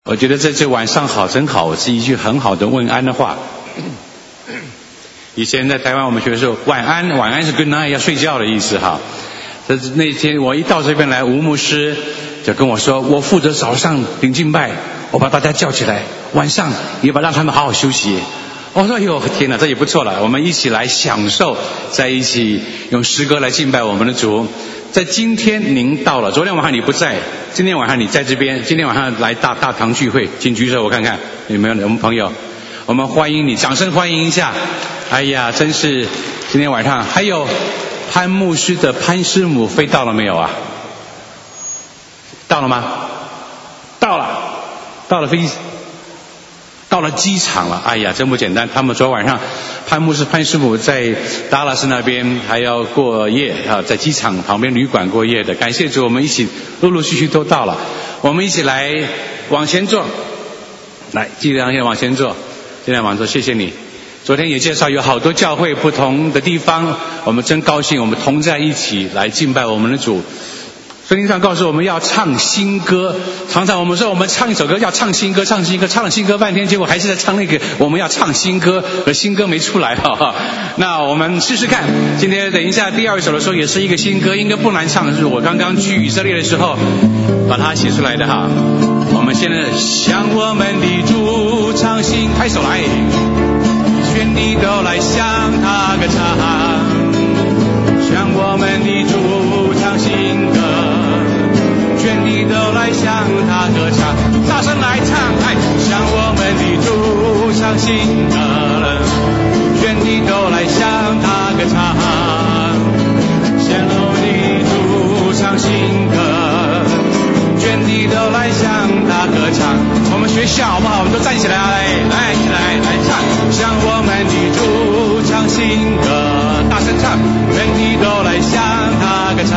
我觉得这晚上好真好是一句很好的问安的话。以前在台湾我们学的时候，晚安是 good night， 要睡觉的意思哈。那天我一到这边来，吴牧师就跟我说，我负责早上领敬拜，我把大家叫起来，晚上也让他们好好休息。我说哟，天哪，这也不错了，我们一起来享受，在一起用诗歌来敬拜我们的主。在今天您到了，昨天晚上你不在，今天晚上你在这边，今天晚上来大堂聚会，请举手我看看有没有我们朋友，我们欢迎你，掌声欢迎一下。哎呀，真是今天晚上还有潘牧师的潘师母飞到了没有啊？到了吗？到了飞机。到了机场了，哎呀，真不简单！他们昨晚上，潘牧师、潘师母在达拉斯那边还要过夜啊，在机场旁边旅馆过夜的。感谢主，我们一起陆陆续续都到了。我们一起来往前坐，来，尽量往前坐，尽量往前坐。谢谢你。昨天也介绍有好多教会不同的地方，我们真高兴，我们同在一起来敬拜我们的主。圣经上告诉我们要唱新歌，常常我们说我们唱一首歌要唱新歌，唱了新歌半天，结果还是在唱那个我们要唱新歌，可新歌没出来哈。那我们试试看，今天等一下第二首的时候也是一个新歌，应该不难唱，是我刚刚去以色列的时候把它写出来的哈。我们现在向我们的主唱新，拍手来，全地都来向他歌唱，向我们的主唱新歌，全地都来向他歌唱，大声来唱，哎，向我们的主唱新歌，全地都来向他歌唱，向我们的主唱新歌，全地都来向他歌唱。我们学校好不好？我们都站起来，来一起来唱，向我们的主唱新歌，大声唱，全地都来向他歌唱，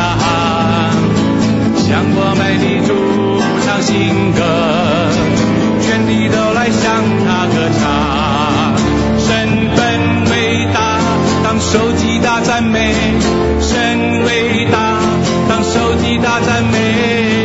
向我们的主唱新歌，全地都来向他歌唱。神本伟大，当受极大赞美，神伟大，当受极大赞美。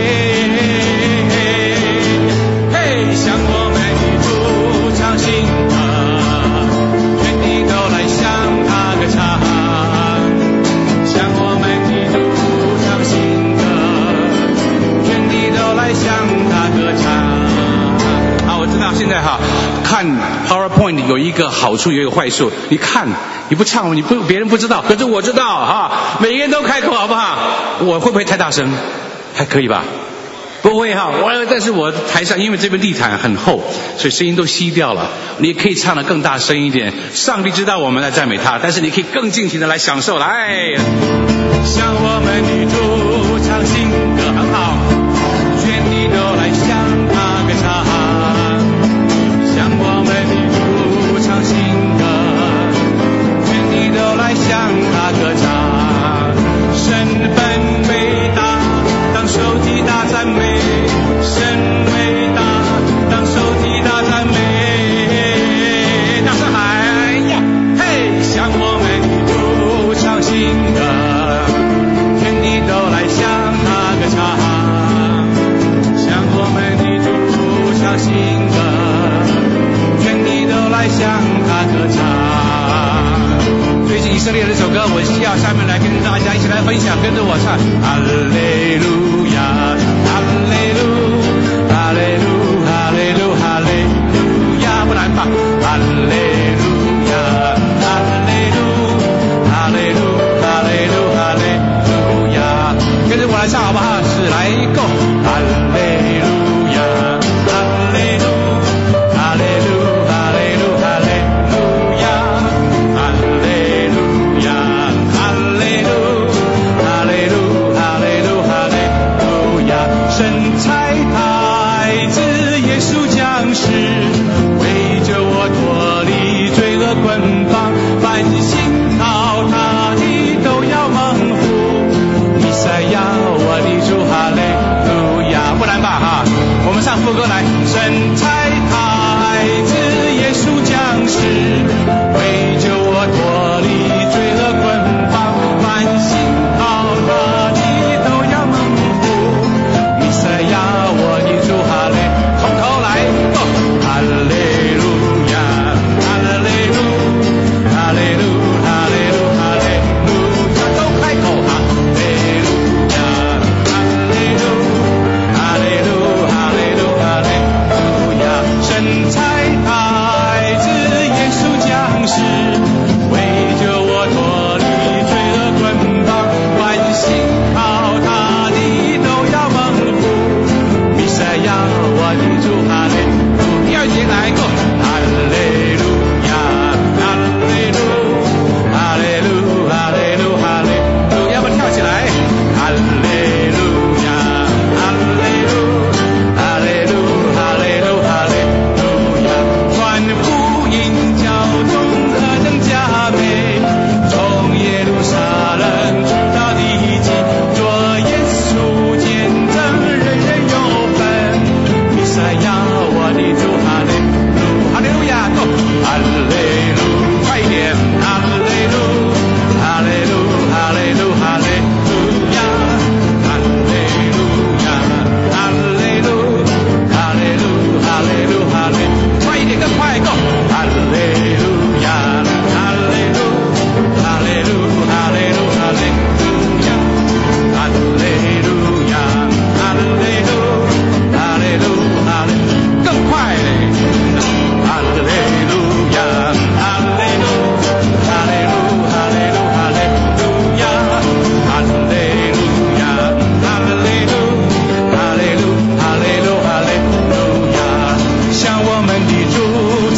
嘿，向我们的主唱新歌，全地都来向他歌唱，向我们的主唱新歌，全地都来向他歌唱。好，我知道现在哈，看 PowerPoint 有一个好处也有坏处，你看你不唱别人不知道，可是我知道哈，每个人都开口好不好？我会不会太大声？还可以吧？不会哈，但是我台上因为这边地毯很厚，所以声音都吸掉了。你可以唱得更大声一点，上帝知道我们在赞美他，但是你可以更尽情的来享受。来，向我们的主唱新歌，很好，全地都来向他歌唱，向我们的主唱新歌，全地都来向他歌唱。神本伟大，当受极大赞美，神伟大，当受极大赞美。大声喊呀，嘿，向我们的主唱新歌，全地都来向他歌唱，向我们的主唱新歌，全地都来向他歌唱。最近以色列这首歌，我要下面来跟大家一起来分享，跟着我唱，哈利路亚，哈利路，哈利路，哈利路，哈利路亚，不难吧？哈利路亚，哈利路，哈利路，哈利路，哈利路亚，跟着我来唱好不好？是来一个，哈利路亚，哈利路，哈利路，哈利路，哈利路亚，哈利路亚，哈利路，哈利路，哈利路，哈利路亚。神差他子耶稣降世，为救我脱离罪恶捆绑，凡信靠他的都要蒙福。弥赛亚，我的主，哈利路亚。不然吧哈，我们唱副歌来。神差他子耶稣降世，为救我脱离罪恶捆绑，凡信靠他的都要蒙福。弥赛亚，我的主，哈利，从头来。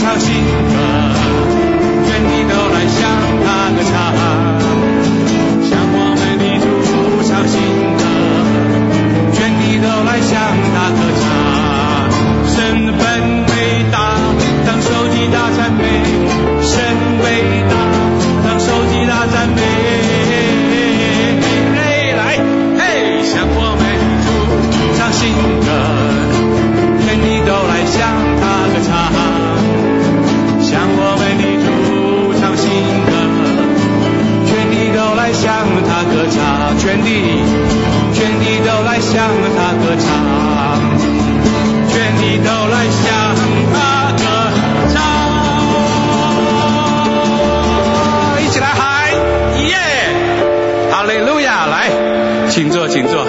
唱新歌，全地都来向他歌唱。向我们的主唱新歌，全地都来向他歌唱。神本伟大，当手击大赞美，神伟大，当手击大赞美。向我们主唱新歌，全地都来向他歌唱。向我们的主唱新歌，全地都来向他歌唱。全地都来向他歌唱，全地都来向他歌唱。一起来喊耶！哈利路亚！来，请坐，请坐。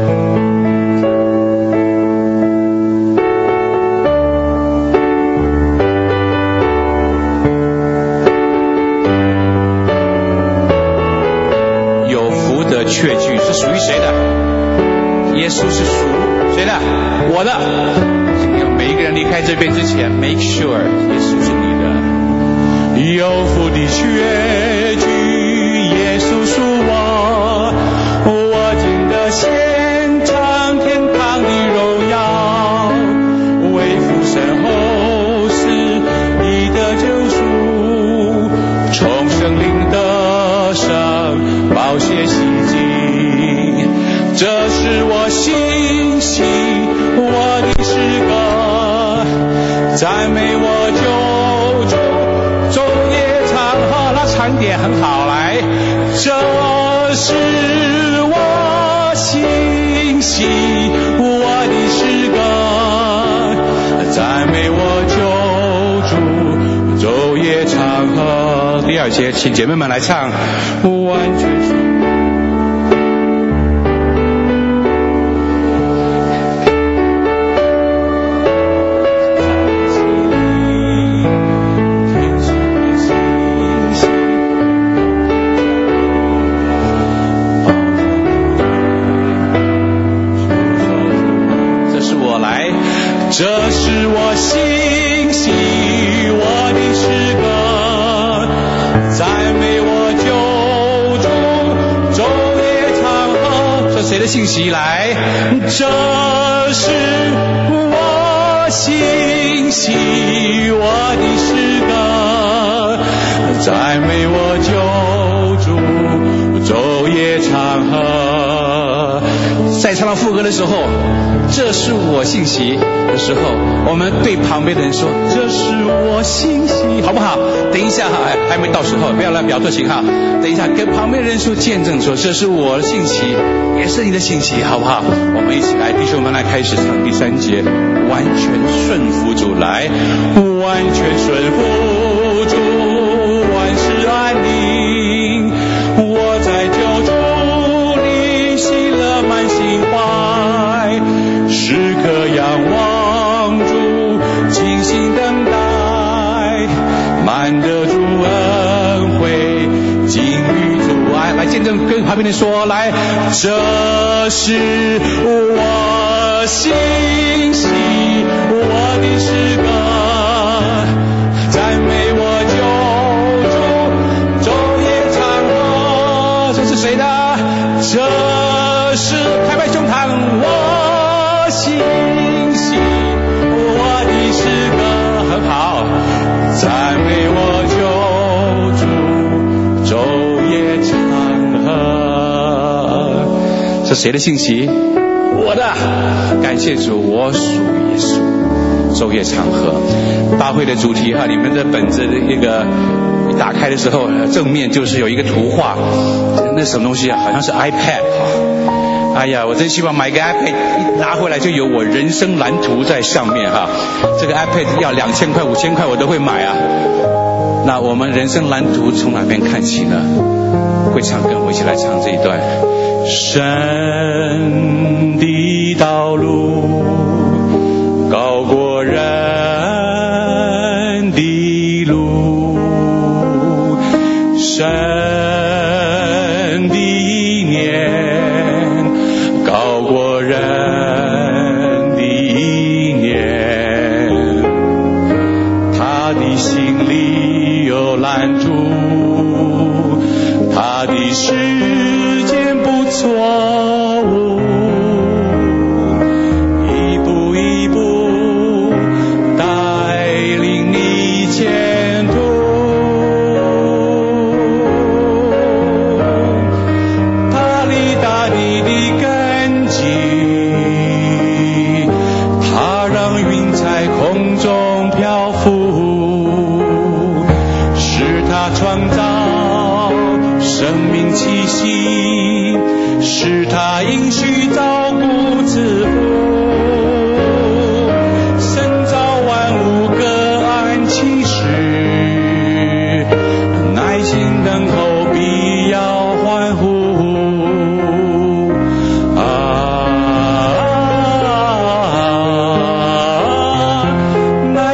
有福的确据是属于谁的？耶稣是属谁的？我的。请每一个人离开这边之前 ，make sure 耶稣是你的。有福的确据，耶稣属我。我今的献唱天堂的荣耀，为父神后世你的救赎，从生灵的生宝血洗净，这是我信息，我的诗歌，赞美我救主，昼夜唱和，那长点很好，来，这是我信息，我的诗歌，赞美我救主，昼夜唱和。第二节，请姐妹们来唱，完全属这是我信息，我的诗歌，赞美我救主，昼夜唱和。这谁的信息？来，这是我信息，我的诗歌，赞美我救主，昼夜唱和。在唱到副歌的时候，这是我信息的时候，我们对旁边的人说，这是我信息，好不好？等一下哈，还没到时候，不要来表作情哈。等一下跟旁边的人说，见证说，这是我的信息，也是你的信息，好不好？我们一起来，弟兄们来开始唱第三节，完全顺服主，来，完全顺服主，万事安宁，我在救主里喜乐满心怀，时刻仰望主，静心等待，满得主恩惠，经与主爱。来见证，跟旁边人说，来，这是我信息，我的诗歌，赞美我救主，昼夜唱和。这是谁的？这是开拍胸膛，我信息，我的诗歌，很好，赞美我救主，昼夜唱和。这谁的信息？我的。感谢主，我属耶稣，昼夜唱和。大会的主题哈，你们的本子的一个一打开的时候，正面就是有一个图画，那什么东西啊？好像是 iPad 哈。哎呀，我真希望买个 iPad， 一拿回来就有我人生蓝图在上面哈。这个 iPad 要2000块、5000块我都会买啊。那我们人生蓝图从哪边看起呢？会唱，跟我一起来唱这一段。神的道路高过人的路，神的意念高过人的意念，他的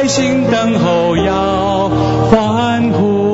心等候要欢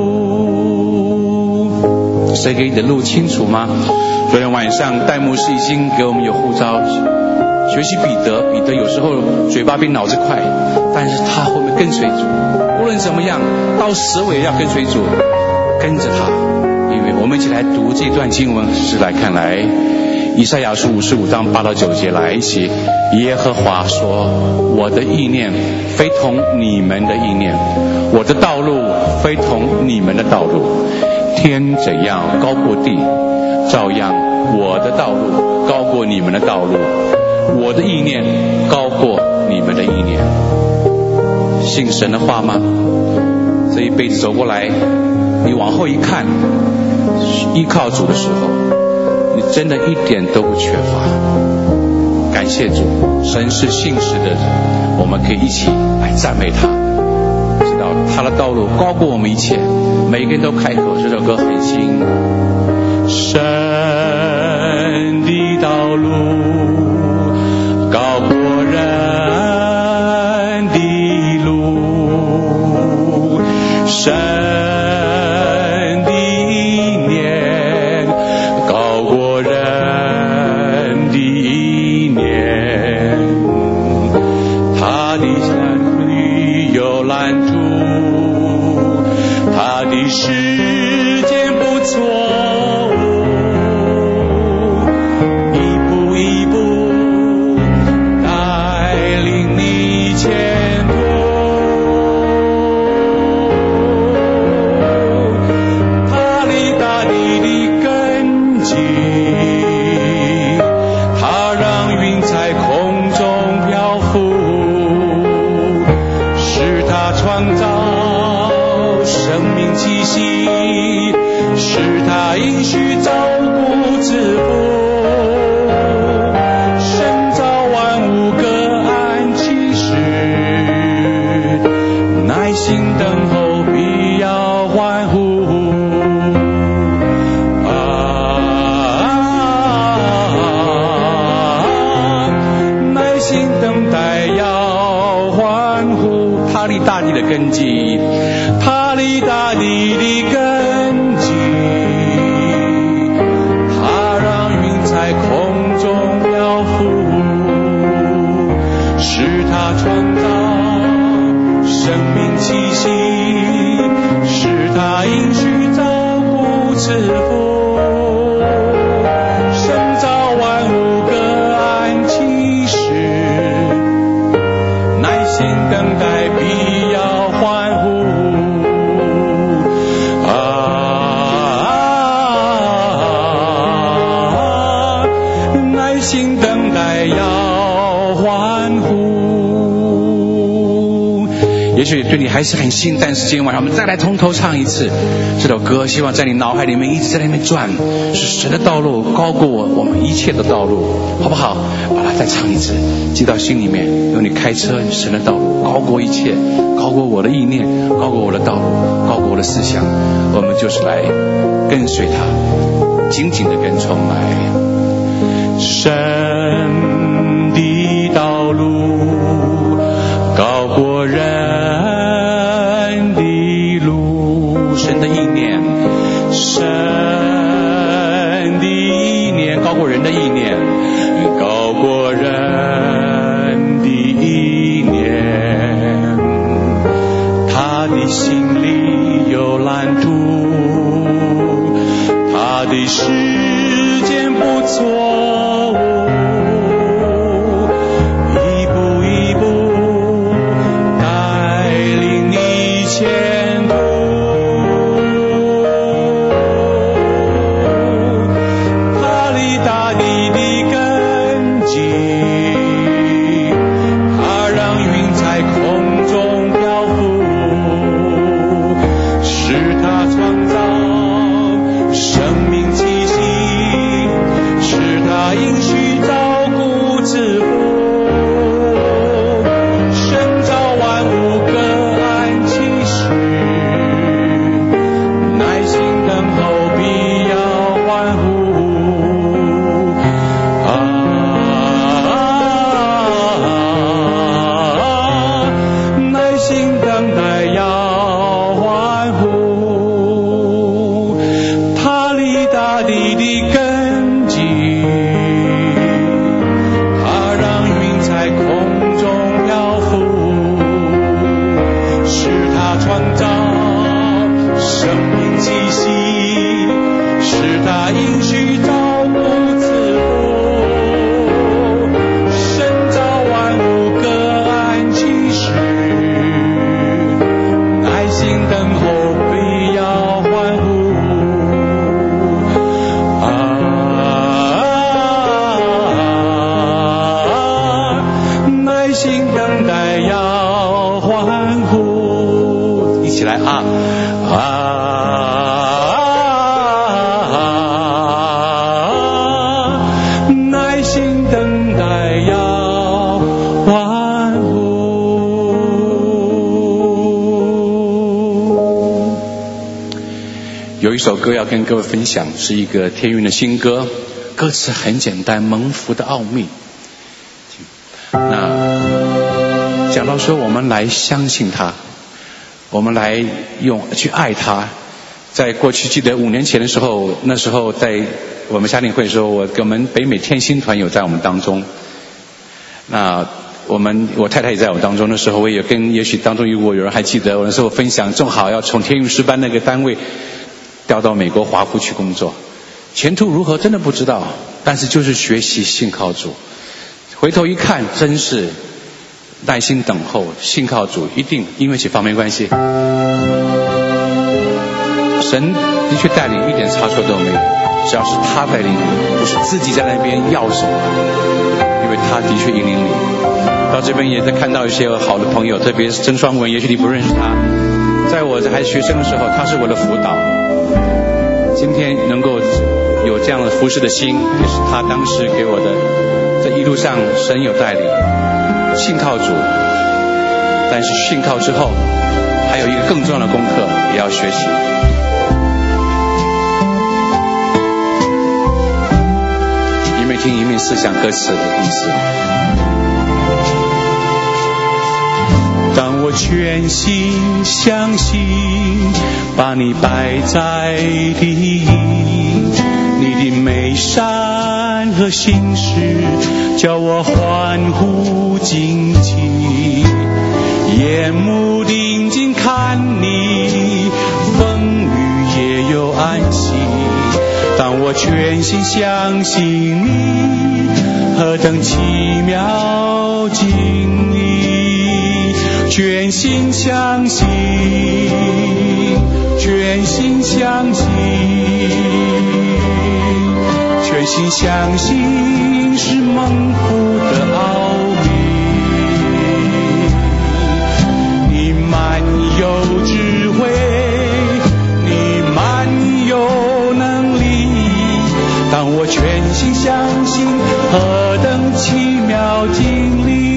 呼。谁给你的路清楚吗？昨天晚上戴牧师已经给我们有呼召，学习彼得有时候嘴巴比脑子快，但是他后面跟随主，无论怎么样到死我也要跟随主，跟着他。因为我们一起来读这段经文，是来看来以赛亚书55章8到9节，来一起。耶和华说，我的意念非同你们的意念，我的道路非同你们的道路。天怎样高过地，照样我的道路高过你们的道路，我的意念高过你们的意念。信神的话吗？这一辈子走过来，你往后一看，依靠主的时候，你真的一点都不缺乏。感谢主，神是信实的人，我们可以一起来赞美他，知道他的道路高过我们一切。每个人都开口，这首歌很新。神的道路高过人的路，神的意念高过人的意念，他的山里有拦阻，他的时间不错误，一步一步带领你前途，他的大地的根基，他让云在空中漂浮，是他创造生命气息，是他应许照顾自负，神造万物各按其时，耐心等候必要欢呼。耐心等待要欢呼，他立大地的根基，他立大地的根基，他让云在空中漂浮，是他创造生命气息，是他应许照顾赐福，神造万物各按其时，耐心等待必要欢呼。耐心等待要欢呼。也许对你还是很新，但是今天晚上我们再来从头唱一次这首歌，希望在你脑海里面一直在那边转，是神的道路高过我们一切的道路，好不好？把它再唱一次，记到心里面。用你开车，神的道路高过一切，高过我的意念，高过我的道路，高过我的思想。我们就是来跟随他，紧紧的跟从来。神的道路高过人的路，神的意念，神的意念高过人的意念，高过人的意念，他的心里有蓝图，他的时间不错误，一步一步带领你前途，他立大地的根基，他让云在空中漂浮， 心等待要欢呼，他立大地的根基，他让云在空中漂浮，是他创造生命气息，是他应许照顾赐福，神造万物各按其时，耐心等候必要欢呼。耐心等待要欢呼，一起来啊！耐心等待要欢呼。有一首歌要跟各位分享，是一个天韵的新歌，歌词很简单，蒙福的奥秘。那讲到说我们来相信他，我们来去爱他。在过去记得5年前的时候，那时候在我们夏令会的时候，我们北美天星团有在我们当中。那我太太也在我当中的时候，我也也许当中有人还记得，我那时候分享，正好要从天韵诗班那个单位调到美国华府去工作，前途如何真的不知道，但是就是学习信靠主。回头一看，真是耐心等候，信靠主，一定因为几方面关系，神的确带领，一点差错都没有。只要是他带领你，不是自己在那边要什么，因为他的确引领你。到这边也在看到一些好的朋友，特别是曾双文，也许你不认识他，在我还是学生的时候，他是我的辅导。今天能够有这样的服侍的心，也是他当时给我的。这一路上神有带领，信靠主，但是信靠之后还有一个更重要的功课也要学习。一面听一面思想歌词的意思。当我全心相信，把你摆在第一，你的美善和心事叫我欢呼惊奇，眼目定睛看你，风雨也有安息。当我全心相信你，何等奇妙经历，全心相信，全心相信，全心相信是蒙福的奥秘。你满有智慧，你满有能力，当我全心相信，何等奇妙经历。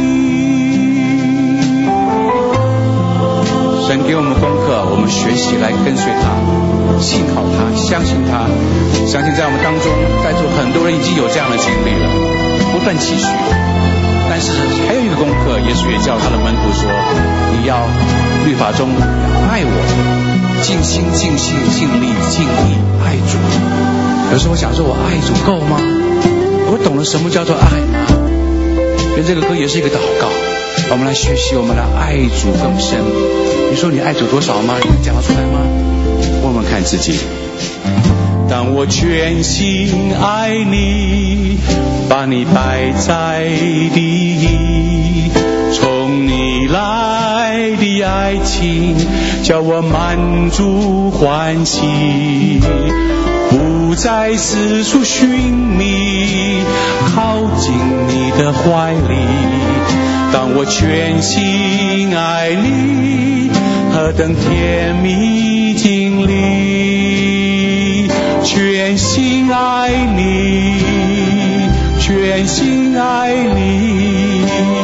神给我们功课，我们学习来跟随他，信靠他，相信他。相信在我们当中，在座很多人已经有这样的经历了，不断期许。但是还有一个功课，耶稣也叫他的门徒说，你要律法中爱我，尽心尽性尽力尽意爱主。有时候我想说，我爱主够吗？我懂了什么叫做爱吗？跟这个歌也是一个祷告，我们来学习，我们来爱主更深。你说你爱主多少吗？你能讲得出来吗？问问看自己。当我全心爱你，把你摆在第一，从你来的爱情叫我满足欢喜，不再四处寻觅，靠近你的怀里。当我全心爱你，何等甜蜜经历，全心爱你，全心爱你。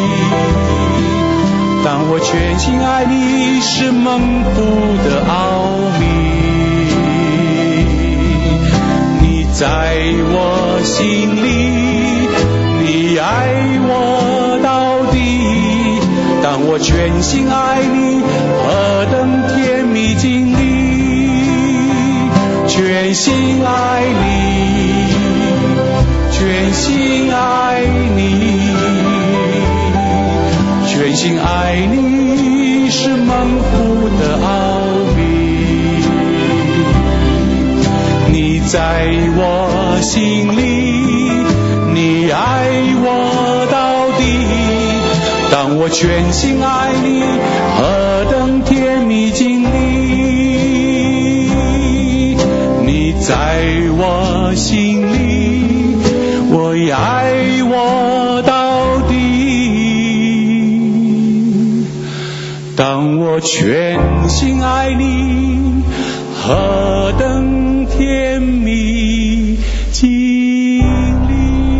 当我全心爱你，是蒙福的奥秘。你在我心里，你爱我到底。当我全心爱你，何等甜蜜经历，全心爱你，全心爱你，全心爱你是蒙福的奥秘。你在我心里，你爱我到底。当我全心爱你，何等甜蜜经历。你在我心里，我也爱我到底。当我全心爱你，何等甜蜜经历。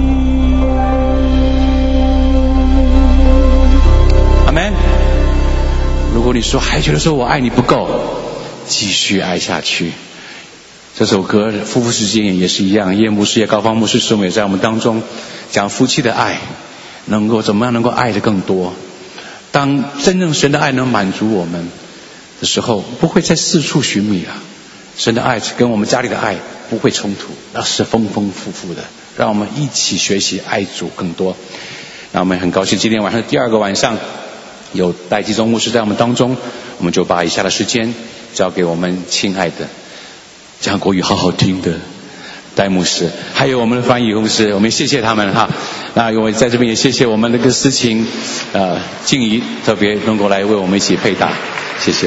阿们。如果你说还觉得说我爱你不够，继续爱下去。这首歌夫妇之间也是一样，叶牧师也高方牧师师母也在我们当中讲夫妻的爱，能够怎么样能够爱得更多。当真正神的爱能满足我们的时候，不会再四处寻觅了。神的爱跟我们家里的爱不会冲突，而是丰丰富富的，让我们一起学习爱主更多。那我们很高兴今天晚上第二个晚上有戴基宗牧师在我们当中，我们就把以下的时间交给我们亲爱的讲国语好好听的戴牧师，还有我们的翻译牧师，我们谢谢他们哈。那我在这边也谢谢我们那个思琴静怡特别能够来为我们一起配搭，谢谢。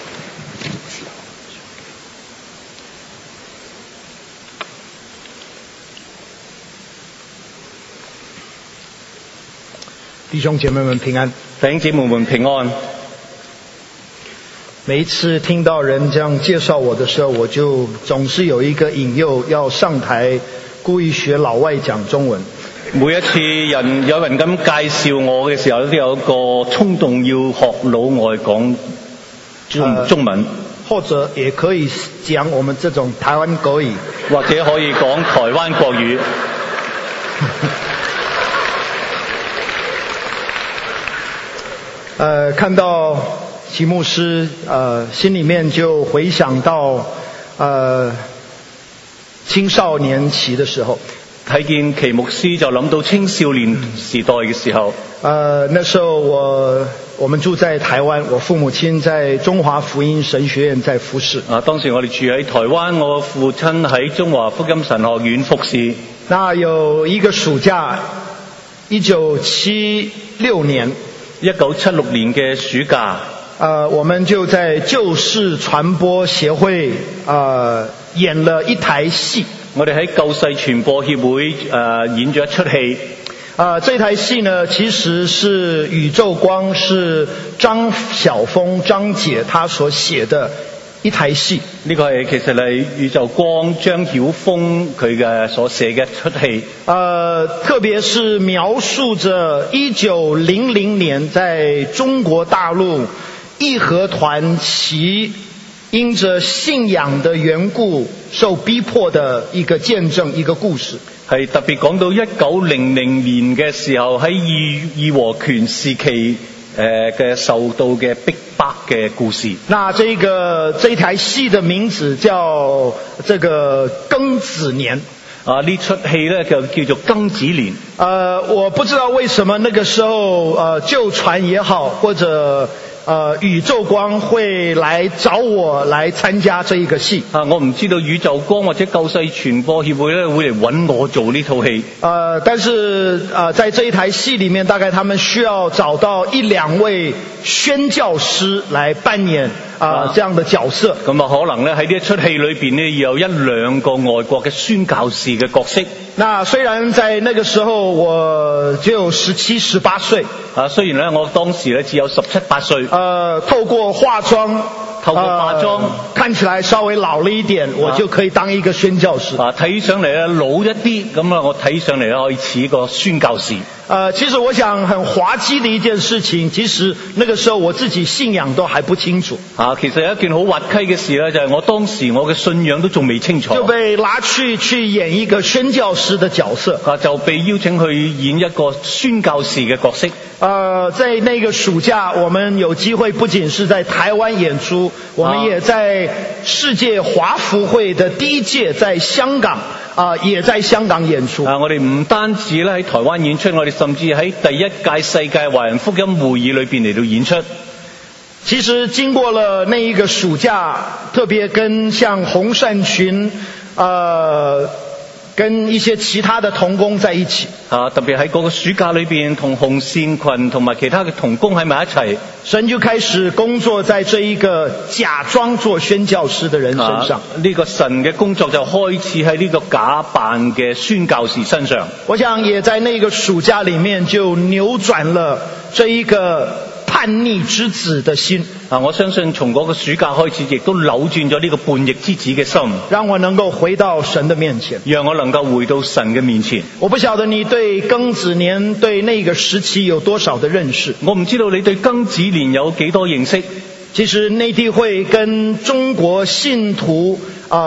弟兄姐妹们平安， 弟兄姐妹们平安。 每一次听到人这样介绍我的时候，我就总是有一个引诱要上台，故意學老外講中文。 每一次有人咁介紹我嘅時候，都有一個衝動要學老外講中文， 或者也可以講我們這種台灣國語， 或者可以講台灣國語。 看到齊牧師，心裡面就回想到青少年期的時候。 睇見齊牧師就諗到青少年時代嘅時候。 那時候我們住在台灣，我父母親在中華福音神學院在服侍。 當時我哋住喺台灣，我父親喺中華福音神學院服侍。 那有一個暑假，1976年 ，1976年嘅暑假， 我們就在救世傳播協會演了一台戲。 我哋喺救世傳播協會演咗一出戲。 這台戲呢，其實是宇宙光，是張曉峰張姐她所寫的一台戲。 呢個係其實係宇宙光張曉峰佢嘅所寫嘅一出戲。 特別是描述着1900年在中國大陸義和團其因着信仰的緣故受逼迫的一個見證，一個故事。 係特別講到1900年嘅時候喺義和團時期嘅受到嘅逼迫嘅故事。 那這台戲的名字叫這個庚子年。 呢出戲呢就叫做庚子年。 我不知道為什麼那個時候救傳也好，或者宇宙光會來找我來參加這一個戲。 我唔知道宇宙光或者救世傳播協會呢會嚟揾我做呢套戲。 但是在這一台戲裏面，大概他們需要找到1-2位宣教師來扮演這樣的角色。 咁可能呢喺呢一出戲裏邊呢有1-2個外國嘅宣教士嘅角色。 那雖然在那個時候我只有17、18歲。 雖然呢我當時呢只有17、18歲。 透過化妝，看起來稍微老了一點，我就可以當一個宣教士。 睇上嚟呢老一啲，咁我睇上嚟呢可以似一個宣教士。 其實我想很滑稽的一件事情，其實那個時候我自己信仰都還不清楚。 其實有一件好滑稽嘅事咧，就係我當時我嘅信仰都仲未清楚， 就被拿去演一個宣教師的角色。 就被邀請去演一個宣教士嘅角色。 在那個暑假，我們有機會不僅是在台灣演出，我們也在世界華福會的第一屆在香港。也在香港演出。 我哋唔單止咧喺台灣演出，我哋甚至喺第一屆世界華人福音會議裏邊嚟到演出。 其實經過了那一個暑假，特別跟像洪善群，跟一些其他的同工在一起。 特別喺嗰個暑假裏邊，同洪善群同埋其他嘅同工喺埋一齊。 神就開始工作在這一個假裝做宣教師的人身上。 呢個神嘅工作就開始喺呢個假扮嘅宣教士身上。 我想也在那個暑假裏面就扭轉了這一個叛逆之子的心。 我相信從嗰個暑假開始，亦都扭轉咗呢個叛逆之子嘅心， 讓我能夠回到神的面前， 讓我能夠回到神嘅面前。 我不曉得你對庚子年對那個時期有多少的認識， 我唔知道你對庚子年有幾多認識。 其實內地會跟中國信徒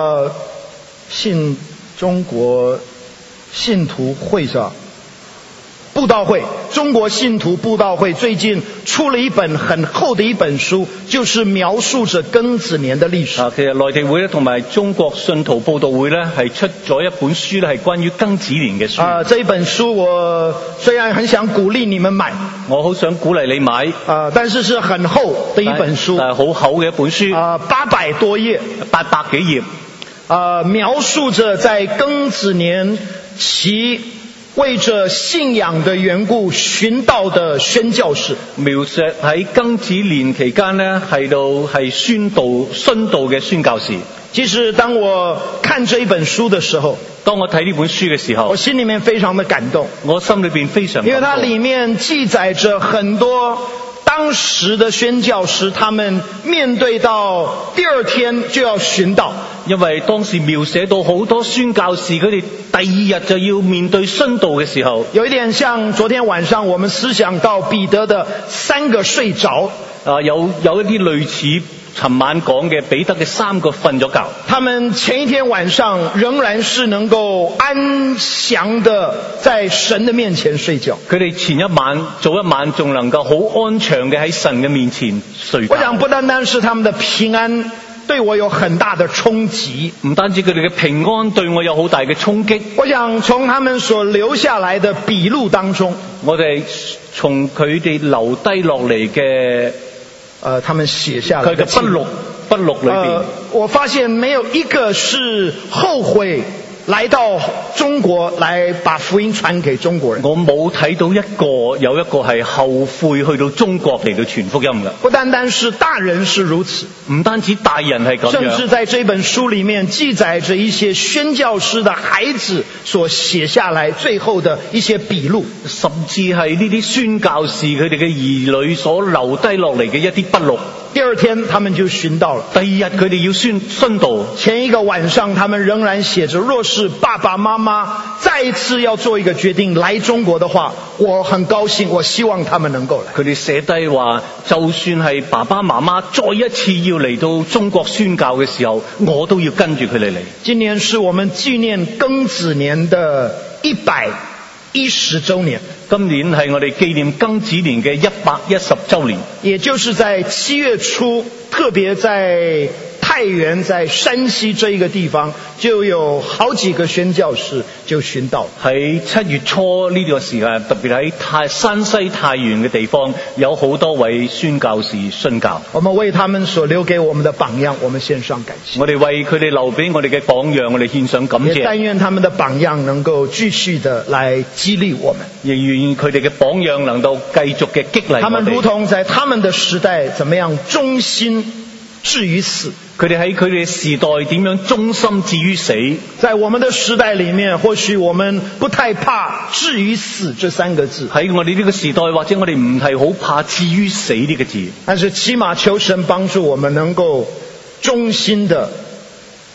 中國信徒會上布道會，中國信徒布道會最近出了一本很厚的一本書，就是描述着庚子年的歷史。 其實內地會咧同埋中國信徒布道會咧係出咗一本書咧，係關於庚子年嘅書。 這一本書我雖然很想鼓勵你們買， 我好想鼓勵你買， 但是是很厚的一本書， 但係好厚嘅一本書 ，800多頁 ，800幾頁， 描述着在庚子年其為着信仰的緣故尋道的宣教士， 描述喺庚子年期間呢係宣道嘅宣教士。 其實當我看這一本書的時候， 當我睇呢本書嘅時候， 我心裏面非常的感動， 我心裏邊非常感動， 因為它裏面記載着很多當時的宣教師，他們面對到第二天就要尋道。 因為當時描寫到好多宣教士佢哋第二日就要面對殉道嘅時候， 有一點像昨天晚上我們思想到彼得的3個睡着， 有一啲類似尋晚講嘅彼得嘅3個瞓咗覺， 他們前一天晚上仍然是能夠安詳的在神的面前睡覺， 佢哋早一晚仲能夠好安詳嘅喺神嘅面前睡覺。 我想不單單是他們的平安對我有很大的衝擊， 唔單止佢哋嘅平安對我有好大嘅衝擊， 我想從他們所留下來的筆錄當中， 我哋從佢哋留低落嚟嘅他們寫下來的佢嘅筆錄裏邊， 我發現沒有一個是後悔來到中國來把福音傳給中國人。 我冇睇到有一個係後悔去到中國嚟到傳福音嘅。 不單單是大人是如此， 唔單止大人係咁樣， 甚至在這本書裡面記載着一些宣教師的孩子所寫下來最後的一些筆錄， 甚至係呢啲宣教士佢哋嘅兒女所留低落嚟嘅一啲筆錄。 第二天他們就尋道了， 第二日佢哋要殉道， 前一個晚上他們仍然寫着，若是爸爸媽媽再一次要做一個決定來中國的話，我很高興，我希望他們能夠來。 佢哋寫低話，就算係爸爸媽媽再一次要嚟到中國宣教嘅時候，我都要跟住佢哋嚟。 今年是我們紀念庚子年的110週年， 今年係我哋紀念庚子年嘅110週年， 也就是在7月初，特別在太原在山西這一個地方，就有好幾個宣教士就尋道。 喺7月初呢個時間，特別喺山西太原嘅地方，有好多位宣教士殉教。 我們為他們所留給我們的榜樣，我們獻上感謝。 我哋為佢哋留俾我哋嘅榜樣，我哋獻上感謝。 也但願他們的榜樣能夠繼續的來激勵我們。 亦願佢哋嘅榜樣能夠繼續嘅激勵我哋。 他們如同在他們的時代，怎麼樣忠心至於死。 佢哋喺佢哋嘅時代點樣忠心至於死？ 在我們的時代裡面，或許我們不太怕至於死這3個字。 喺我哋呢個時代，或者我哋唔係好怕至於死呢個字。 但是起碼求神幫助我們能夠忠心的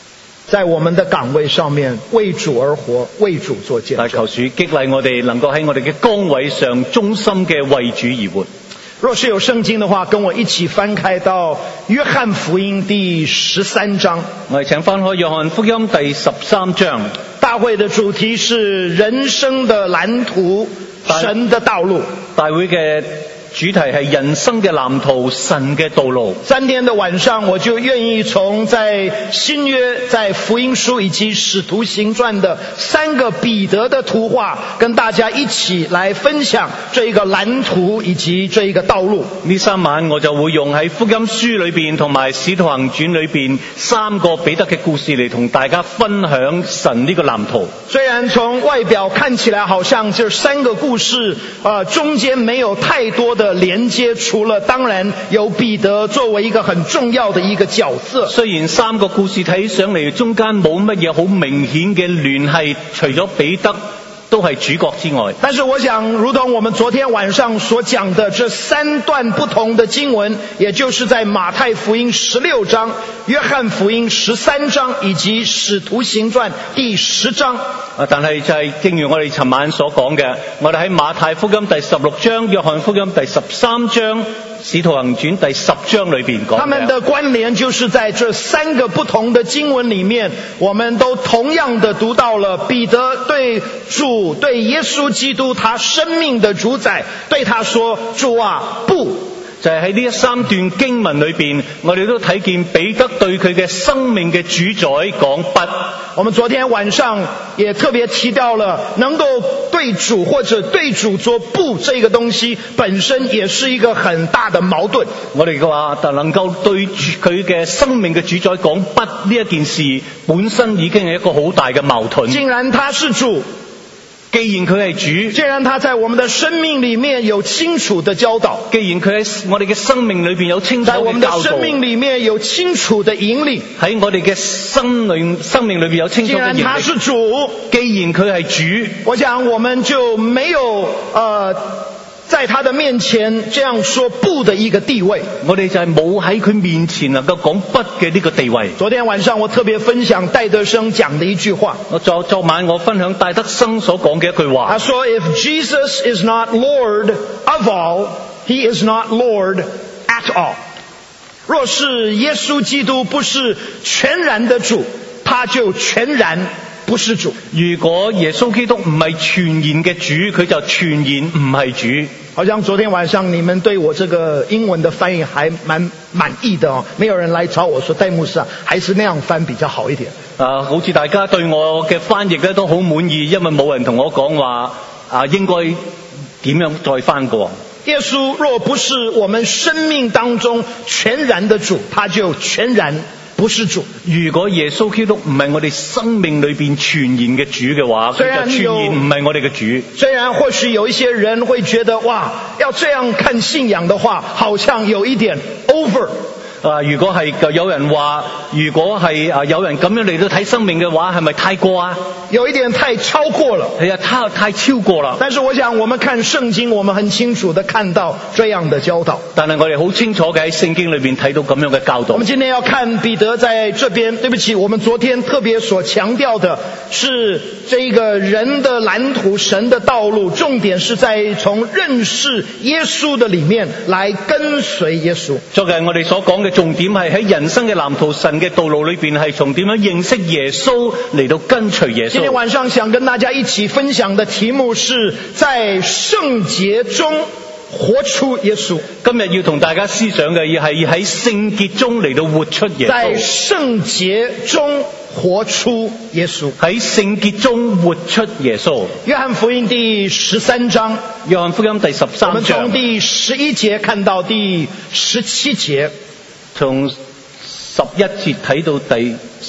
在我们的岗位上面为主而活，为主做见但係求證。 主激勵我哋能夠喺我哋嘅崗位上忠心嘅為主而活。 若是有聖經的話，跟我一起翻開到約翰福音第13章。 我哋請翻開約翰福音第13章。 大會的主題是人生的藍圖，神的道路。 大會嘅主題係人生嘅藍圖，神嘅道路。 3天的晚上，我就願意從在新約、在福音書以及使徒行傳的3個彼得的圖畫，跟大家一起來分享這個藍圖以及這個道路。 呢3晚我就會用喺福音書裏邊同埋使徒行傳裏邊3個彼得嘅故事嚟同大家分享神呢個藍圖。 雖然從外表看起來好像這3個故事中間沒有太多的連接，除了當然有彼得作為一個很重要的一個角色。 雖然3個故事睇上嚟中間冇乜嘢好明顯嘅聯繫，除咗彼得都係主角之外， 但是我想如同我們昨天晚上所講的這3段不同的經文，也就是在馬太福音16章、約翰福音13章以及使徒行傳第10章。 但係就係正如我哋尋晚所講嘅，我哋喺馬太福音第16章、約翰福音第13章、使徒行傳第10章裏邊講嘅。 他們的關聯就是在這3個不同的經文裏面，我們都同樣的讀到了彼得對主、對耶穌基督他生命的主宰對他說：主啊，不。 就係喺呢3段經文裏邊，我哋都睇見彼得對佢嘅生命嘅主宰講不。 我們昨天晚上也特別提到了，能夠對主或者對主說不這個東西本身也是一個很大的矛盾。 我哋嘅話，但能夠對佢嘅生命嘅主宰講不呢一件事，本身已經係一個好大嘅矛盾。 既然他是主， 既然佢係主， 既然他在我們的生命裏面有清楚的教導， 既然佢喺我哋嘅生命裏邊有清楚在我們的嘅教導， 生命裏面有清楚的引領， 喺我哋嘅生命裏邊有清楚嘅引既然他是領。 主， 既然佢係主， 我想我們就沒有在他的面前這樣說不的一個地位。 我哋就係冇喺佢面前能夠講不嘅呢個地位。 昨天晚上我特別分享戴德生講的一句話， 昨晚我分享戴德生所講嘅一句話。 他說 If Jesus is not Lord of all, he is not Lord at all. 若是耶穌基督不是全然的主，他就全然不是主。 如果耶穌基督唔係全然嘅主，佢就全然唔係主。 好像昨天晚上你們對我這個英文的翻譯還蠻滿意的哦，沒有人來找我說戴牧師啊，還是那樣翻比較好一點。 好似大家對我嘅翻譯咧都好滿意，因為冇人同我講話應該點樣再翻過。 耶穌若不是我們生命當中全然的主，他就全然不是主。 如果耶穌基督唔係我哋生命裏邊全然嘅主嘅話，佢就全然唔係我哋嘅主。 雖然或許有一些人會覺得，哇，要這樣看信仰的話，好像有一點 over。 如果係有人話，如果係有人咁樣嚟到睇生命嘅話，係咪太過啊？ 有一點太超過了。 係啊，太超過啦。 但是我想我們看聖經，我們很清楚地看到這樣的教導。 但係我哋好清楚嘅喺聖經裏邊睇到咁樣嘅教導。 我們今天要看彼得在這邊，對不起，我們昨天特別所強調的是這個人的藍圖，神的道路，重點是在從認識耶穌的裏面來跟隨耶穌。 昨日我哋所講嘅重點係喺人生嘅藍圖，神嘅道路裏邊係從點樣認識耶穌嚟到跟隨耶穌。 今天晚上想跟大家一起分享的題目是在聖潔中活出耶穌。 今日要同大家思想嘅係喺聖潔中嚟到活出耶穌。 在聖潔中活出耶穌。 喺聖潔中活出耶穌。 約翰福音第13章。 約翰福音第13章。 我們從第11節看到第17節。從 11節睇到第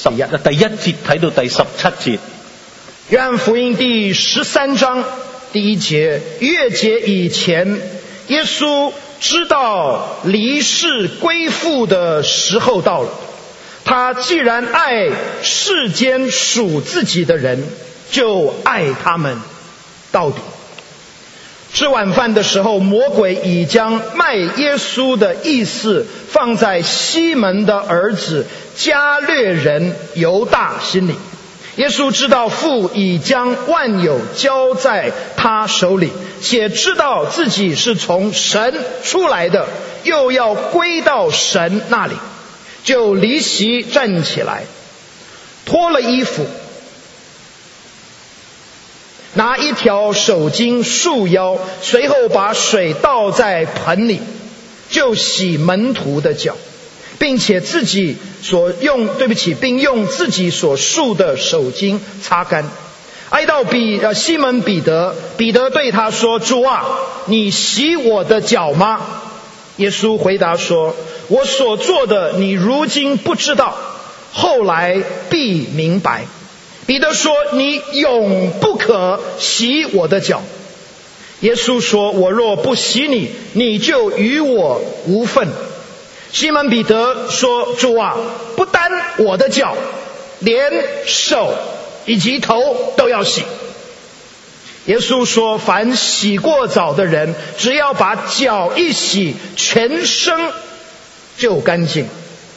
1節睇到第17節。 約翰福音第13章第1節，逾節以前，耶穌知道離世歸父的時候到了，他既然愛世間屬自己的人，就愛他們到底。 吃晚饭的时候，魔鬼已将卖耶稣的意思放在西门的儿子加略人犹大心里。耶稣知道父已将万有交在他手里，且知道自己是从神出来的，又要归到神那里，就离席站起来，脱了衣服，拿一条手巾束腰，随后把水倒在盆里，就洗门徒的脚，并且并用自己所束的手巾擦干。挨到西门彼得对他说：主啊，你洗我的脚吗？耶稣回答说：我所做的你如今不知道，后来必明白。彼得说：你永不可洗我的脚。耶稣说：我若不洗你，你就与我无分。西门彼得说：主啊，不单我的脚，连手以及头都要洗。耶稣说：凡洗过澡的人，只要把脚一洗，全身就干净。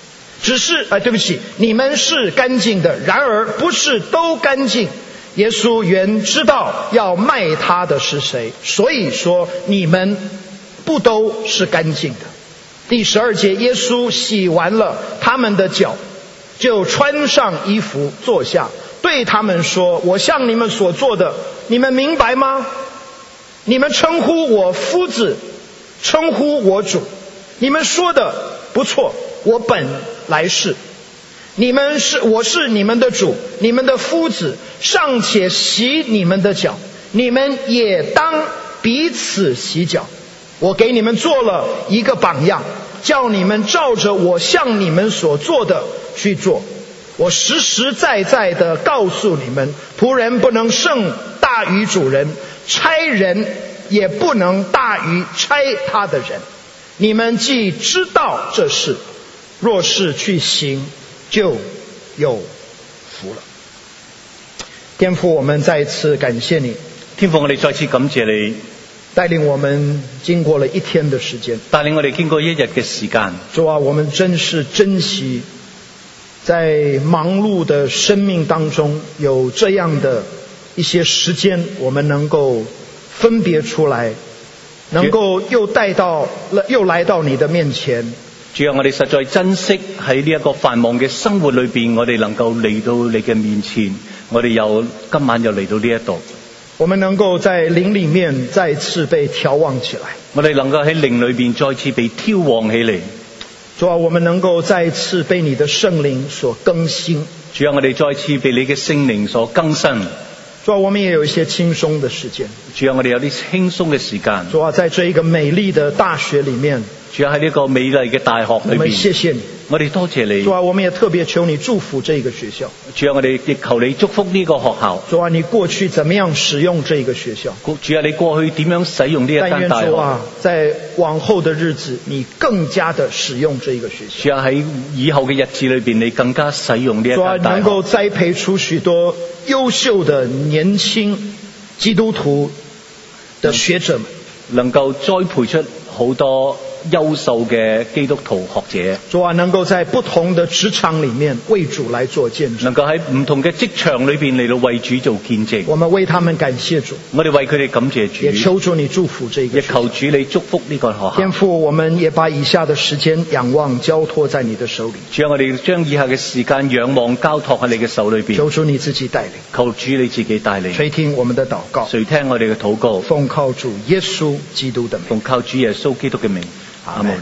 你们是干净的，然而不是都干净。耶稣原知道要卖他的是谁，所以说你们不都是干净的。第12节，耶稣洗完了他们的脚，就穿上衣服坐下，对他们说：我向你们所做的，你们明白吗？你们称呼我夫子，称呼我主，你们说的不错，我本来是。我是你们的主，你们的夫子，尚且洗你们的脚，你们也当彼此洗脚。我给你们做了一个榜样，叫你们照着我向你们所做的去做。我实实在在的告诉你们，仆人不能胜大于主人，差人也不能大于差他的人。你们既知道这事，若是去行，就有福了。天父，我们再一次感谢你。 天父，我哋再次感謝你， 帶領我們經過了一天的時間， 帶領我哋經過一日嘅時間。 主啊，我們真是珍惜在忙碌的生命當中有這樣的一些時間，我們能夠分別出來，能夠又來到你的面前。 主啊，我哋實在珍惜喺呢一個繁忙嘅生活裏邊，我哋能夠嚟到你嘅面前，我哋今晚又嚟到呢一度。 我們能夠在靈裡面再次被調旺起來， 我哋能夠喺靈裏邊再次被挑旺起嚟。 主啊，我們能夠再次被你的聖靈所更新。 主啊，我哋再次被你嘅聖靈所更新。 主啊，我們也有一些輕鬆的時間。 主啊，我哋有啲輕鬆嘅時間。 主啊，在這一個美麗的大學裡面， 主啊，喺呢個美麗嘅大學裏邊， 我們謝謝你， 我哋多謝你。 主啊，我們也特別求你祝福這個學校。 主啊，我哋亦求你祝福呢個學校。 主啊，你過去怎麼樣使用這個學校？ 主啊，你過去點樣使用呢一間大學？ 但願主啊，在往後的日子，你更加的使用這個學校。 主啊，喺以後嘅日子裏邊，你更加使用呢一間大學。 主啊，能夠栽培出許多優秀的年輕基督徒的學者們， 能夠栽培出好多優秀嘅基督徒學者。 主啊，能夠在不同的職場裡面為主來做見證， 能夠喺唔同嘅職場裏邊嚟到為主做見證。 我們為他們感謝主， 我哋為佢哋感謝主， 也求主你祝福這個學校， 也求主你祝福呢個學校。 天父，我們也把以下的時間仰望交託在你的手裡。 主啊，我哋將以下嘅時間仰望交託喺你嘅手裏邊。 求主你自己帶領， 求主你自己帶領。 垂聽我們的禱告， 垂聽我哋嘅禱告。 奉靠主耶穌基督的名， 奉靠主耶穌基督嘅名。阿門。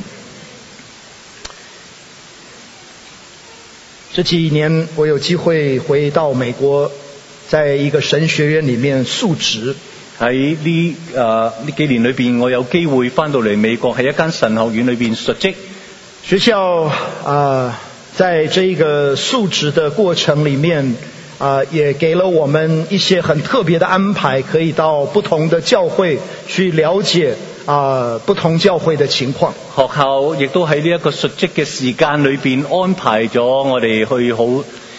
這幾年我有機會回到美國，在一個神學院裡面述職。 喺呢幾年裏邊，我有機會翻到嚟美國，喺一間神學院裏邊述職。 學校在這個述職的過程裡面，也給了我們一些很特別的安排，可以到不同的教會去了解不同教會的情況。 學校亦都喺呢一個述職嘅時間裏邊安排咗我哋去好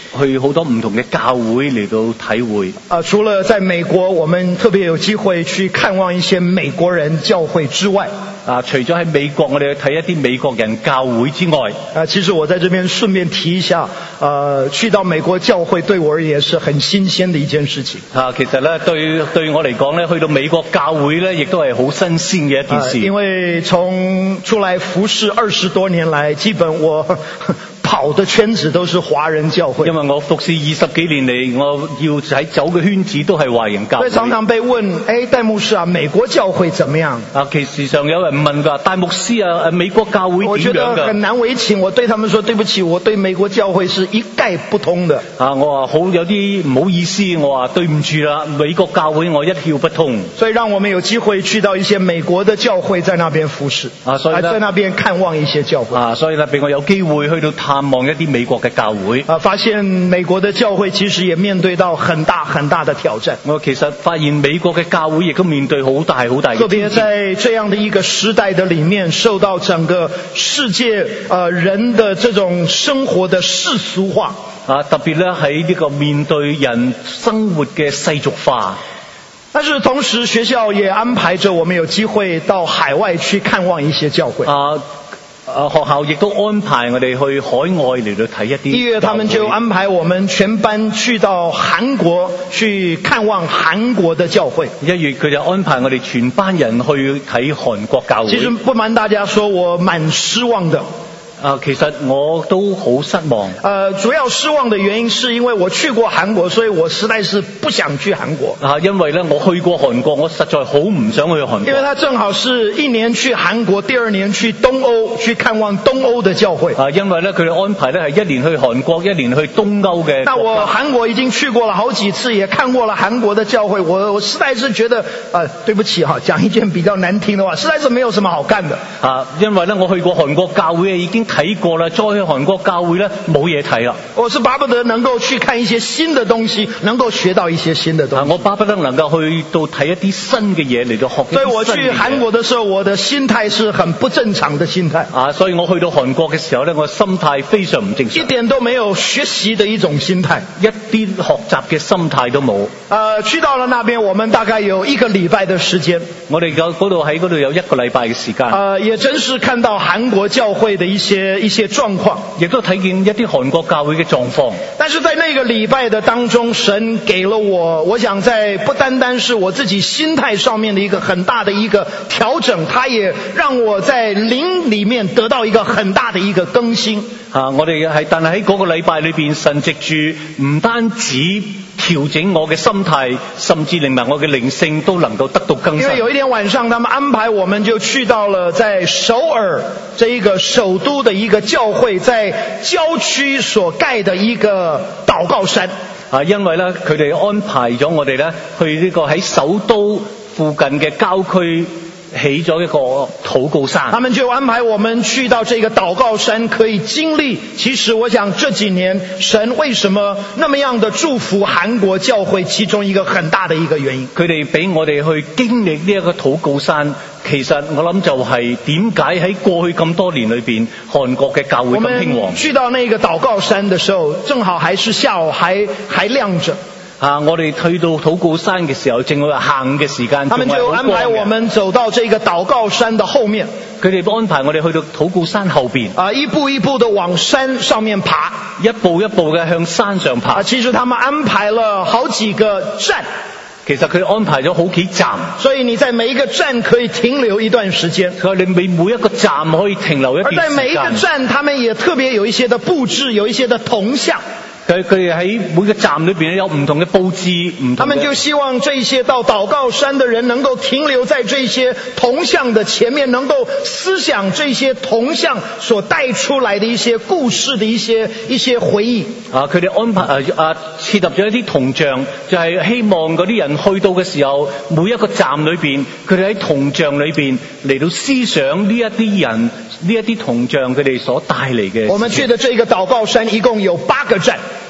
去好多唔同嘅教會嚟到體會。 除了在美國，我們特別有機會去看望一些美國人教會之外， 除咗喺美國我哋去睇一啲美國人教會之外， 其實我在這邊順便提一下，去到美國教會對我而言是很新鮮的一件事情。 其實咧對我嚟講咧，去到美國教會咧，亦都係好新鮮嘅一件事。 因為從出來服侍20多年來，基本我跑的圈子都是華人教會。 因為我服侍20幾年嚟，我要喺走嘅圈子都係華人教會。 所以常常被問，戴牧師啊，美國教會怎麼樣？ 其時常有人問㗎，戴牧師啊，美國教會點樣㗎？ 我覺得很難為情，我對他們說對不起，我對美國教會是一概不通的。 我話有啲唔好意思，我話對唔住啦，美國教會我一竅不通。 所以讓我們有機會去到一些美國的教會，在那邊服侍， 所以在那邊看望一些教會。 所以呢，俾我有機會去到探望一啲美國嘅教會。 發現美國的教會其實也面對到很大很大的挑戰。 我其實發現美國嘅教會亦都面對好大好大嘅挑戰。特別在這樣的一個時代的裡面，受到整個世界人的這種生活的世俗化。 特別咧喺呢個面對人生活嘅世俗化。 但是同時學校也安排着我們有機會到海外去看望一些教會。 學校亦都安排我哋去海外嚟到睇一啲。1 月他們就安排我們全班去到韓國去看望韓國的教會。 1月佢就安排我哋全班人去睇韓國教會。 其實不瞞大家說，我蠻失望的。 其實我都好失望。 主要失望的原因是因為我去過韓國，所以我實在是不想去韓國。 因為呢，我去過韓國，我實在好唔想去韓國。 因為他正好是1年去韓國，第2年去東歐，去看望東歐的教會。 因為呢，佢哋安排呢係1年去韓國，1年去東歐嘅。 那我韓國已經去過了好幾次，也看過了韓國的教會，我實在是覺得，對不起哈，講一件比較難聽的話，實在是沒有什麼好幹的。 因為呢，我去過韓國教會已經睇過啦，再去韓國教會呢，冇嘢睇啦。 我是巴不得能夠去看一些新的東西，能夠學到一些新的東西。 我巴不得能夠去到睇一啲新嘅嘢嚟到學一啲新嘅嘢。 所以我去韓國的時候，我的心態是很不正常的心態。 所以我去到韓國嘅時候呢，我心態非常唔正常。 一點都沒有學習的一種心態， 一啲學習嘅心態都冇。 去到了那邊，我們大概有1個禮拜的時間。 我哋喺嗰度有1個禮拜嘅時間。 也真是看到韓國教會的一些狀況， 亦都睇見一啲韓國教會嘅狀況。 但是在那個禮拜的當中，神給了我想在不單單是我自己心態上面的一個很大的一個調整，他也讓我在靈裡面得到一個很大的一個更新。 我哋但係喺嗰個禮拜裏邊，神藉住唔單止調整我嘅心態，甚至令埋我嘅靈性都能夠得到更新。 因為有一天晚上，他們安排我們就去到了在首爾這一個首都的一個教會，在郊區所蓋的一個禱告山。 因為呢，佢哋安排咗我哋呢去呢個喺首都附近嘅郊區起咗一個禱告山。 他們就安排我們去到這個禱告山，可以經歷。其實我想這幾年神為什麼那麼樣的祝福韓國教會，其中一個很大的一個原因。 佢哋俾我哋去經歷呢一個禱告山，其實我諗就係點解喺過去咁多年裏邊，韓國嘅教會咁興旺。 我們去到那個禱告山的時候，正好還是下午還亮着。 我哋去到禱告山嘅時候，正係行嘅時間， 他們就安排我們走到這個禱告山的後面。 佢哋安排我哋去到禱告山後邊， 一步一步的往山上面爬， 一步一步嘅向山上爬。 其實他們安排了好幾個站。 其實佢安排咗好幾站， 所以你在每一個站可以停留一段時間。 佢話你每一個站可以停留一段時間。 而在每一個站，他們也特別有一些的佈置，有一些的銅像。 佢哋喺每個站裏邊有唔同嘅佈置， 他們就希望這些到禱告山的人能夠停留在這些銅像的前面，能夠思想這些銅像所帶出來的一些故事的一些回憶。 佢哋安排設立咗一啲銅像，就係希望嗰啲人去到嘅時候，每一個站裏邊，佢哋喺銅像裏邊嚟到思想呢一啲人，呢一啲銅像佢哋所帶嚟嘅。 我們去的這個禱告山一共有8個站。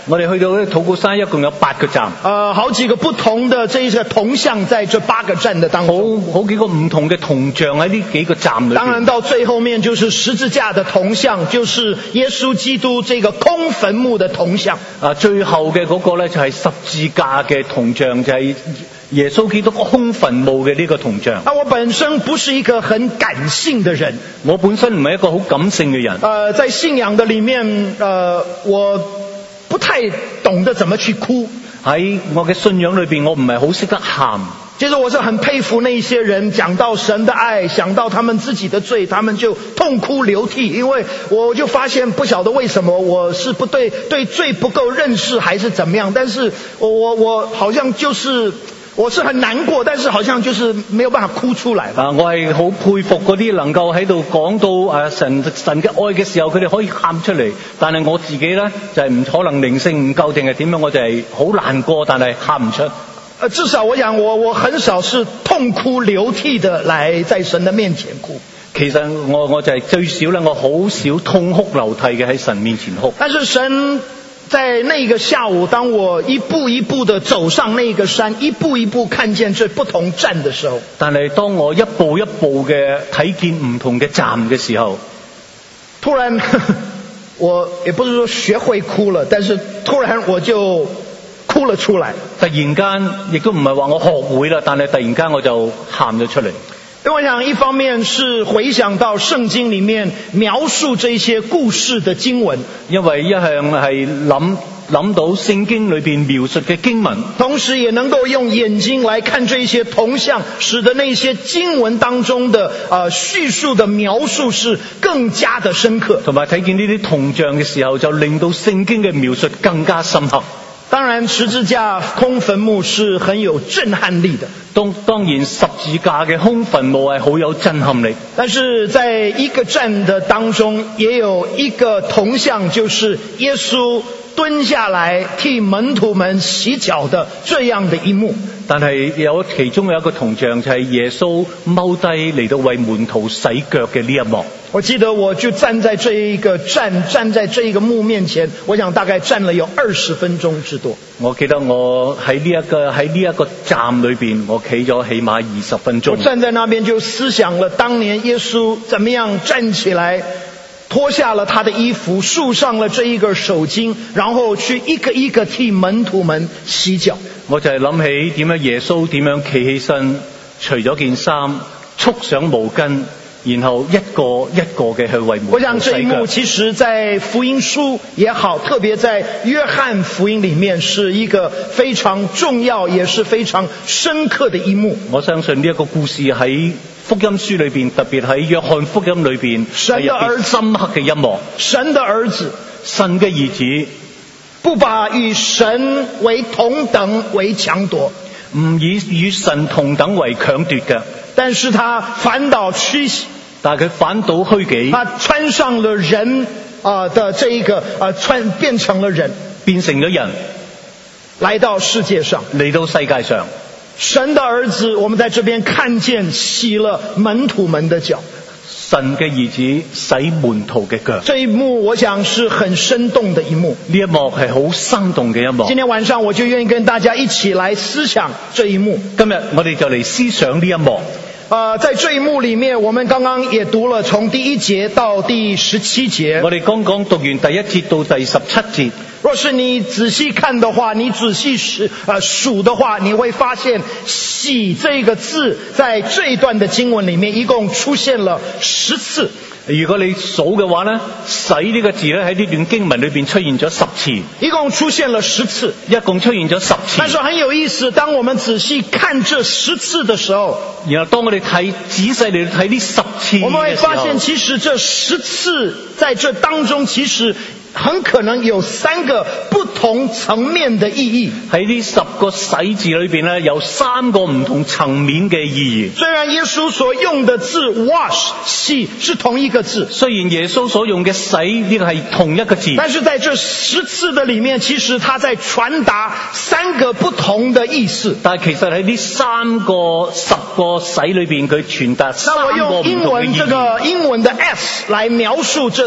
我哋去到土谷山一共有8個站， 好幾個不同的這些銅像在這8個站的當中， 好幾個唔同嘅銅像喺呢幾個站裏邊。 當然到最後面就是十字架的銅像，就是耶穌基督這個空墳墓的銅像。 最後嘅嗰個咧就係十字架嘅銅像，就係耶穌基督空墳墓嘅呢個銅像。 我本身不是一個很感性的人， 我本身唔係一個好感性嘅人。 在信仰的裡面，我不太懂得怎麼去哭。 喺我嘅信仰裏邊，我唔係好識得喊。 其實我是很佩服那些人，講到神的愛，想到他們自己的罪，他們就痛哭流涕。因為我就發現，不曉得為什麼我是不對罪不夠認識，還是怎麼樣，但是我好像就是我是很難過，但是好像就是沒有辦法哭出來。 我係好佩服嗰啲能夠喺度講到神嘅愛嘅時候，佢哋可以喊出嚟。但係我自己咧就係唔可能靈性唔夠定係點樣，我就係好難過，但係喊唔出。 至少我想我很少是痛哭流涕的來在神的面前哭。 其實我就係最少咧，我好少痛哭流涕嘅喺神面前哭。 但是神在那個下午，當我一步一步的走上那個山，一步一步看見這不同站的時候， 但係當我一步一步嘅睇見唔同嘅站嘅時候， 突然我也不是說學會哭了，但是突然我就哭了出來。 突然間亦都唔係話我學會啦，但係突然間我就喊咗出嚟。 因為我想一方面是回想到聖經裡面描述這些故事的經文， 因為一向係諗到聖經裏邊描述嘅經文， 同時也能夠用眼睛來看這些銅像，使得那些經文當中的敘述的描述是更加的深刻。 同埋睇見呢啲銅像嘅時候，就令到聖經嘅描述更加深刻。 當然十字架空墳墓是很有震撼力的， 當然十字架嘅空墳墓係好有震撼力。 但是在一個站的當中，也有一個銅像，就是耶穌蹲下來替門徒們洗腳的這樣的一幕。 但係其中有一個銅像，就係耶穌踎低嚟到為門徒洗腳嘅呢一幕。 我記得我就站在這一個墓面前，我想大概站了有20分鐘之多。 我記得我喺呢一個站裏邊，我企咗起碼20分鐘。 我站在那邊就思想了當年耶穌怎麼樣站起來，脫下了他的衣服，束上了這一個手巾，然後去一個一個替門徒們洗腳。我就係諗起點樣耶穌點樣企起身，除咗件衫，束上毛巾，然後一個一個嘅去為門徒洗腳。我想這一幕其實在福音書也好，特別在約翰福音裡面是一個非常重要也是非常深刻的一幕。我相信呢一個故事喺福音書裏邊，特別喺約翰福音裏邊係有啲深刻嘅一幕。神的兒子，神嘅兒子不把與神為同等為搶奪，唔以與神同等為搶奪嘅，但是他反倒虛己，但係佢反倒虛己，他穿上了人的這一個變成了人，變成了人，來到世界上，嚟到世界上。神的兒子，我們在這邊看見洗了門徒們的腳。神嘅兒子洗門徒嘅腳，這一幕我想是很生動的一幕。呢一幕係好生動嘅一幕。今天晚上我就願意跟大家一起來思想這一幕。今日我哋就嚟思想呢一幕。在這一幕裡面，我們剛剛也讀了從第1節到第17節。我哋剛剛讀完第1節到第17節。若是你仔細看的話，你仔細數的話，你會發現洗這個字在這一段的經文裡面一共出現了10次。如果你數嘅話呢，洗呢個字呢喺呢段經文裏邊出現咗10次，一共出現了10次，一共出現咗10次。但是很有意思，當我們仔細看這10次的時候，然後當我哋仔細嚟睇呢10次，我們會發現其實這10次在這當中其實很可能有3個不同層面的意義。喺呢10個洗字裏邊呢，有3個唔同層面嘅意義。雖然耶穌所用的字 wash 洗是同一個字，雖然耶穌所用嘅洗呢個係同一個字，但是在這10次的裡面，其實他在傳達3個不同的意思。但係其實喺呢10個洗裏邊，佢傳達3個唔同嘅意義。那我用英文的 S 來描述這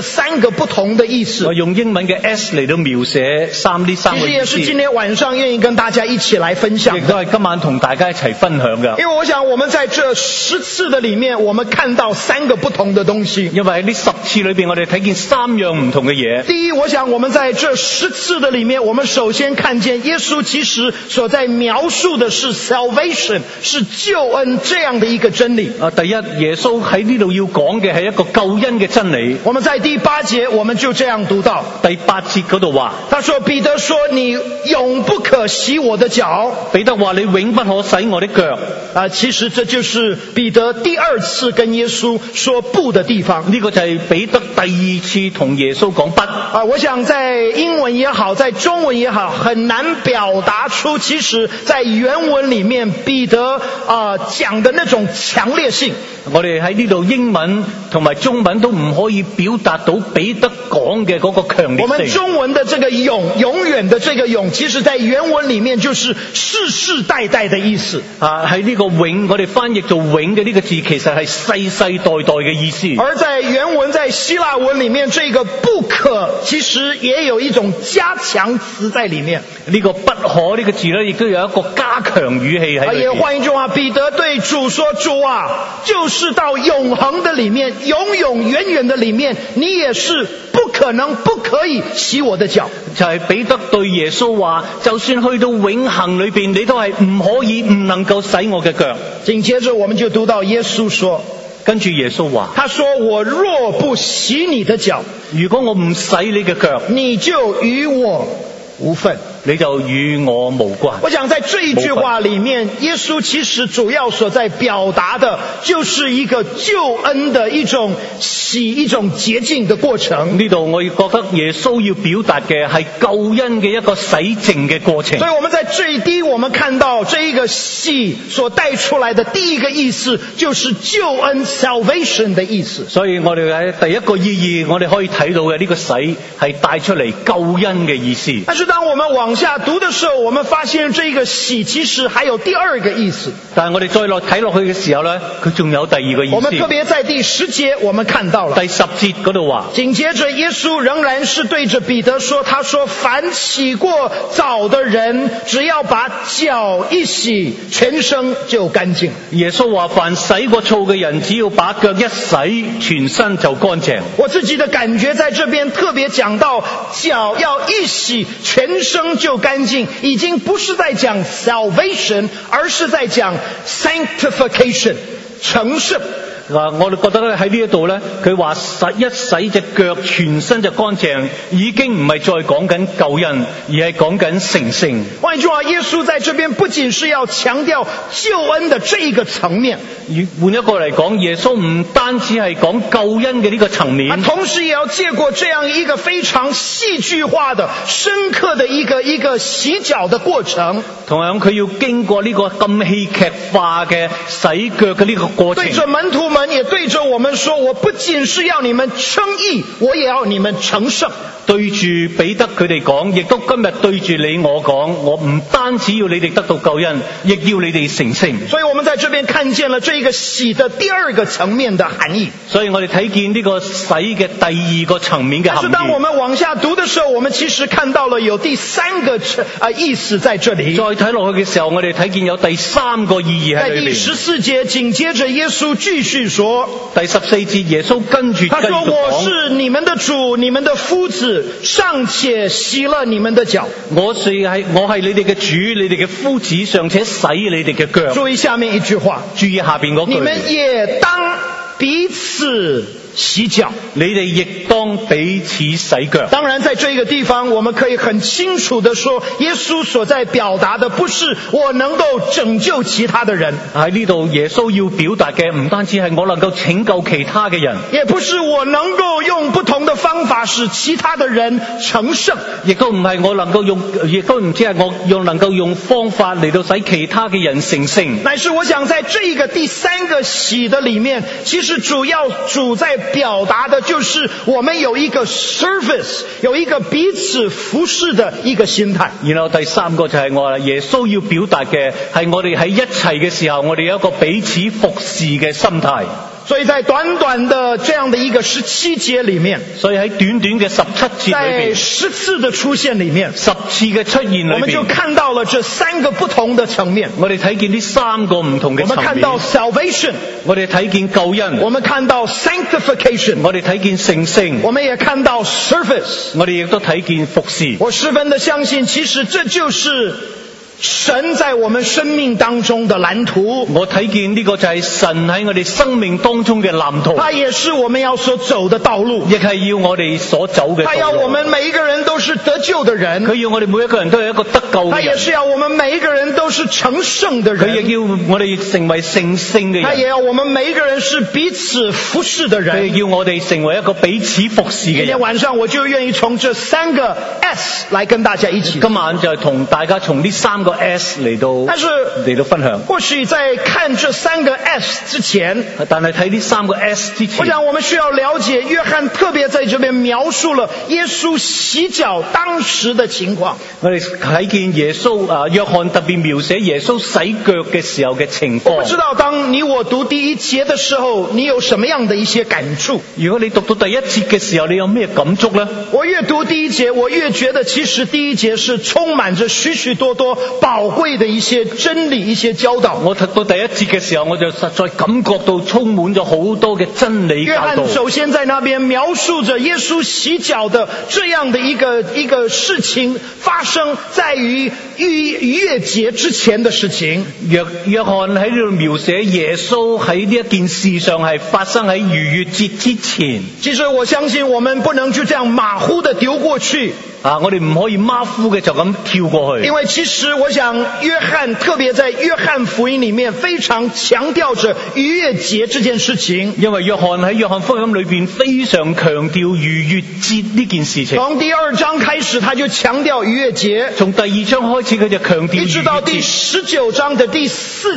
这三个不同的意思我。用英文嘅 S 嚟到描寫呢三其個意实也是今思， 天晚上愿意跟大家一起来分享的。 亦都係今晚同大家一齊分享嘅。 因为我想我们在这10次的里面，我们看到三个不同的东西。 因為喺呢10次裏邊，我哋睇見3樣唔同嘅嘢。 第一，我想我们在这10次的里面，我们首先看见耶稣其实所在描述的是 salvation， 是救恩这样的一个真理。 第一，耶穌喺呢度要講嘅係一個救恩嘅真理。 我们在第8节我们就这样读到， 第8節嗰度話， 他说彼得说你永不可洗我的脚。 彼得話你永不可洗我的腳。 其实这就是彼得第2次跟耶稣说不的地方。 呢個就係彼得第2次同耶穌講不。 我想在英文也好，在中文也好，很難表達出其實在原文裏面彼得講的那種強烈性。 我哋喺呢度英文同埋中文都唔可以表達到彼得講嘅嗰個強烈性。 我們中文的這個永遠的這個永，其實在原文裏面就是世世代代的意思。 喺呢個永，我哋翻譯做永嘅呢個字，其實係世世代代嘅意思。 而在原文在希臘文裏面，這個不可其實也有一種加強詞在裏面。 呢個不可呢個字咧，亦都有一個加強語氣喺裏面。 也換一句話，彼得對主說：主啊，就是到永恆的裏面，永永遠遠的裏面，你也是不可能不可以洗我的腳。 就係彼得對耶穌話，就算去到永恆裏邊，你都係唔可以唔能夠洗我嘅腳。 緊接着我們就讀到耶穌說， 跟住耶穌話， 他說我若不洗你的腳， 如果我唔洗你嘅腳， 你就與我無分， 你就與我無關。 我想在這一句話裏面，耶穌其實主要所在表達的就是一個救恩的一種洗、一種潔淨的過程。 呢度我覺得耶穌要表達嘅係救恩嘅一個洗淨嘅過程。 所以我們在最低我們看到這一個洗所帶出來的第一個意思就是救恩 salvation 的意思。 所以我哋喺第一個意義，我哋可以睇到嘅呢個洗係帶出嚟救恩嘅意思。 但是當我們往下讀的時候，我們發現這個洗其實還有第二個意思。 但係我哋再睇落去嘅時候呢，佢仲有第二個意思。 我們特別在第10節我們看到了。 第10節嗰度話， 緊接着耶穌仍然是對着彼得說，他說凡洗過澡的人，只要把腳一洗，全身就乾淨。 耶穌話凡洗過澡嘅人，只要把腳一洗，全身就乾淨。 我自己的感覺在這邊特別講到腳要一洗，全身就乾淨，已經不是在講 salvation， 而是在講 sanctification， 成聖。 我哋覺得咧喺呢一度咧，佢話一洗隻腳，全身就乾淨，已經唔係再講緊救恩，而係講緊成聖。 換句話，耶穌在這邊不僅是要強調救恩的這一個層面， 換一個嚟講，耶穌唔單止係講救恩嘅呢個層面， 同時也要借過這樣一個非常戲劇化的、深刻的一個洗腳的過程。 同樣佢要經過呢個咁戲劇化嘅洗腳嘅呢個過程。 對着門徒們也對着我們說，我不僅是要你們稱義，我也要你們成聖。 對住彼得佢哋講，亦都今日對住你我講，我唔單止要你哋得到救恩，亦要你哋成聖。 所以我們在這邊看見了這個洗的第二個層面的含義。 所以我哋睇見呢個洗嘅第二個層面嘅含義。 但是當我們往下讀的時候，我們其實看到了有第三個意思在這裡。 再睇落去嘅時候，我哋睇見有第三個意義喺裏面。 在第14節緊接着耶穌繼續說， 第14節耶穌跟住繼續講，他說我是你們的主，你們的夫子，尚且洗了你們的腳。 我係你哋嘅主，你哋嘅夫子，尚且洗你哋嘅腳。 注意下面一句話， 注意下邊嗰句， 你們也當彼此洗腳， 你哋亦當彼此洗腳。 當然在這個地方我們可以很清楚地說，耶穌所在表達的不是我能夠拯救其他的人， 喺呢度耶穌要表達嘅唔單止係我能夠拯救其他嘅人， 也不是我能夠用不同的方法使其他的人成聖， 亦都唔係我能夠用，亦都唔知係我能夠用方法嚟到使其他嘅人成聖。 乃是我想在這個第三個洗的裡面，其實主在表達的就是我們有一個 service， 有一個彼此服侍的一個心態。 然後第三個就係我耶穌要表達嘅係我哋喺一齊嘅時候，我哋有一個彼此服侍嘅心態。 所以在短短的这样的一个17节里面， 所以喺短短嘅17節在裏邊 10次的出現里面， 10次嘅出現裏我們就邊， 看到了這3個不同的層面。 我哋睇見呢3個唔同嘅我們層面。 看到 salvation， 我哋睇見救恩， 我們看到 sanctification， 我哋睇見聖聖， 我們也看到 service。 我哋亦都睇見服侍。 我十分的相信，其實這就是神在我們生命當中的藍圖， 我睇見呢個就係神喺我哋生命當中嘅藍圖， 它也是我們要所走的道路， 亦係要我哋所走嘅它要道路。 我們每一個人都是得救的人， 佢要我哋每一個人都係一個得救它嘅人， 也是要我們每一個人都是成聖的佢人， 亦要我哋成為聖聖嘅人， 它也要我們每一個人是彼此服侍的佢人。 亦要我哋成為一個彼此服侍嘅人今天。晚上我就願意從這3個 S 來跟大家一起。 今晚就係同大家從呢3個 S 嚟但是到分享。 或許在看這3個 S 之前， 但係睇呢3個 S 之前， 我想我們需要了解約翰特別在這邊描述了耶穌洗腳當時的情況。 我哋睇見耶穌約翰特別描寫耶穌洗腳嘅時候嘅情況。 我不知道當你我讀第1節的時候，你有什麼樣的一些感觸？ 如果你讀到第1節嘅時候，你有咩感觸呢？ 我越讀第1節，我越覺得其實第1節是充滿着許許多多寶貴的一些真理、一些教導。 我讀到第1節嘅時候，我就實在感覺到充滿咗好多嘅真理約教導。 翰首先在那邊描述着耶穌洗腳的這樣的一個事情發生在於逾越節之前的事情。 約翰喺呢度描寫耶穌喺呢一件事上係發生喺逾越節之前。 其實我相信我們不能就這樣馬虎地丟過去。 我哋唔可以馬虎嘅就咁跳過去。 因為其實我想約翰特別在約翰福音裡面非常強調着逾越節這件事情。 因為約翰喺約翰福音裏邊非常強調逾越節呢件事情。 從第2章開始他就強調逾越節， 從第2章開始佢就強調逾越節， 一直到第19章的第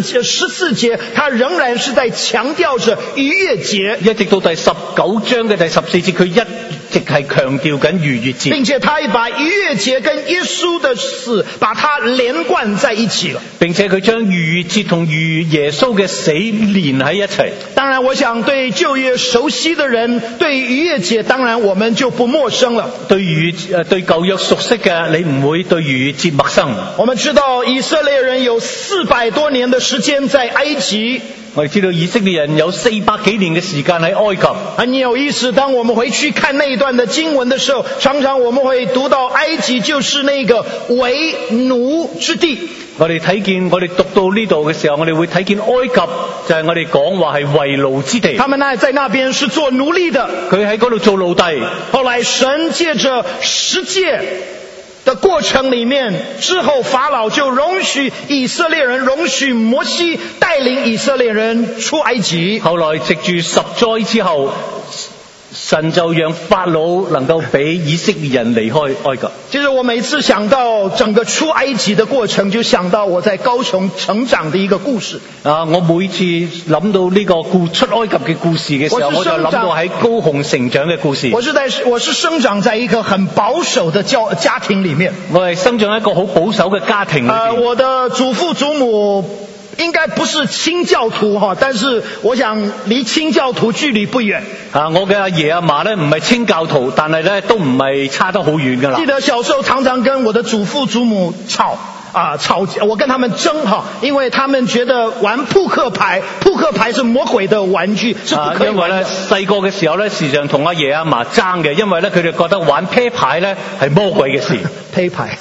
14節他仍然是在強調着逾越節， 一直到第19章嘅第14節佢一直係強調緊逾越節， 並且他把逾越節跟耶穌的死把它連貫在一起了， 並且佢將逾越節同耶穌嘅死連喺一齊。 當然我想對舊約熟悉的人對逾越節當然我們就不陌生了。 對舊約熟悉嘅你唔會對逾越節陌生。 我們知道以色列人有400多年的時間在埃及， 我哋知道以色列人有400幾年嘅時間喺埃及。 很有意思，當我們回去看那一段的經文的時候，常常我們會讀到埃及就是那個為奴之地。 我哋讀到呢度嘅時候，我哋會睇見埃及就係我哋講話係為奴之地。 他們在那邊是做奴隸的， 佢喺嗰度做奴隸。 後來神借着十誡的過程裡面，之後法老就容許以色列人，容許摩西帶領以色列人出埃及。 後來藉住10災之後，神就讓法老能夠俾以色列人離開埃及。 其實我每次想到整個出埃及的過程，就想到我在高雄成長的一個故事。 我每次諗到呢個出埃及嘅故事嘅時候，我就諗到喺高雄成長嘅故事。 我是生長在一個很保守的家庭裡面。 我係生長喺一個好保守嘅家庭裡面。 我的祖父祖母應該不是清教徒哈，但是我想離清教徒距離不遠。 我嘅阿爺阿嫲咧唔係清教徒，但係咧都唔係差得好遠噶啦。 記得小時候常常跟我的祖父祖母吵，我跟他們爭哈，因為他們覺得玩撲克牌是魔鬼的玩具，是不可以玩的。 因為咧細個嘅時候咧，時常同阿爺阿嫲爭嘅，因為咧佢哋覺得玩啤牌咧係魔鬼嘅事。 啤牌。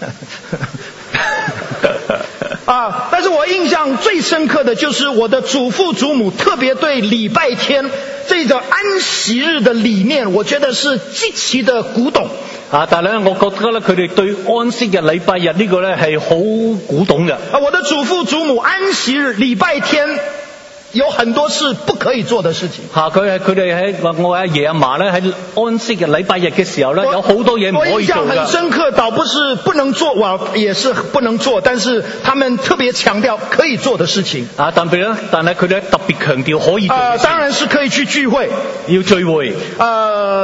但是我印象最深刻的就是我的祖父祖母特別對禮拜天這個安息日的理念，我覺得是極其的古董。 但係咧，我覺得咧，佢哋對安息日、禮拜日呢個咧係好古董嘅。 我的祖父祖母安息日、禮拜天有很多事不可以做的事情。 佢哋喺我阿爺阿嫲咧喺安息日、禮拜日嘅時候咧，有好多嘢唔可以做㗎。 我印象很深刻，倒不是不能做，也是不能做，但是他們特別強調可以做的事情。 但係佢哋特別強調可以做的事情。 當然是可以去聚會， 要聚會。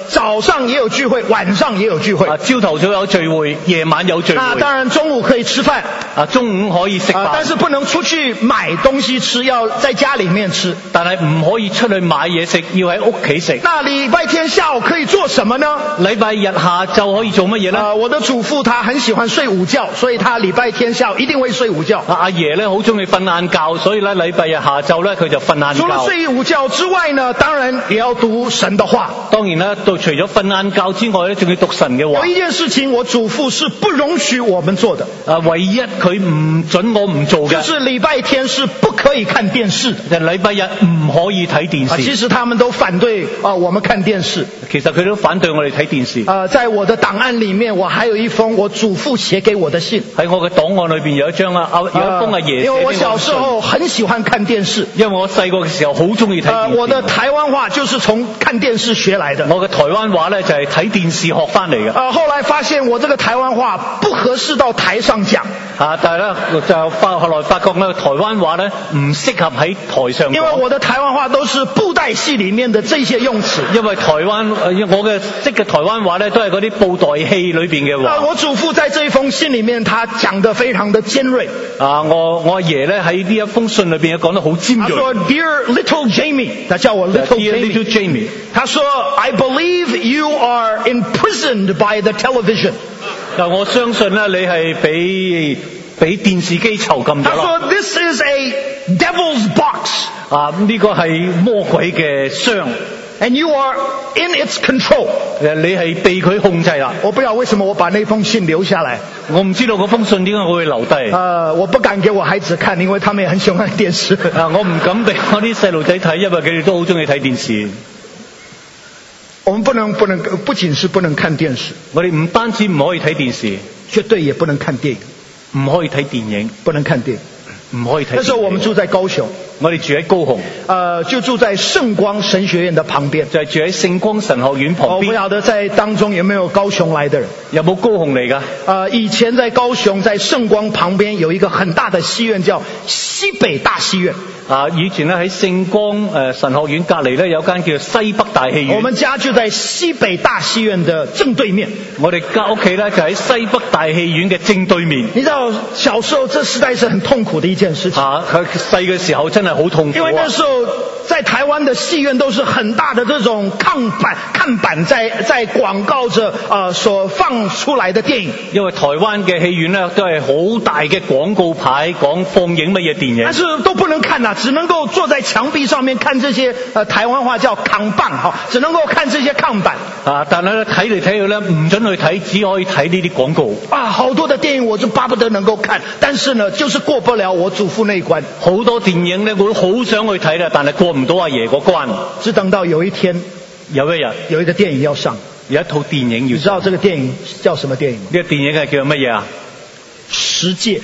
早上也有聚会，晚上也有聚會。 朝頭早有聚會，夜晚有聚會。 當然中午可以吃飯。 中午可以食飯。 但是不能出去買東西吃，要在家裡面吃。 但係唔可以出去買嘢食，要喺屋企食。 那禮拜天下午可以做什麼呢？ 禮拜日下晝可以做乜嘢呢？ 我的祖父他很喜歡睡午覺，所以他禮拜天下午一定會睡午覺。 阿爺咧好中意瞓晏覺，所以咧禮拜日下晝咧佢就瞓晏覺。 除了睡午覺之外呢，當然也要讀神的話。 當然啦，除咗瞓晏覺之外咧，仲要讀神嘅話。 有一件事情我祖父是不容許我們做的。 唯一佢唔准我唔做嘅， 就是禮拜天是不可以看電視的。 禮拜日唔可以睇電視。 其實他們都反對我們看電視。 其實佢都反對我哋睇電視。 在我的檔案裡面，我還有一封我祖父寫給我的信。 喺我嘅檔案裏邊有一張有一封阿爺寫俾我嘅信。 因為我小時候很喜歡看電視。 因為我細個嘅時候好中意睇電視。 我的台灣話就是從看電視學來的。 我嘅台灣話咧就係睇電視學翻嚟嘅。 後來發現我這個台灣話不合適到台上講。 但係咧就後來發覺咧台灣話咧唔適合喺台上講。 因為我的台灣話都是布袋戲裡面的這些用詞。 因為我嘅識嘅台灣話咧都係嗰啲布袋戲裏邊嘅話。 我祖父在這一封信裡面，他講得非常的尖銳。 我阿爺咧喺呢一封信裏邊講得好尖銳。 他說 Dear little Jamie， 他叫我 little Jamie。他說 I believe you are imprisoned by the television。 我相信咧你係俾電視機囚禁咗啦。 他說 This is a devil's box。 呢個係魔鬼嘅箱。 And you are in its control。 你係被佢控制啦。 我不知道為什麼我把那封信留下來。 我唔知道嗰封信點解我會留低。 我不敢給我孩子看，因為他們也很喜歡看電視。 我唔敢俾我啲細路仔睇，因為佢哋都好中意睇電視。 我們不僅是不能看電視， 我哋唔單止唔可以睇電視， 絕對也不能看電影。 唔可以睇電影， 不能看電影， 唔可以睇。 那時候我們住在高雄。 我哋住喺高雄， 就住在聖光神學院的旁邊， 就係住喺聖光神學院旁邊。 我不曉得在當中有沒有高雄來的人， 有冇高雄嚟㗎？ 以前在高雄，在聖光旁邊有一個很大的戲院，叫西北大戲院。 以前咧喺聖光神學院隔離咧有間叫西北大戲院。 我們家就在西北大戲院的正對面。 我哋家屋企咧就喺西北大戲院嘅正對面。 你知道小時候這實在是很痛苦的一件事情。 佢細嘅時候真係好痛苦。 因為那時候在台灣的戲院都是很大的這種看板在廣告着所放出來的電影。因為台灣嘅戲院呢都係好大嘅廣告牌講放映乜嘢電影。但是都不能看只能夠坐在牆壁上面看這些台灣話叫扛棒，只能夠看這些抗板。但係咧睇嚟睇去咧唔准去睇，只可以睇呢啲廣告。好多的電影我就巴不得能夠看，但是呢就是過不了我祖父那一關。好多電影呢我都好想去睇啦，但係過唔到阿爺嗰關。只等到有一天，有一日有一個電影要上，有一套電影要上。你知道這個電影叫什麼電影嗎？呢個電影係叫乜嘢啊？十屆。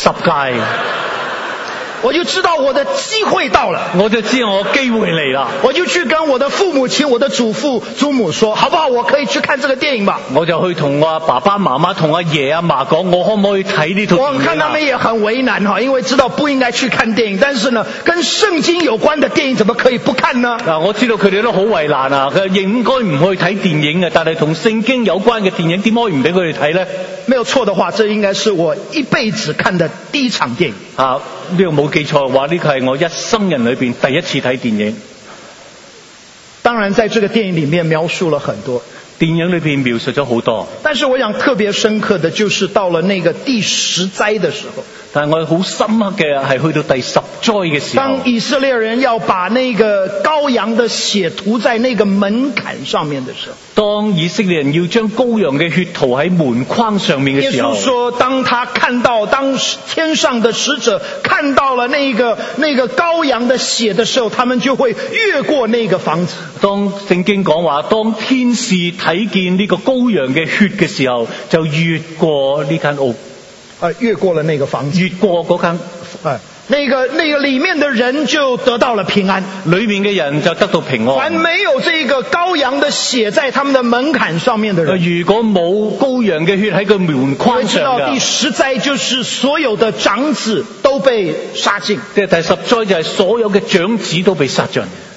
我就知道我的機會到了，我就知道我機會嚟啦，我就去跟我的父母親、我的祖父、祖母說，好不好？我可以去看這個電影吧。我就去同我爸爸媽媽、同阿爺阿嫲講，我可唔可以睇呢套電影？我看他們也很為難哈，因為知道不應該去看電影，但是呢，跟聖經有關的電影怎麼可以不看呢？我知道佢哋都好為難啊，佢應該唔去睇電影嘅，但係同聖經有關嘅電影點可以唔俾佢哋睇呢？沒有錯的話，這應該是我一輩子看的第一場電影。呢個冇記錯嘅話，呢個係我一生人裏邊第一次睇電影。當然，在這個電影裡面描述了很多。電影裏邊描述咗好多。但是我想特別深刻的就是到了那個第10災的時候。但係我好深刻嘅係去到第10災嘅時候。當以色列人要把那個羔羊的血塗在那個門檻上面的時候。當以色列人要將羔羊嘅血塗喺門框上面嘅時候。耶穌說，當天上的使者看到了那個羔羊的血的時候，他們就會越過那個房子。當聖經講話，當天使睇見呢個羔羊嘅血嘅時候，就越過呢間屋。越過了那個房子，越過嗰間，那個裡面的人就得到了平安，裡面嘅人就得到平安。凡沒有這個羔羊的血在他們的門檻上面的人，如果冇羔羊嘅血喺個門框上嘅，第10災就是所有的長子都被殺盡。即係第10災就係所有嘅長子都被殺盡。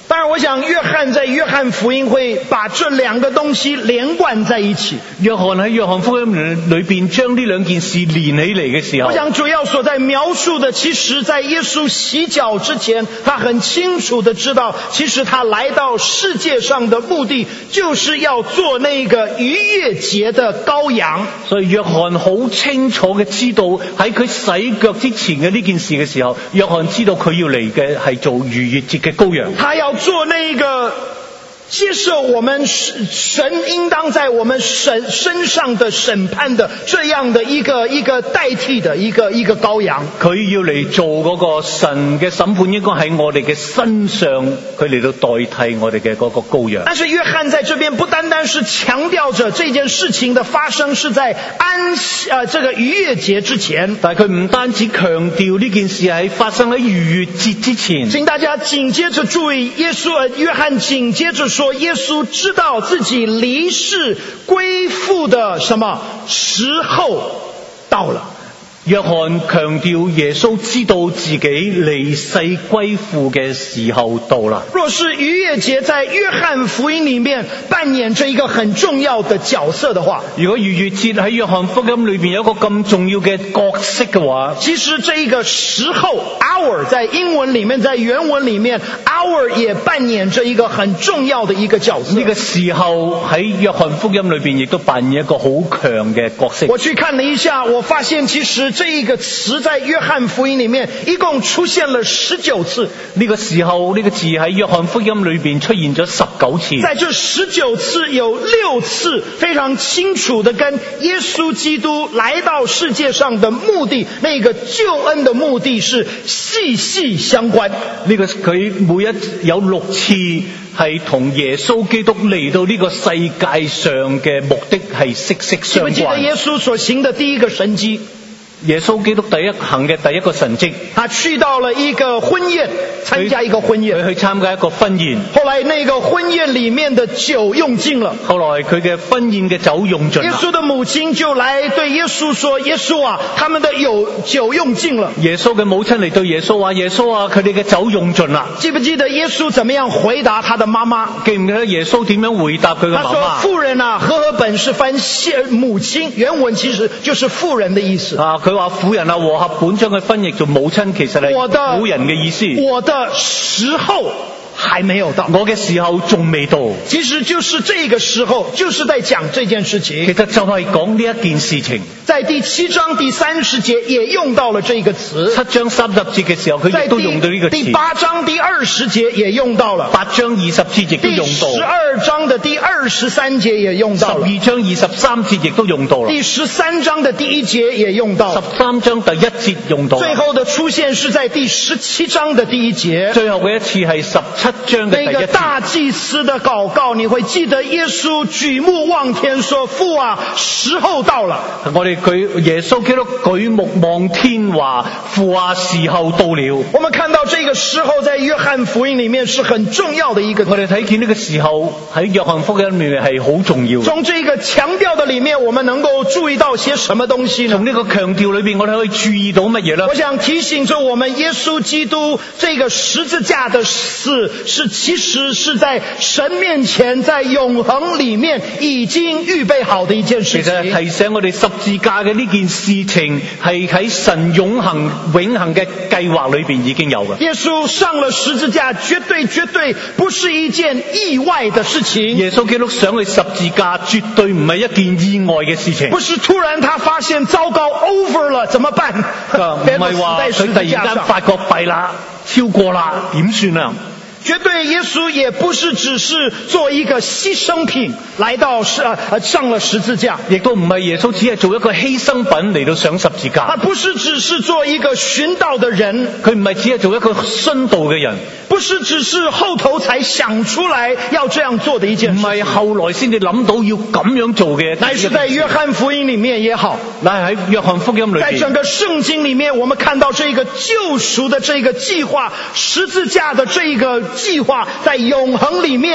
当然我想约翰在约翰福音会把这两个东西连贯在一起。 約翰喺約翰福音裏邊將呢兩件事連起嚟嘅時候， 我想主要所在描述的，其實在耶穌洗腳之前，他很清楚的知道，其實他來到世界上的目的就是要做那個逾越節的羔羊。 所以約翰好清楚嘅知道喺佢洗腳之前嘅呢件事嘅時候，約翰知道佢要嚟嘅係做逾越節嘅羔羊。 他要做那個接受我們神應當在我們身上的審判的這樣的一個代替的一個羔羊。 佢要嚟做嗰個神嘅審判，應該喺我哋嘅身上，佢嚟到代替我哋嘅嗰個羔羊。 但是約翰在這邊不單單是強調着這件事情的發生是在這個逾越節之前， 但係佢唔單止強調呢件事係發生喺逾越節之前。 請大家緊接着注意，約翰緊接着說，耶穌知道自己離世歸父的什麼時候到了。 約翰強調耶穌知道自己離世歸父嘅時候到啦。 若是逾越節在約翰福音裏面扮演着一個很重要的角色的話， 如果逾越節喺約翰福音裏邊有一個咁重要嘅角色嘅話， 其實這一個時候 hour 在英文裏面，在原文裏面 hour 也扮演着一個很重要的一個角色。 呢個時候喺約翰福音裏邊亦都扮演一個好強嘅角色。 我去看了一下，我發現其實這一個詞在約翰福音裏面一共出現了19次。 呢個時候呢個字喺約翰福音裏邊出現咗19次。 在這19次有6次非常清楚的跟耶穌基督來到世界上的目的，那個救恩的目的是息息相關。 呢個佢每一有6次係同耶穌基督嚟到呢個世界上嘅目的係息息相關。 記不記得耶穌所行的第一個神蹟？ 耶穌基督行嘅第一個神蹟， 他去到了一個婚宴，參加一個婚宴。 佢去參加一個婚宴。 後來那個婚宴裏面的酒用盡了。 後來佢嘅婚宴嘅酒用盡了。 耶穌的母親就來對耶穌說：耶穌啊，他們的酒用盡了。 耶穌嘅母親嚟對耶穌話：耶穌啊，佢哋嘅酒用盡啦。 記不記得耶穌怎麼樣回答他的媽媽？ 記唔記得耶穌點樣回答佢嘅媽媽？ 他說：婦人啊，和本是翻母親，原文其實就是婦人的意思。 佢話婦人啊，和合本將佢翻譯做母親，其實係婦人嘅意思。 我的時候還沒有到， 我嘅時候仲未到。 其實就是這個時候，就是在講這件事情。 其實就係講呢一件事情。 在第7章第30節也用到了這個詞。 7章30節嘅時候，佢亦都用到呢個詞。 第8章第20節也用到了。 8章20節亦都用到。 第12章的第23節也用到了。 12章23節亦都用到了。 第13章的第1節也用到了。 13章第1節用到了。 最後的出現是在第17章的第1節。 最後嘅一次係17章嘅第1節。 那個大祭司的禱告，你會記得耶穌舉目望天說：父啊，時候到了。 耶穌基督舉目望天話：父啊，時候到了。 我們看到這個時候在約翰福音裏面是很重要的一個。 我哋睇見呢個時候喺約翰福音裏面係好重要。 從這個強調的裏面，我們能夠注意到些什麼東西呢？ 從呢個強調裏面，我哋可以注意到乜嘢呢？ 我想提醒着我們，耶穌基督這個十字架的死其實是在神面前，在永恆裏面已經預備好的一件事情。 其實提醒我哋十字架嘅呢件事情係喺神永恆嘅計劃裏邊已經有嘅。 耶穌上了十字架，絕對不是一件意外的事情。 耶穌基督上去十字架，絕對唔係一件意外嘅事情。 不是突然他發現糟糕 over 了，怎麼辦？ 唔係話佢突然間發覺弊啦，超過啦，點算啊？ 絕對耶穌也不是只是做一個犧牲品來到上了十字架， 亦都唔係耶穌只係做一個犧牲品嚟到上十字架。 他不是只是做一個殉道的人， 佢唔係只係做一個殉道嘅人， 不是只是後頭才想出來要這樣做的一件事， 唔係後來先至諗到要咁樣做嘅。 乃是在約翰福音裏面也好， 乃喺約翰福音裏面， 在整個聖經裏面，我們看到這個救贖的這個計劃，十字架的這個計劃在永恆裏面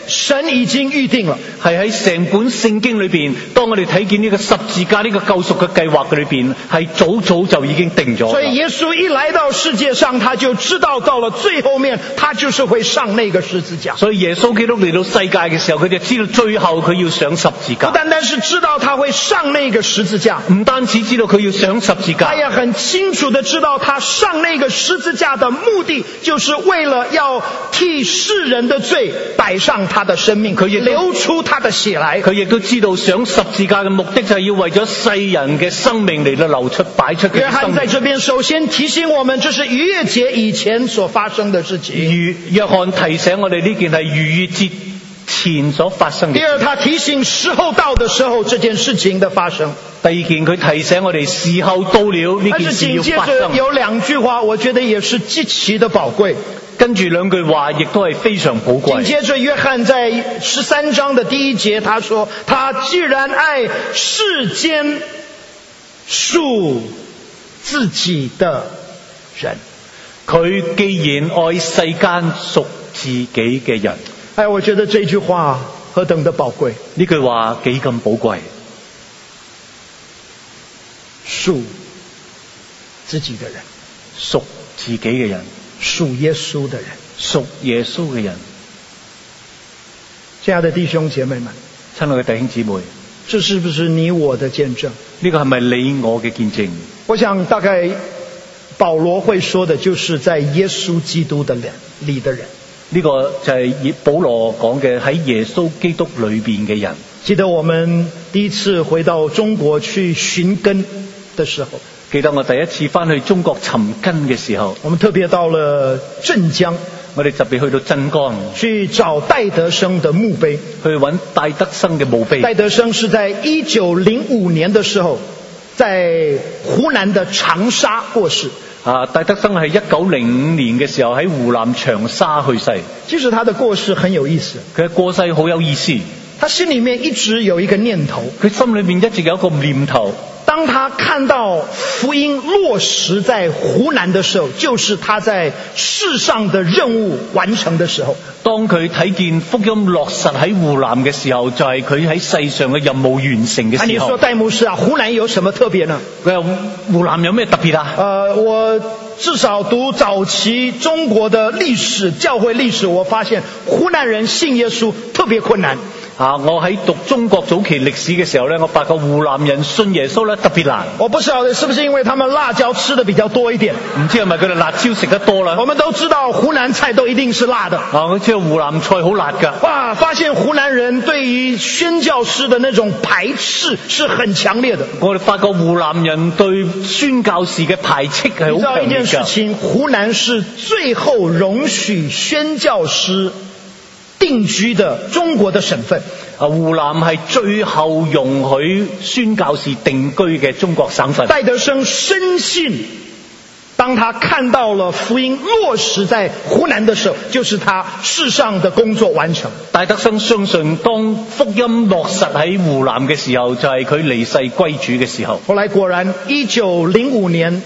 神已經預定了。 係喺成本聖經裏邊，當我哋睇見呢個十字架呢個救贖嘅計劃嘅裏邊，係早早就已經定咗。 所以耶穌一來到世界上，他就知道到了最後面，他就是會上那個十字架。 所以耶穌基督嚟到世界嘅時候，佢就知道最後佢要上十字架。 不單單是知道他會上那個十字架， 唔單止知道佢要上十字架， 他也很清楚的知道他上那個十字架的目的，就是為了要替世人的罪擺上他的生命，流出他的血來。 佢亦都知道上十字架嘅目的就係要為咗世人嘅生命嚟到流出擺出佢嘅生命。 約翰在這邊首先提醒我們，這是逾越節以前所發生的事情。 約翰提醒我哋呢件係逾越節前所發生嘅。 第二，他提醒時候到的時候這件事情的發生。 第二件佢提醒我哋時候到了呢件事要發生。 但是緊接着有兩句話，我覺得也是極其的寶貴。 跟住兩句話亦都係非常寶貴。 緊接着約翰在13章的第1節，他說：他既然愛世間屬自己的人， 佢既然愛世間屬自己嘅人。 哎，我覺得這句話何等的寶貴。 呢句話幾咁寶貴。 屬自己的人， 屬自己嘅人， 屬耶穌的人， 屬耶穌嘅人。 親愛的弟兄姐妹們， 親愛嘅弟兄姊妹， 這是不是你我的見證？ 呢個係咪你我嘅見證？ 我想大概保羅會說的就是在耶穌基督的裏的人。 呢個就係保羅講嘅喺耶穌基督裏邊嘅人。 記得我們第一次回到中國去尋根的時候， 記得我第一次翻去中國尋根嘅時候，我們特別到了鎮江，我哋特別去到鎮江去找戴德生的墓碑， 去揾戴德生嘅墓碑。 戴德生是在1905年的時候，在湖南的長沙過世。 戴德生係1905年嘅時候喺湖南長沙去世。 其實他的過世很有意思， 佢嘅過世好有意思。 他心裏面一直有一個念頭， 佢心裏面一直有一個念頭。 當他看到福音落實在湖南的時候，就是他在世上的任務完成的時候。 當佢睇見福音落實喺湖南嘅時候，就係佢喺世上嘅任務完成嘅時候。 你說戴牧師啊，湖南有什麼特別呢？ 湖南有咩特別啊？ 我至少讀早期中國的歷史，教會歷史，我發現湖南人信耶穌特別困難。 我喺讀中國早期歷史嘅時候呢，我發覺湖南人信耶穌呢特別難。 我不曉得是不是因為他們辣椒吃得比較多一點， 唔知係咪佢哋辣椒食得多啦。 我們都知道湖南菜都一定是辣的。 我知道湖南菜好辣㗎。 哇，發現湖南人對於宣教師的那種排斥是很強烈的。 我哋發覺湖南人對宣教士嘅排斥係好強烈㗎。你知道一件事情， 湖南是最後容許宣教師定居的中國的省份。 湖南係最後容許宣教士定居嘅中國省份。 戴德生深信，當他看到了福音落實在湖南的時候，就是他世上的工作完成。 戴德生相信，當福音落實喺湖南嘅時候，就係佢離世歸主嘅時候。 後來果然1905年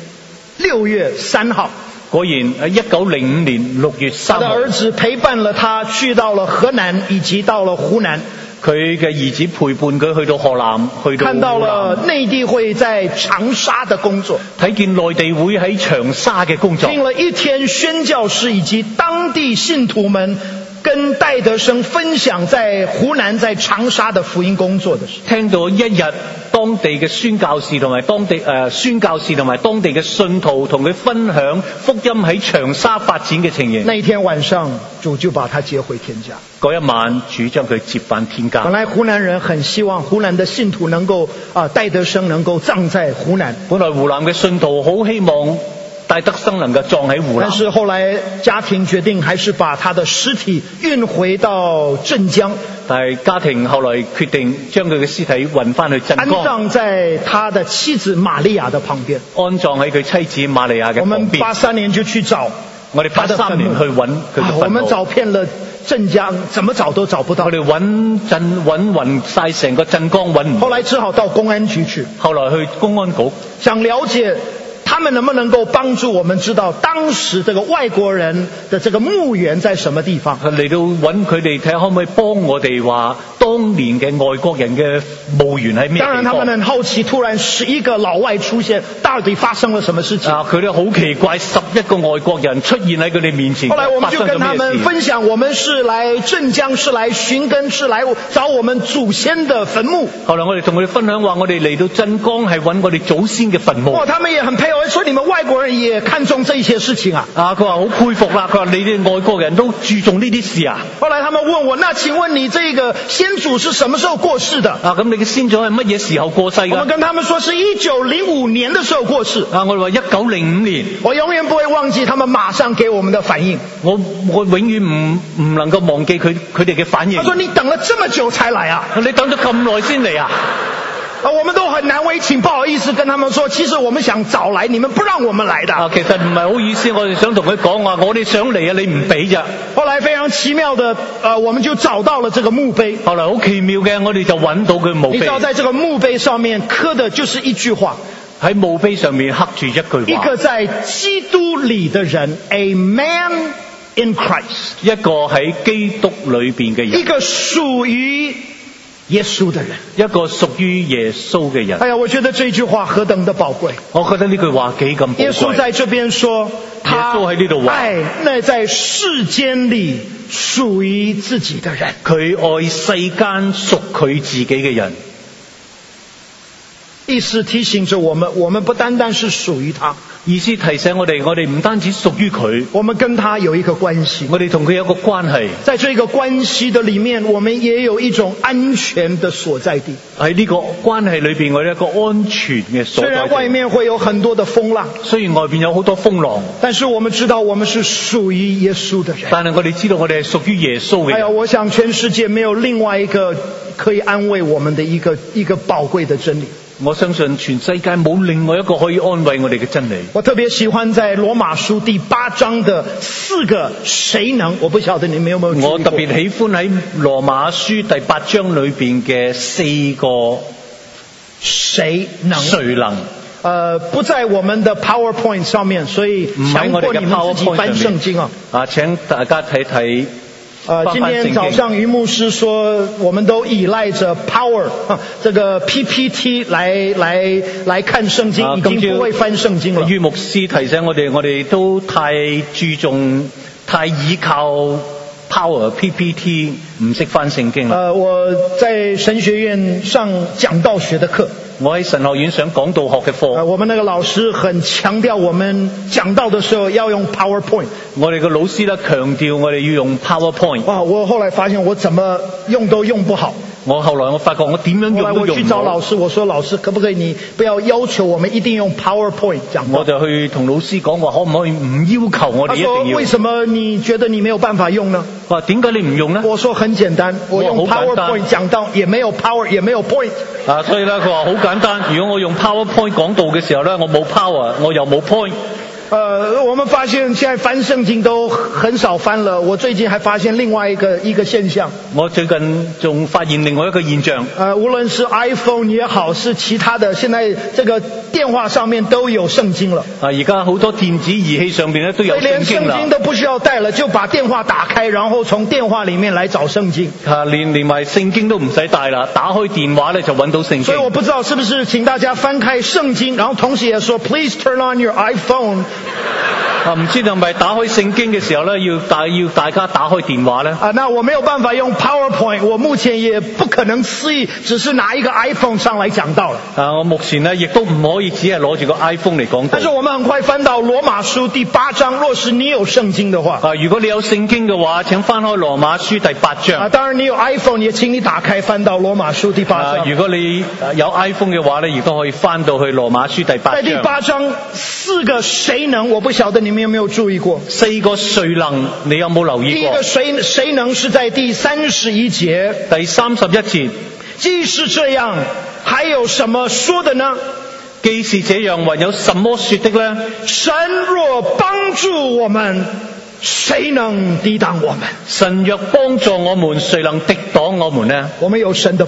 6月3號， 果然1905年6月3號， 他的兒子陪伴了他去到了河南以及到了湖南。 佢嘅兒子陪伴佢去到河南，去到湖南， 看到了內地會在長沙的工作， 睇見內地會喺長沙嘅工作， 聽了一天宣教師以及當地信徒們跟戴德生分享在湖南在長沙的福音工作的事。 聽到一日當地嘅宣教士同埋當地嘅信徒同佢分享福音喺長沙發展嘅情形。 那一天晚上，主就把他接回天家。 嗰一晚，主將佢接返天家。 本來湖南人很希望湖南的信徒能夠戴德生能夠葬在湖南。 本來湖南嘅信徒好希望戴德生能夠葬喺湖南， 但是後來家庭決定還是把他的屍體運回到鎮江。 但係家庭後來決定將佢嘅屍體運返去鎮江， 安葬在他的妻子瑪利亞的旁邊。 安葬喺佢妻子瑪利亞嘅旁邊。 我們83年就去找， 我哋83年去揾佢嘅墳墓。 我們找遍了鎮江，怎麼找都找不到。 我哋揾勻晒成個鎮江揾唔到。 後來只好到公安局去。 後來去公安局， 想了解他們能不能夠幫助我們知道當時這個外國人的這個墓園在什麼地方？ 嚟到揾佢哋睇下可唔可以幫我哋話當年嘅外國人嘅墓園喺咩地方？ 當然他們很好奇，突然11個老外出現，到底發生了什麼事情？ 佢哋好奇怪，11個外國人出現喺佢哋面前， 後來我們就跟他們分享，我們是來鎮江，是來尋根，是來找我們祖先的墳墓。 後來我哋同佢哋分享話，我哋嚟到鎮江係揾我哋祖先嘅墳墓。 他們也很配合，說你們外國人也看重這些事情啊。 佢話好佩服啦，佢話你哋外國人都注重呢啲事啊。 後來他們問我，那請問你這個先祖是什麼時候過世的？ 咁你嘅先祖係乜嘢時候過世㗎？ 我們跟他們說是1905年的時候過世。 我哋話1905年。 我永遠不會忘記他們馬上給我們的反應。 我永遠唔能夠忘記佢哋嘅反應。 他說你等了這麼久才來啊？ 你等咗咁耐先嚟啊？ 我們都很難為情，不好意思跟他們說，其實我們想早來，你們不讓我們來的。 其實唔係好意思，我哋想同佢講話，我哋想嚟啊，你唔俾咋。 後來非常奇妙的，我們就找到了這個墓碑。 後來好奇妙嘅，我哋就揾到佢墓碑。 你知道在這個墓碑上面刻的就是一句話， 喺墓碑上面刻住一句話， 一個在基督裏的人 ，A man in Christ， 一個喺基督裏邊嘅人， 一個屬於耶穌的人， 一個屬於耶穌嘅人。 哎呀，我覺得這句話何等的寶貴！ 我覺得呢句話幾咁寶貴。 耶穌在這邊說，他愛那在世間裏屬於自己的人， 佢愛世間屬佢自己嘅人。 意思提醒着我們不單單是屬於他。 意思提醒我哋唔單止屬於佢， 我們跟他有一個關係， 我哋同佢有個關係。 在這個關係的裏面，我們也有一種安全的所在地。 喺呢個關係裏邊，我哋一個安全嘅所在地。 雖然外面會有很多的風浪， 雖然外邊有好多風浪， 但是我們知道我們是屬於耶穌的人。 但係我哋知道我哋係屬於耶穌嘅人。 哎呀，我想全世界沒有另外一個可以安慰我們的一個寶貴的真理。 我相信全世界冇另外一個可以安慰我哋嘅真理。 我特別喜歡在羅馬書第8章的4個誰能，我不曉得你們有沒有注意過。 我特別喜歡喺羅馬書第8章裏邊嘅4個誰能。 不在我們的 PowerPoint 上面，所以強迫你們自己翻聖經啊。 請大家睇睇。 今天早上於牧師說，我們都依賴着 Power 這個 PPT 來看聖經，已經不會翻聖經了。於牧師提醒我哋都太注重、太依靠 Power PPT， 唔識翻聖經啦。 我在神學院上講道學的課。 我喺神學院上講道學嘅課， 我們那個老師很強調我們講道的時候要用 PowerPoint。 我哋個老師咧強調我哋要用 PowerPoint。 我後來發現我怎麼用都用不好。後來我發覺我點樣用都用唔好。 我去找老師，我說老師可不可以你不要要求我們一定用 PowerPoint 講道。 我就去同老師講話，可唔可以唔要求我哋一定要？ 他說為什麼你覺得你沒有辦法用呢？ 點解你唔用呢？ 我說很簡單，我用 PowerPoint 講道也沒有 Power 也沒有 Point。 所以咧佢話好簡單，如果我用 PowerPoint 講道嘅時候咧，我冇 Power， 我又冇 Point。 我們發現現在翻聖經都很少翻了。我最近還發現另外一個現象。 我最近仲發現另外一個現象。 無論是 iPhone 也好，是其他的，現在這個電話上面都有聖經了。 而家好多電子儀器上面咧都有聖經啦。 連聖經都不需要帶了，就把電話打開，然後從電話裡面來找聖經。 連埋聖經都唔使帶啦，打開電話咧就揾到聖經。 所以我不知道是不是請大家翻開聖經，然後同時也說 Please turn on your iPhone。 唔知道係咪打開聖經嘅時候咧，要大家打開電話咧？ 那我沒有辦法用 PowerPoint， 我目前也不可能肆意只是拿一個 iPhone 上來講道了。 我目前呢亦都唔可以只係攞住個 iPhone 嚟講道。 但是我們很快翻到羅馬書第8章，若是你有聖經的話， 如果你有聖經嘅話，請翻開羅馬書第8章。 當然你有 iPhone，也請你打開翻到羅馬書第8章。 如果你有 iPhone 嘅話呢，亦都可以翻到去羅馬書第8章。 在第8章4個誰能，我不曉得你們有沒有注意過 ？4個誰能，你有冇留意過？ 第一個誰能是在第31節。 第31節， 既是這樣，還有什麼說的呢？ 既是這樣，還有什麼說的呢？ 神若幫助我們，誰能抵擋我們？ 神若幫助我們，誰能敵擋我們呢？ 我們有神的幫助。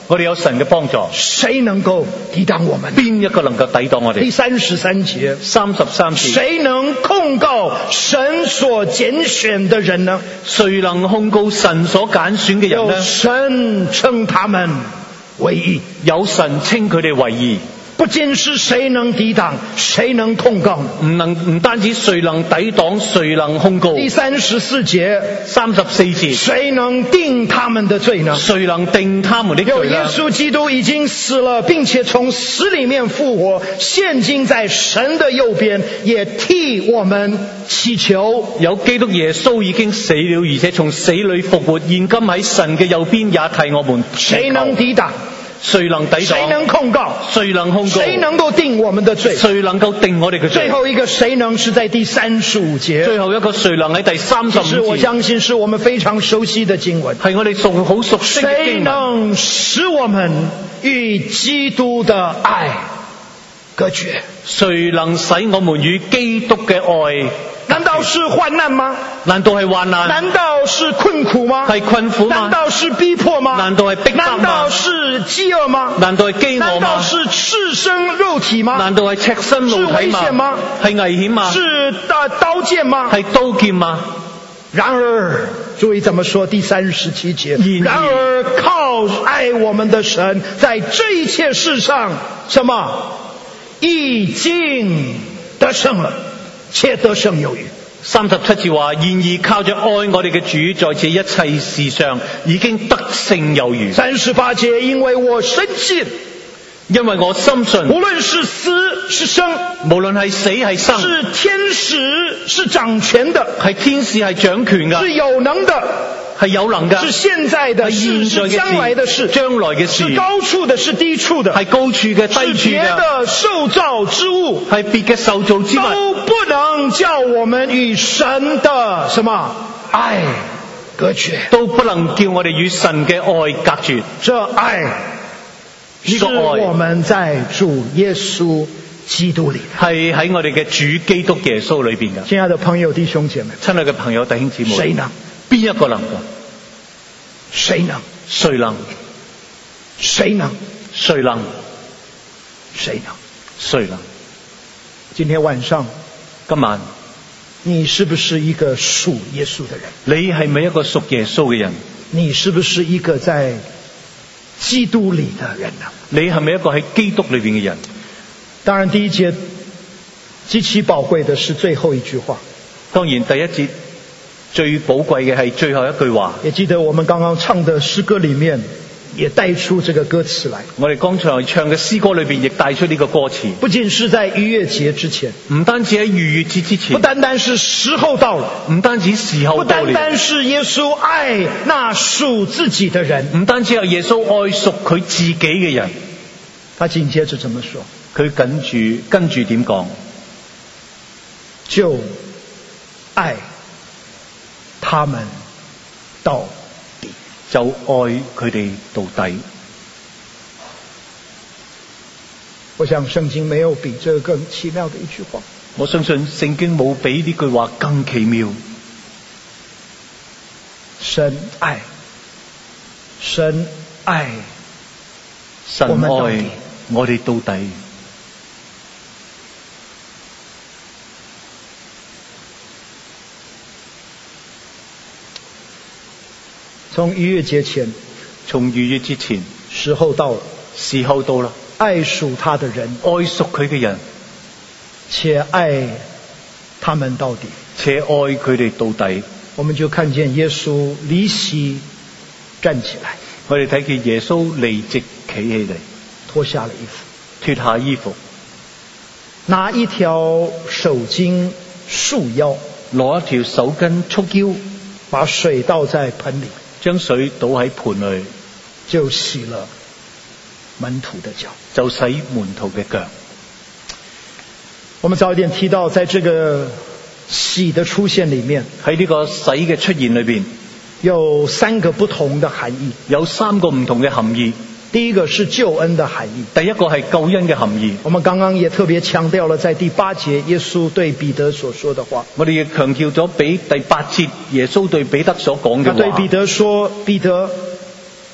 我哋有神嘅幫助， 谁能够抵挡我们？ 邊一個能夠抵擋我第哋 33节， ？33節， 谁能控告神所拣选的人呢？ 誰能控告神所揀選嘅人有呢？ 神称他们为义。 有神稱佢哋為義， 不仅是谁能抵挡，谁能控告？ 唔單止誰能抵擋，誰能控告。 第34节， 34節， 谁能定他们的罪呢？ 誰能定他們的有耶罪呢？ 稣基督已經死了，並且從死裡面復活，現今在神的右邊，也替我們祈求。 有基督耶穌已經死了，而且從死裡復活，現今喺神嘅右邊，也替我們祈求。 誰能抵擋？ 誰能抵擋？ 誰能控告？ 誰能控告？ 誰能夠定我們的罪？ 誰能夠定我哋嘅罪最？後一個誰能是在第35節， 最後一個誰能喺第35 是我節？ 相信是我們非常熟悉的經文。 係我哋好熟悉嘅誰經文。 能使我們與基督的愛隔絕？ 誰能使我們與基督嘅愛？ 難道是患難嗎？ 難道係患難？ 難道是困苦嗎？ 係困苦嗎？ 難道是逼迫嗎？ 難道係逼迫嗎？ 難道是飢餓嗎？ 難道係飢餓難道嗎？ 是赤身肉體嗎？ 難道係赤身露體是危險嗎？ 係危險嗎？ 是刀劍嗎？ 係刀劍嗎？ 然而，注意怎麼說？第37節。然而，靠愛我們的神，在這一切事上，什麼？已經得勝了，且得勝有餘。 37節話，然而靠着愛我哋嘅主，在這一切事上已經得勝有餘。 38節，因為我深信， 因為我深信， 無論是死是生， 無論係死係生， 是天使是掌權的， 係天使係掌權㗎， 是有能的， 係有能㗎， 是現在的事，是將來的事， 將來嘅事， 是高處的，是低處的， 係高處嘅低是別處嘅， 的受造之物， 係別嘅受造之物， 都不能叫我們與神的什麼愛隔絕， 都不能叫我哋與神嘅愛隔絕。 這愛是我們在主耶穌基督裏的， 係喺我哋嘅主基督耶穌裏邊嘅。 親愛的朋友弟兄姐妹， 親愛嘅朋友弟兄姊妹， 誰能？ 邊一個能夠？ 誰能？ 誰能？ 誰能？ 誰能？ 誰能？ 誰能？ 今天晚上， 今晚你是不是一個屬耶穌的人？ 你係咪一個屬耶穌嘅人？ 你是不是一個在基督裏的人呢？ 你係咪一個喺基督裏邊嘅人？ 當然，第一節極其寶貴的是最後一句話。 當然，第一節最寶貴嘅係最後一句話。 也記得我們剛剛唱的詩歌裏面，也帶出這個歌詞來。 我哋剛才唱嘅詩歌裏邊亦帶出呢個歌詞。 不僅是在逾越節之前， 唔單止喺逾越節之前， 不單單是時候到了， 唔單止時候不到了， 單單是耶穌愛那屬自己的人， 唔單止係耶穌愛屬佢自己嘅人。 他緊接着這麼說， 佢跟住點講？ 就愛他們到底， 就愛佢哋到底。 我想聖經沒有比這更奇妙的一句話。 我相信聖經冇比呢句話更奇妙。 神愛，神愛， 神愛我哋到底。 從逾越節前， 從逾越之前， 時候到了， 時候到啦， 愛屬他的人， 愛屬佢嘅人， 且愛他們到底， 且愛佢哋到底。 我們就看見耶穌離席站起來， 我哋睇見耶穌離席企起嚟， 脫下了衣服， 脫下衣服， 拿一條手巾束腰， 攞一條手巾束腰， 把水倒在盆裏， 將水倒喺盆裏， 就洗了門徒的腳， 就洗門徒嘅腳。 我們早一點提到，在這個洗的出現裏面， 喺呢個洗嘅出現裏邊， 有三個不同的含義， 有三個唔同嘅含義。 第一個是救恩的含義， 第一個係救恩嘅含義。 我們剛剛也特別強調了，在第8節耶穌對彼得所說的話。 我哋亦強調咗俾第8節耶穌對彼得所講嘅話。 他對彼得說：彼得，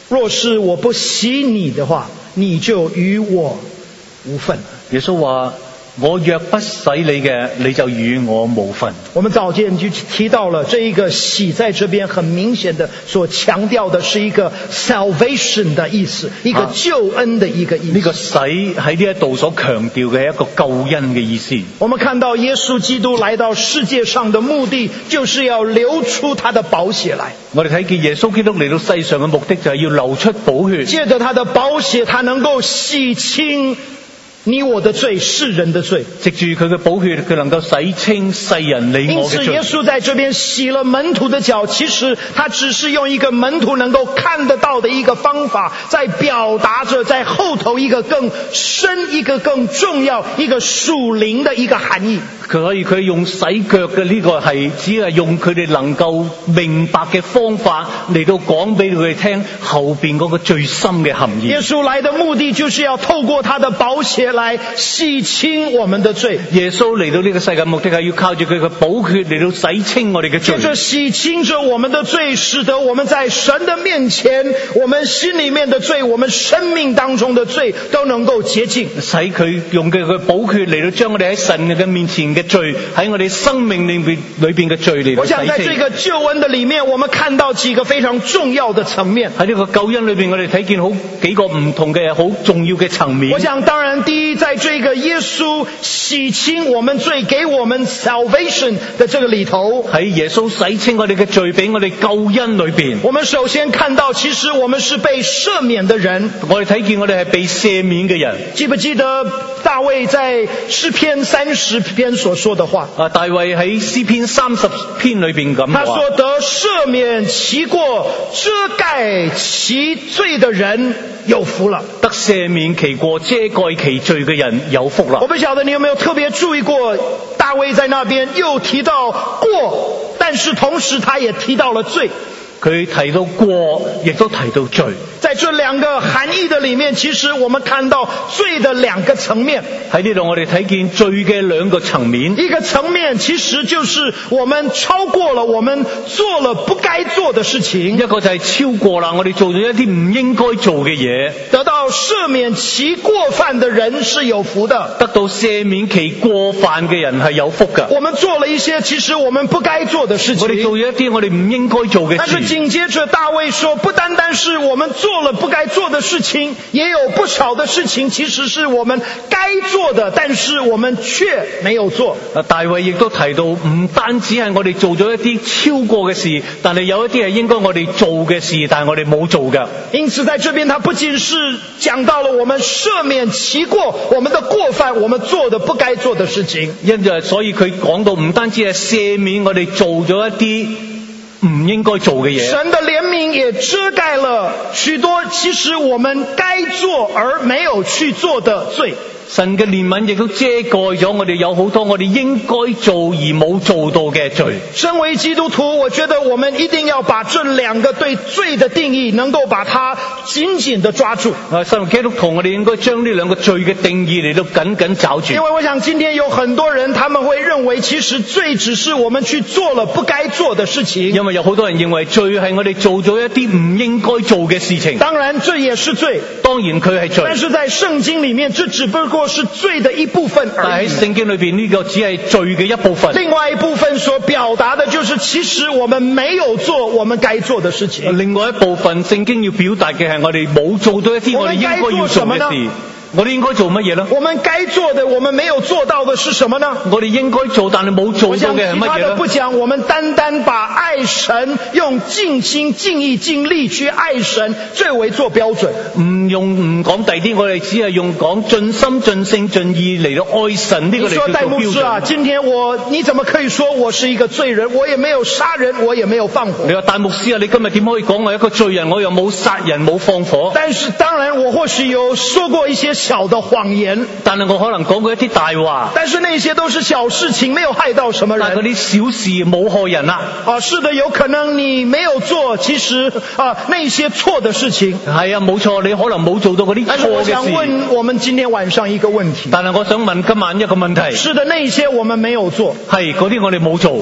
若是我不洗你的話，你就與我無分。 耶穌話：我若不洗你嘅，你就與我無分。 我們早前就提到了這一個洗，在這邊很明顯的所強調的是一個 salvation 的意思，一個救恩的一個意思。 呢個洗喺呢一度所強調嘅係一個救恩嘅意思。 我們看到耶穌基督來到世界上的目的，就是要流出他的寶血來。 我哋睇見耶穌基督嚟到世上嘅目的就係要流出寶血， 借着他的寶血，他能夠洗清你我的罪，世人的罪。 藉住佢嘅寶血，佢能夠洗清世人你我嘅罪。 因此耶穌在這邊洗了門徒的腳，其實他只是用一個門徒能夠看得到的一個方法，在表達着在後頭一個更深、一個更重要、一個屬靈的一個含義。 佢用洗腳嘅呢個係只係用佢哋能夠明白嘅方法嚟到講俾佢哋聽後邊嗰個最深嘅含義。 耶穌來的目的就是要透過他的寶血來洗清我們的罪。 耶穌嚟到呢個世界目的係要靠住佢嘅寶血嚟到洗清我哋嘅罪。 借着洗清着我們的罪，使得我們在神的面前，我們心裏面的罪，我們生命當中的罪都能夠潔淨。 使佢用佢嘅寶血嚟到將我哋喺神嘅面前嘅罪，喺我哋生命裏邊嘅罪嚟到洗清。 我想在這個救恩的裏面，我們看到幾個非常重要的層面。 喺呢個救恩裏邊，我哋睇見好幾個唔同嘅好重要嘅層面。 我想當然第一，在這個耶穌洗清我們罪，給我們 salvation 的這個裏頭， 喺耶穌洗清我哋嘅罪，俾我哋救恩裏邊， 我們首先看到其實我們是被赦免的人。 我哋睇見我哋係被赦免嘅人。 記不記得大衛在詩篇30篇所說的話？ 大衛喺詩篇30篇裏邊咁話， 他說得赦免其過、遮蓋其罪的人有福了。 得赦免其過、遮蓋其罪嘅人有福啦。 我不曉得你有沒有特別注意過，大衛在那邊又提到過，但是同時他也提到了罪。 佢提到過，亦都提到罪。 在這兩個含義的裏面，其實我們看到罪的兩個層面。 喺呢度我哋睇見罪嘅兩個層面。 一個層面其實就是我們超過了，我們做了不該做的事情。 一個就係超過啦，我哋做咗一啲唔應該做嘅嘢。 得到赦免其過犯的人是有福的。 得到赦免其過犯嘅人係有福㗎。 我們做了一些其實我們不該做的事情。 我哋做咗一啲我哋唔應該做嘅事。 緊接着大衛說，不單單是我們做了不該做的事情，也有不少的事情其實是我們該做的，但是我們卻沒有做。 大衛亦都提到，唔單止係我哋做咗一啲超過嘅事，但係有一啲係應該我哋做嘅事，但係我哋冇做㗎。 因此在這邊他不僅是講到了我們赦免其過，我們的過犯，我們做的不該做的事情。 所以佢講到唔單止係赦免我哋做咗一啲唔應該做嘅嘢， 神的憐憫也遮蓋了許多其實我們該做而沒有去做的罪。 神嘅憐憫亦都遮蓋咗我哋有好多我哋應該做而冇做到嘅罪。 身為基督徒，我覺得我們一定要把這兩個對罪的定義能夠把它緊緊地抓住。 身為基督徒，我哋應該將呢兩個罪嘅定義嚟到緊緊抓住。 因為我想今天有很多人他們會認為其實罪只是我們去做了不該做的事情。 因為有好多人認為罪係我哋做咗一啲唔應該做嘅事情。 當然罪也是罪， 當然佢係罪， 但是在聖經裡面這只不過是罪的一部分而已。 但喺聖經裏邊呢個只係罪嘅一部分。 另外一部分所表達的就是其實我們沒有做我們該做的事情。 另外一部分聖經要表達嘅係我哋冇做到一啲我哋應該要做嘅事。我哋應該做乜嘢呢？ 我們該做的我們沒有做到的是什麼呢？ 我哋應該做但係冇做到嘅係乜嘢呢？ 我想其他的不講，我們單單把愛神用盡心盡意盡力去愛神最為做標準。 唔講第啲，我哋只係用講盡心盡性盡意嚟到愛神呢個嚟做標準。 你說戴牧師啊，今天你怎麼可以說我是一個罪人？我也沒有殺人，我也沒有放火。 你話戴牧師啊，你今日點可以講我一個罪人？我又冇殺人冇放火。 但是當然我或許有說過一些小的謊言， 但係我可能講過一啲大話， 但是那些都是小事情，沒有害到什麼人。 但係嗰啲小事冇害人啊。 是的，有可能你沒有做，其實那些錯的事情。 係啊，冇錯，你可能冇做到嗰啲錯嘅事。 但是我想問我們今天晚上一個問題。 但係我想問今晚一個問題。 是的，那些我們沒有做。 係嗰啲我哋冇做。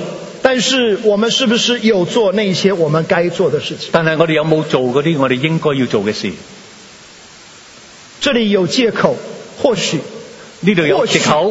但是我們是不是有做那些我們該做的事情？ 但係我哋有冇做嗰啲我哋應該要做嘅事？ 這裡有借口，或許呢度有藉口，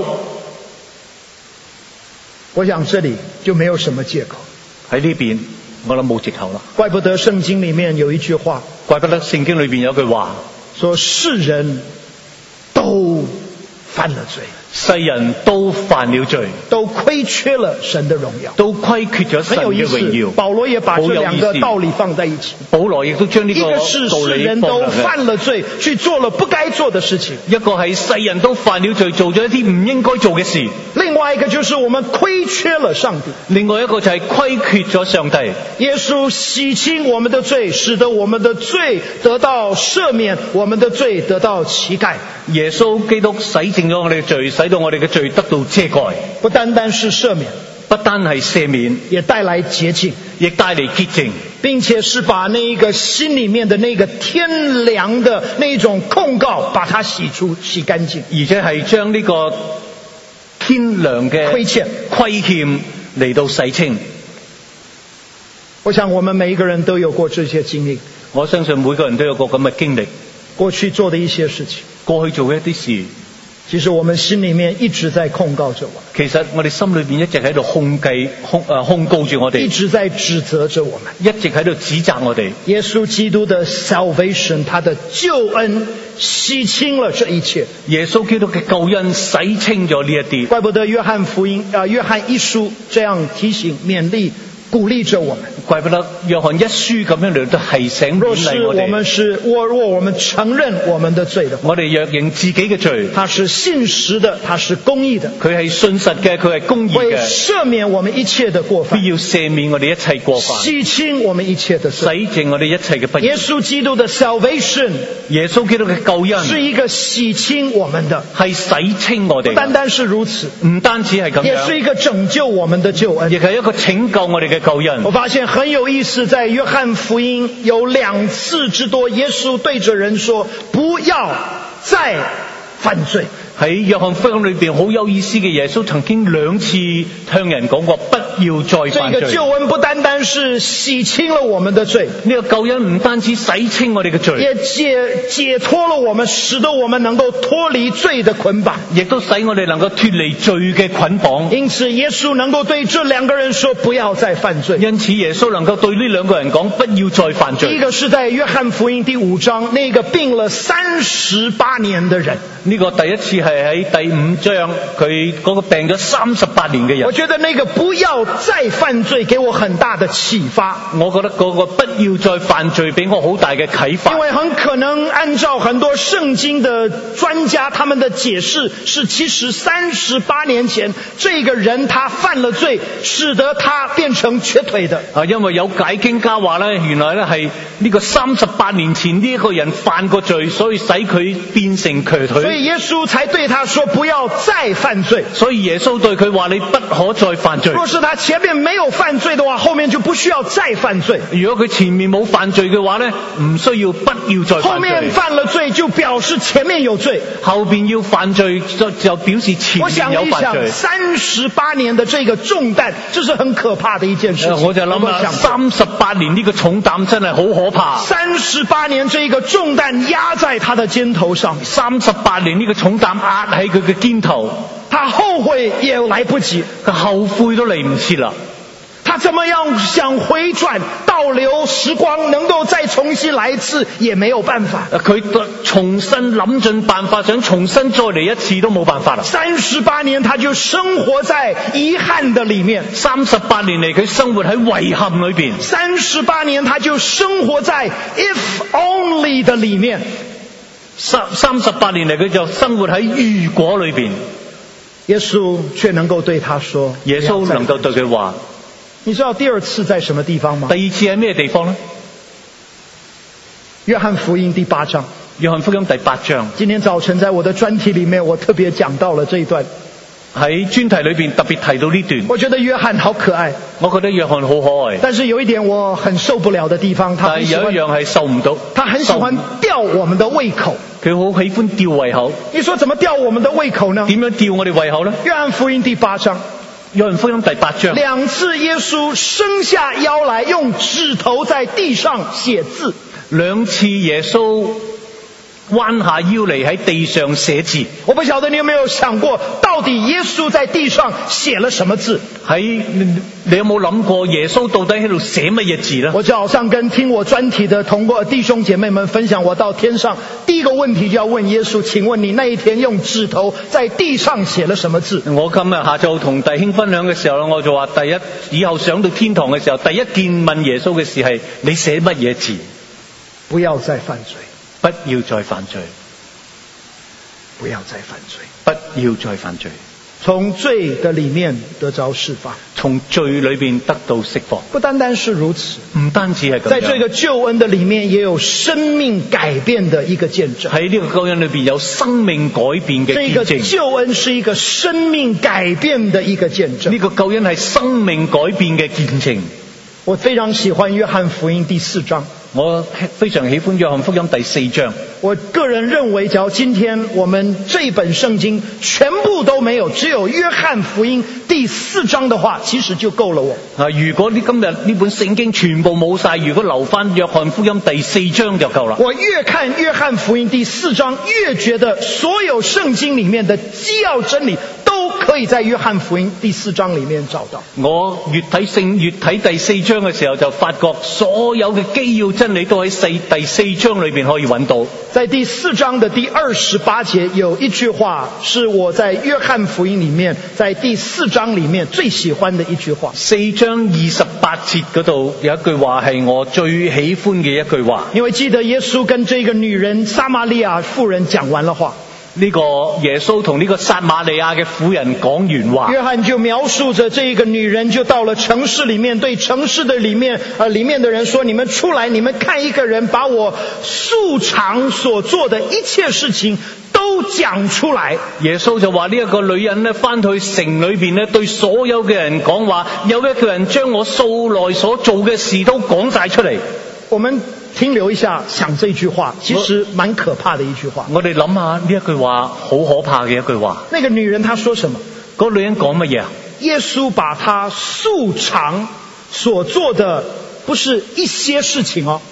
我想這裡就沒有什麼借口。 喺呢邊我諗冇藉口啦。 怪不得聖經裡面有一句話， 怪不得聖經裏邊有句話， 說世人都犯了罪， 世人都犯了罪， 都虧缺了神的榮耀， 都虧缺咗神很有意嘅榮耀思。。保羅也把這兩個道理放在一起。 保羅亦都將呢個一個是道理世人都放落去。 犯了罪，去做了不該做的事情； 一個係世人都犯了罪，做咗一啲唔應該做嘅事； 另外一個就是我們虧缺了上帝。 另外一個就係虧缺咗上帝。 耶穌洗清我們的罪，使得我們的罪得到赦免，我們的罪得到乞丐。 耶穌基督洗淨咗我哋嘅罪，使到我哋嘅罪得到遮蓋。 不單單是赦免， 不單係赦免， 也帶來潔淨， 亦帶嚟潔淨， 並且是把那一個心裏面的那個天良的那種控告，把它洗乾淨， 而且係將呢個天良嘅虧欠嚟到洗清。 我想我們每一個人都有過這些經歷， 我相信每個人都有個咁嘅經歷， 過去做的一些事情， 過去做嘅一啲事， 其實我們心裏面一直在控告着我們， 其實我哋心裏邊一直喺度控告住我哋， 一直在指責着我們。 一直喺度指責我哋。 耶穌基督的 salvation，他的救恩洗清了這一切。 耶穌基督嘅救恩洗清咗呢一啲， 怪不得約翰一書這樣提醒、勉勵、鼓勵着我們。 怪不得約翰一書咁樣嚟到提醒若是勉勵我哋。 若我們承認我們的罪的話， 我哋若認自己嘅罪， 他是信實的，他是公義的， 佢係信實嘅，佢係公義會嘅， 赦免我們一切的過犯， 必要赦免我哋一切過犯， 洗清我們一切的洗罪。 淨我哋一切嘅不義。 耶穌基督的 salvation 耶穌基督嘅救恩是一個洗清我們的， 係洗清我哋， 不單單是如此， 唔單止係咁也是樣， 一個拯救我們的救恩亦。係一個拯救我哋嘅救恩。 我發現很有意思，在約翰福音有2次之多，耶穌對着人說：不要再犯罪。 喺約翰福音裏邊好有意思嘅，耶穌曾經2次向人講過，不要再犯罪。 這個救恩不單單是洗清了我們的罪， 呢個救恩唔單止洗清我哋嘅罪， 也解脫了我們，使得我們能夠脫離罪的捆綁。 亦都使我哋能夠脫離罪嘅捆綁。 因此耶穌能夠對這2個人說：不要再犯罪。 因此耶穌能夠對呢2個人講，不要再犯罪。 第一個是在約翰福音第5章，那個病了38年的人。 呢個第一次係喺第5章，佢嗰個病咗38年嘅人。 我覺得那個不要再犯罪給我很大的啟發。 我覺得嗰個不要再犯罪俾我好大嘅啟發。 因為很可能按照很多聖經的專家他們的解釋，是其實38年前這個人他犯了罪，使得他變成瘸腿的。 因為有解經家話咧，原來咧係呢個38年前呢一個人犯過罪，所以使佢變成瘸腿。 所以耶穌才對他說不要再犯罪。 所以耶穌對佢話你不可再犯罪。 若是他前面沒有犯罪的話，後面就不需要再犯罪。 如果佢前面冇犯罪嘅話咧，唔需要不要再犯罪。 後面犯了罪就表示前面有罪。 後邊要犯罪就表示前面有犯罪。 我想一想38年的這個重擔，這是很可怕的一件事情。 我就諗啦，38年呢個重擔真係好可怕。 38年這個重擔壓在他的肩頭上 ，38年呢個重擔壓喺佢嘅肩頭， 他後悔也來不及， 佢後悔都嚟唔切啦。 他怎麼樣想回轉倒流時光，能夠再重新來一次，也沒有辦法。 佢重新諗盡辦法，想重新再嚟一次都冇辦法啦。 38年他就生活在遺憾的裡面 ，38年嚟佢生活喺遺憾裏邊 ，38年他就生活在 if only 的裡面 ，38年嚟佢就生活喺如果裏邊。 耶穌卻能夠對他說， 耶穌能夠對佢話。 你知道第2次在什麼地方嗎？ 第2次喺咩地方呢？ 約翰福音第8章。 約翰福音第8章。 今天早晨在我的專題裡面，我特別講到了這一段。 喺專題裏邊特別提到呢段。 我覺得約翰好可愛。 我覺得約翰好可愛。 但是有一點我很受不了的地方，他很喜歡， 但係有一樣係受唔到。 他很喜歡吊我們的胃口。 佢好喜歡吊胃口。 你說怎麼吊我們的胃口呢？ 點樣吊我哋胃口呢？ 約翰福音第8章。 約翰福音第8章 2次耶穌伸下腰來，用指頭在地上寫字。 2次耶穌彎下腰嚟喺地上寫字。 我不曉得你有沒有想過，到底耶穌在地上寫了什麼字？ 你有冇諗過耶穌到底喺度寫乜嘢字呢？ 我就好像跟聽我專題的弟兄姐妹們分享，我到天上第一個問題就要問耶穌，請問你那一天用指頭在地上寫了什麼字？ 我今日下晝同弟兄分享嘅時候，我就話以後上到天堂嘅時候，第一件問耶穌嘅事係你寫乜嘢字？ 不要再犯罪， 不要再犯罪， 不要再犯罪， 不要再犯罪。 從罪的裏面得着釋放， 從罪裏邊得到釋放。 不單單是如此， 唔單止係咁樣， 在這個救恩的裏面也有生命改變的一個見證。 喺呢個救恩裏邊有生命改變嘅見證。 這個救恩是一個生命改變的一個見證。 呢個救恩係生命改變嘅見證。 我非常喜歡約翰福音第4章。 我非常喜歡約翰福音第4章。 我個人認為，只要今天我們這本聖經全部都沒有，只有約翰福音第4章的話，其實就夠了我。 如果你今日呢本聖經全部冇晒，如果留返約翰福音第4章就夠啦。 我越看約翰福音第4章，越覺得所有聖經裡面的基要真理都可以在約翰福音第4章裡面找到。 我越睇第4章嘅時候，就發覺所有嘅基要真理都喺第4章裡面可以揾到。 在第4章的第28節有一句話，是我在約翰福音裡面，在第4章裡面最喜歡的一句話。 4章28節嗰度有一句話係我最喜歡嘅一句話。 因為記得耶穌跟這個女人撒瑪利亞婦人講完了話。 呢個耶穌同呢個撒瑪利亞嘅婦人講完話， 約翰就描述着這個女人就到了城市裡面，對城市的裡面的人說，你們出來，你們看一個人把我素常所做的一切事情都講出來。 耶穌就話呢一個女人呢，返去城裏邊呢，對所有嘅人講話，有一個人將我素來所做嘅事都講晒出嚟。 我們停留一下，想這句話其實蠻可怕的一句話。 我哋諗下呢一句話好可怕嘅一句話。 那個女人她說什麼？ 嗰個女人講乜嘢啊？ 耶穌把她素常所做的不是一些事情哦，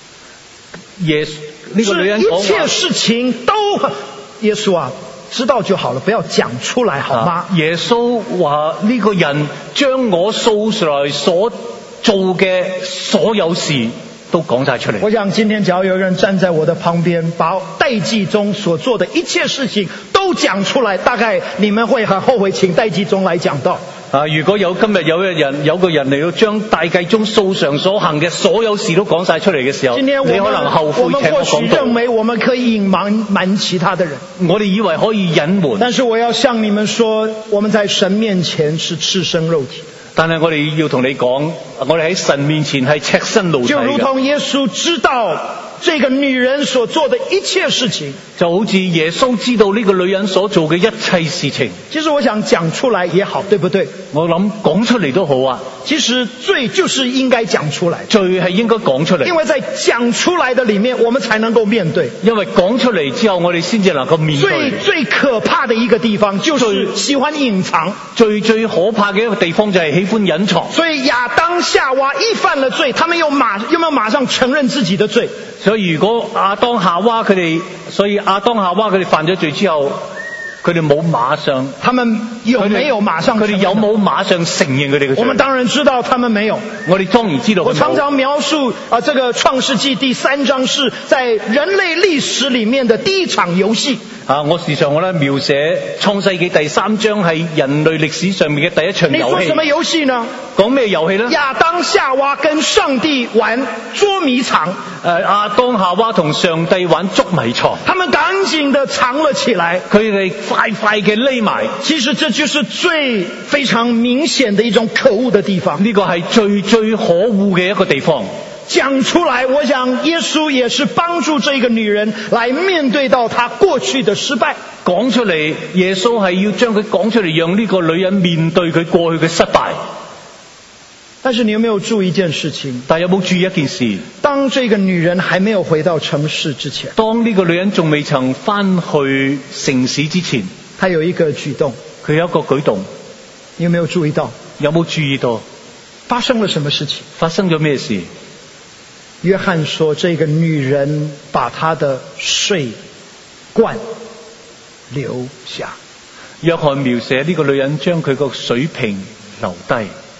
呢個女人講話， 是一切事情都耶穌啊，知道就好了，不要講出來好嗎？ 耶穌話呢個人將我素來所做嘅所有事都講晒出嚟。 我想今天只要有人站在我的旁邊，把代記中所做的一切事情都講出來，大概你們會很後悔請代記中來講道。 如果今日有個人嚟到將大計中素常所行嘅所有事都講晒出嚟嘅時候，你可能後悔請我講道。 我們或許認為我們可以隱瞞其他的人， 我哋以為可以隱瞞。 但是我要向你們說，我們在神面前是赤身肉體。 但係我哋要同你講，我哋喺神面前係赤身露體嘅。 就如同耶穌知道這個女人所做的一切事情， 就好似耶穌知道呢個女人所做嘅一切事情。 其實我想講出來也好，對不對？ 我諗講出嚟都好啊。 其實罪就是應該講出來， 罪係應該講出嚟， 因為在講出來的裡面，我們才能夠面對。 因為講出嚟之後，我哋先至能夠面對。 最可怕的一個地方就是喜歡隱藏。最可怕嘅一個地方就係喜歡隱藏。 所以亞當夏娃一犯了罪，他們有沒有馬上承認自己的罪？ 所以如果亞當夏娃佢哋犯咗罪之後，佢哋冇馬上， 他們有沒有馬上？ 佢哋有冇馬上承認佢哋嘅罪？ 我們當然知道他們沒有。 我哋當然知道。我常常描述這個創世紀第3章是在人類歷史裡面的第一場遊戲。 我時常描寫創世紀第3章係人類歷史上面嘅第一場遊戲。 你說什麼遊戲呢？ 講咩遊戲呢？ 亞當夏娃跟上帝玩捉迷藏。 亞當夏娃同上帝玩捉迷藏。 他們趕緊地藏了起來。 佢哋快嘅匿埋。 其實這就是最非常明顯的一種可惡的地方。 呢個係最可惡嘅一個地方。 講出來，我想耶穌也是幫助這個女人來面對到她過去的失敗。 講出嚟，耶穌係要將佢講出嚟，讓呢個女人面對佢過去嘅失敗。 但是你有沒有注意一件事情？ 但有冇注意一件事？ 當這個女人還沒有回到城市之前， 當呢個女人仲未曾返去城市之前， 她有一個舉動。 佢有一個舉動。 你有没有注意到有冇注意到发生了什麼事情？ 發生咗咩事？ 約翰說，這個女人把她的水罐留下。 約翰描寫呢個女人將佢個水瓶留低。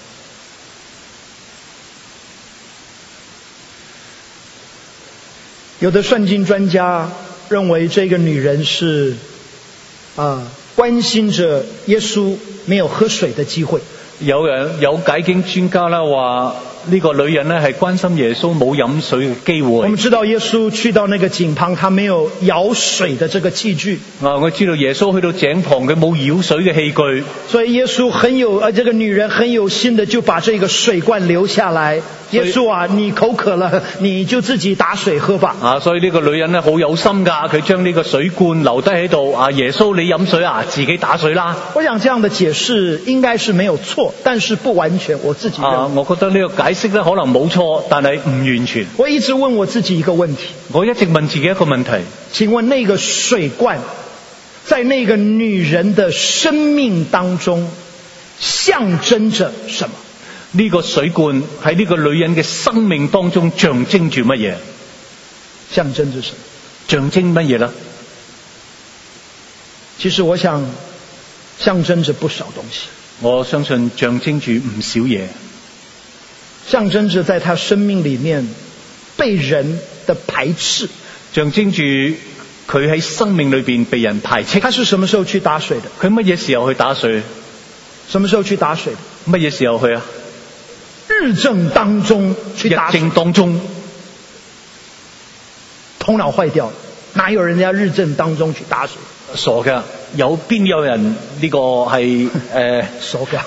有的聖經專家認為這個女人是關心着耶穌沒有喝水的機會。 有解經專家啦話呢個女人呢係關心耶穌冇飲水嘅機會。 我們知道耶穌去到那個井旁，他沒有舀水的這個器具。 我知道耶穌去到井旁，佢冇舀水嘅器具。 所以耶穌這個女人很有心的就把這個水罐留下來。耶穌啊，你口渴了，你就自己打水喝吧。 所以呢個女人呢好有心噶，佢將呢個水罐留低喺度。耶穌你飲水啊，自己打水啦。 我想這樣的解釋應該是沒有錯，但是不完全，我自己認為。 我覺得呢個解釋呢可能冇錯，但係唔完全。 我一直問我自己一個問題， 我一直問自己一個問題， 請問那個水罐在那個女人的生命當中象徵着什麼？ 呢個水罐喺呢個女人嘅生命當中象徵住乜嘢？ 象徵着什麼？ 象徵乜嘢呢？ 其實我想象徵着不少東西。 我相信象徵住唔少嘢， 象徵着在她生命裏面被人的排斥， 象徵住佢喺生命裏邊被人排斥。 她是什麼時候去打水的？ 佢乜嘢時候去打水？ 什麼時候去打水的？ 乜嘢時候去啊？ 日正當中去打水。 日正當中， 頭腦壞掉了，哪有人家日正當中去打水？ 傻㗎，邊有人呢個係傻㗎？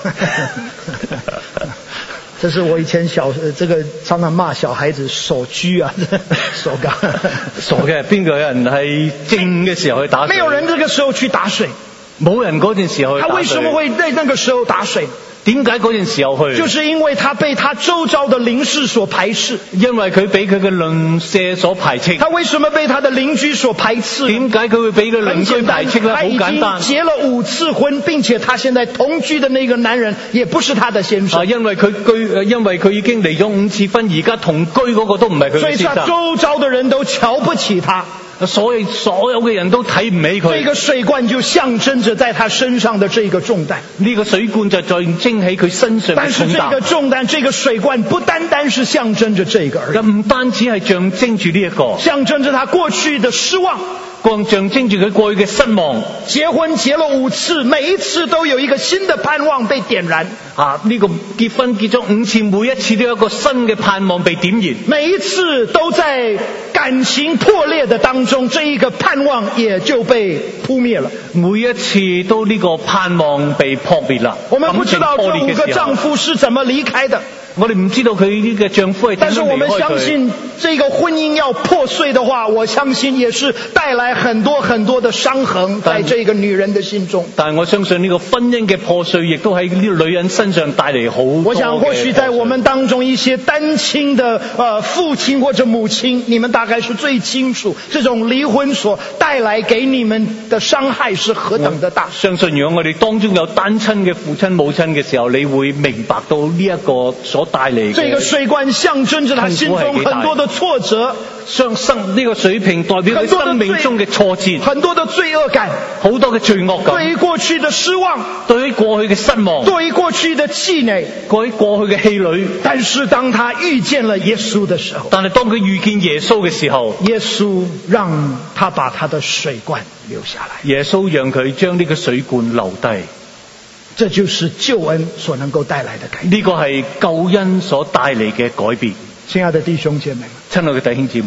這是我以前這個常常罵小孩子傻豬啊，傻㗎。 傻嘅，邊個人係正嘅時候去打水？ 沒有人這個時候去打水， 冇人嗰陣時候去打水。 他為什麼會在那個時候打水？ 點解嗰陣時候去？ 就是因為他被他周遭的鄰舍所排斥。 因為佢俾佢嘅鄰舍所排斥。 他為什麼被他的鄰居所排斥？ 點解佢會俾佢鄰居排斥呢？好簡單， 他已經結了5次婚，並且他現在同居的那個男人也不是他的先生。 因為佢已經離咗5次婚，而家同居嗰個都唔係佢嘅先生。 所以他周遭的人都瞧不起他。 所有嘅人都睇唔起佢。 這個水罐就象徵着在他身上的這個重擔。 呢個水罐就象徵起佢身上嘅重擔。 但是這個重擔，這個水罐不單單是象徵着這個而已。 唔單止係象徵住呢一個， 象徵着他過去的失望。 象徵住佢過去嘅失望。 結婚結了5次，每一次都有一個新的盼望被點燃。 呢個結婚結咗5次，每一次都有一個新嘅盼望被點燃。 每一次都在感情破裂的當中，這一個盼望也就被撲滅了。 每一次都呢個盼望被撲滅啦。 我們不知道這5個丈夫是怎麼離開的。 我哋唔知道佢呢個丈夫係點樣離開佢。 但是我們相信，這個婚姻要破碎的話，我相信也是帶來很多很多的傷痕，在這個女人的心中。 但我相信呢個婚姻嘅破碎，亦都喺呢個女人身上帶嚟好多嘅。 我想或許在我們當中一些單親的父親或者母親，你們大概是最清楚，這種離婚所帶來給你們的傷害是何等的大。 相信如果我哋當中有單親嘅父親母親嘅時候，你會明白到呢一個所帶嚟嘅。 這個水罐象徵着他心中很多的挫折， 呢個水瓶代表佢生命中嘅挫折， 很多的罪惡感， 好多嘅罪惡感， 對於過去的失望， 對於過去嘅失望， 對於過去的氣餒， 對於過去嘅氣餒。 但是當他遇見了耶穌的時候， 但係當佢遇見耶穌嘅時候， 耶穌讓他把他的水罐留下來。 耶穌讓佢將呢個水罐留低。 這就是救恩所能夠帶來的改變。 呢個係救恩所帶嚟嘅改變。 親愛的弟兄姐妹們， 親愛嘅弟兄姊妹，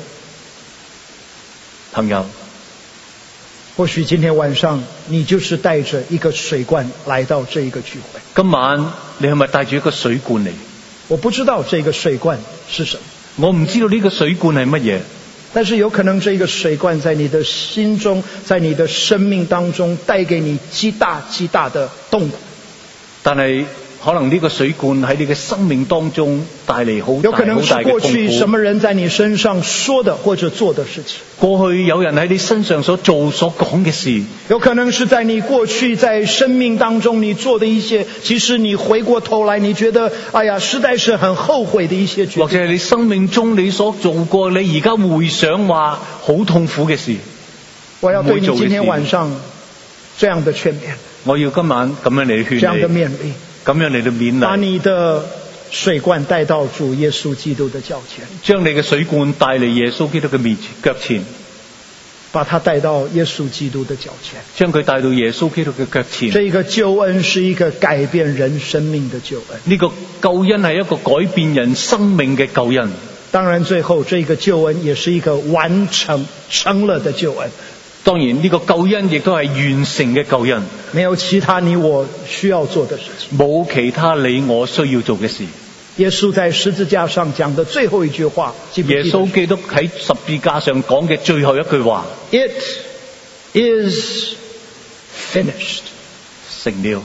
朋友， 或許今天晚上你就是帶着一個水罐來到這一個聚會。 今晚你係咪帶住一個水罐嚟？ 我不知道這個水罐是什麼， 我唔知道呢個水罐係乜嘢。 但是有可能這個水罐在你的心中，在你的生命當中帶給你極大極大的痛苦。 但係可能呢個水罐喺你嘅生命當中帶嚟好有可能是大好大嘅過去什痛苦。 麼人在你身上說的或者做的事情， 過去有人喺你身上所做所講嘅事， 有可能是在你過去在生命當中你做的一些，其實你回過頭來你覺得哎呀實在是很後悔的一些決定， 或者係你生命中你所做過，你而家回想話好痛苦嘅事。 我要對你今天晚上這樣的勸勉， 我要今晚咁樣嚟勸這樣的你， 勉勵， 咁樣嚟到勉把勵， 你的水罐帶到主耶穌基督的腳前， 將你嘅水罐帶嚟耶穌基督嘅面前腳前， 把它帶到耶穌基督的腳前。 將佢帶到耶穌基督嘅腳前。 這個救恩是一個改變人生命的救恩， 呢個救恩係一個改變人生命嘅救恩。 當然最後這個救恩也是一個完成了的救恩， 當然呢個救恩亦都係完成嘅救恩， 沒有其他你我需要做的事情。 冇其他你我需要做嘅事。 耶穌在十字架上講的最後一句話，記不記得？ 耶穌基督喺十字架上講嘅最後一句話 It is finished。 成了，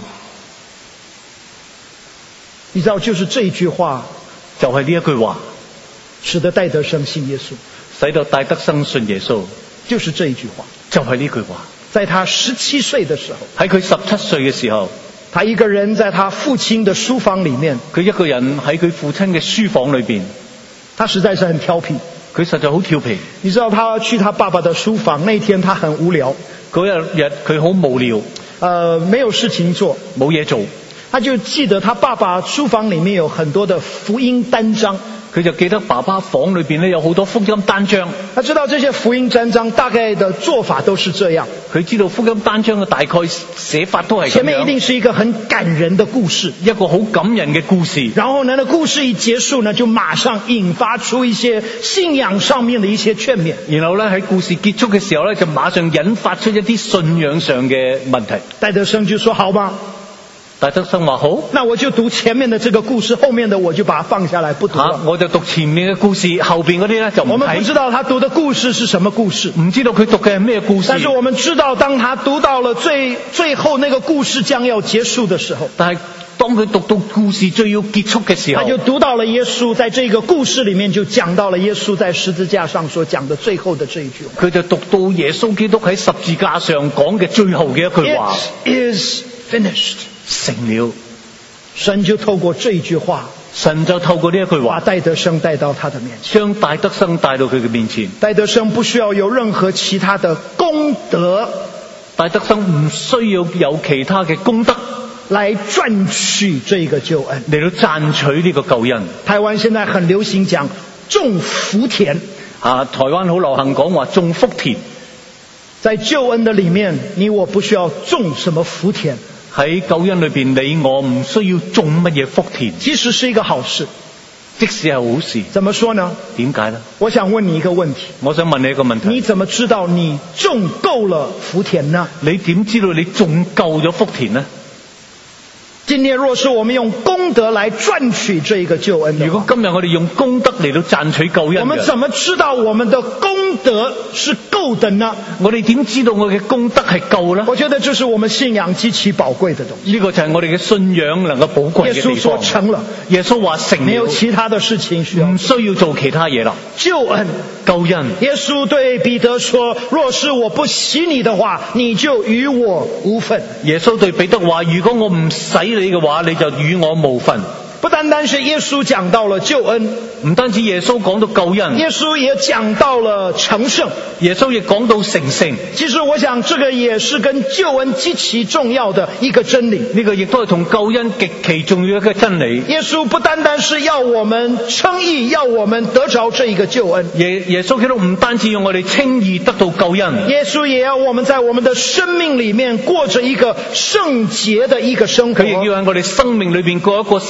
你知道就是這一句話就係呢一句話使得戴德生信耶穌， 使到戴德生信耶穌， 就是這一句話。 就係呢句話。 在他17歲的時候， 喺佢17歲嘅時候， 他一個人在他父親的書房裏面， 佢一個人喺佢父親嘅書房裏邊， 他實在是很調皮。 佢實在好調皮。 你知道他去他爸爸的書房，那天他很無聊， 嗰日佢好無聊， 沒有事情做， 冇嘢做， 他就記得他爸爸書房裏面有很多的福音單張， 佢就記得爸爸房裏邊咧有好多福音單張。 他知道這些福音單張大概的做法都是這樣， 佢知道福音單張嘅大概寫法都係咁前面一樣， 定是一個很感人的故事， 一個好感人嘅故事。 然後呢，那故事一結束呢，就馬上引發出一些信仰上面的一些勸勉。 然後咧喺故事結束嘅時候咧，就馬上引發出一啲信仰上嘅問題。 戴德生就說：好吧， 戴德生話好， 那我就讀前面的這個故事，後面的我就把它放下來不讀了。 我就讀前面嘅故事，後邊嗰啲咧就唔我們不知睇。 道他讀的故事是什麼故事， 唔知道佢讀嘅係咩故事， 但是我們知道當他讀到了最後那個故事將要結束的時候， 但係當佢讀到故事最要結束嘅時候， 他就讀到了耶穌在這個故事裏面就講到了耶穌在十字架上所講的最後的這一句話。 佢就讀到耶穌基督喺十字架上講嘅最後嘅一句話， It is finished。 成了。 神就透過這一句話， 神就透過呢一句話， 把戴德生帶到他的面前。 將戴德生帶到佢嘅面前。 戴德生不需要有任何其他的功德戴德生唔需要有其他嘅功德來賺取這個救恩。 嚟到賺取呢個救恩。 台灣現在很流行講種福田， 台灣好流行講話種福田。 在救恩的裏面，你我不需要種什麼福田， 喺救恩裏邊，你我唔需要種乜嘢福田， 其實是一個好事。 即使係好事。 怎麼說呢？ 點解呢？ 我想問你一個問題， 我想問你一個問題， 你怎麼知道你種夠了福田呢？ 你點知道你種夠咗福田呢？ 今天若是我們用功德來賺取這一個救恩的話， 如果今日我哋用功德嚟到賺取救恩嘅， 我們怎麼知道我們的功德是夠的呢？ 我哋點知道我嘅功德係夠呢？ 我覺得這是我們信仰極其寶貴的東西。 呢個就係我哋嘅信仰能夠寶貴嘅地方。 耶穌說成了， 耶穌話成了， 沒有其他的事情需要唔需要做其他嘢啦。 救恩。 救恩， 耶穌對彼得說：若是我不洗你的話，你就與我無分。 耶穌對彼得話：如果我唔洗你嘅話，你就與我無分。 不單單是耶穌講到了救恩， 唔單止耶穌講到救恩， 耶穌也講到了成聖。 耶穌亦講到成聖。 其實我想這個也是跟救恩極其重要的一個真理。 呢個亦都係同救恩極其重要嘅一個真理。 耶穌不單單是要我們稱義，要我們得着這一個救恩。 耶穌基督唔單止要我哋稱義得到救恩， 耶穌也要我們在我們的生命裏面過着一個聖潔的一個生活。 佢亦要喺我哋生命裏邊過一個聖潔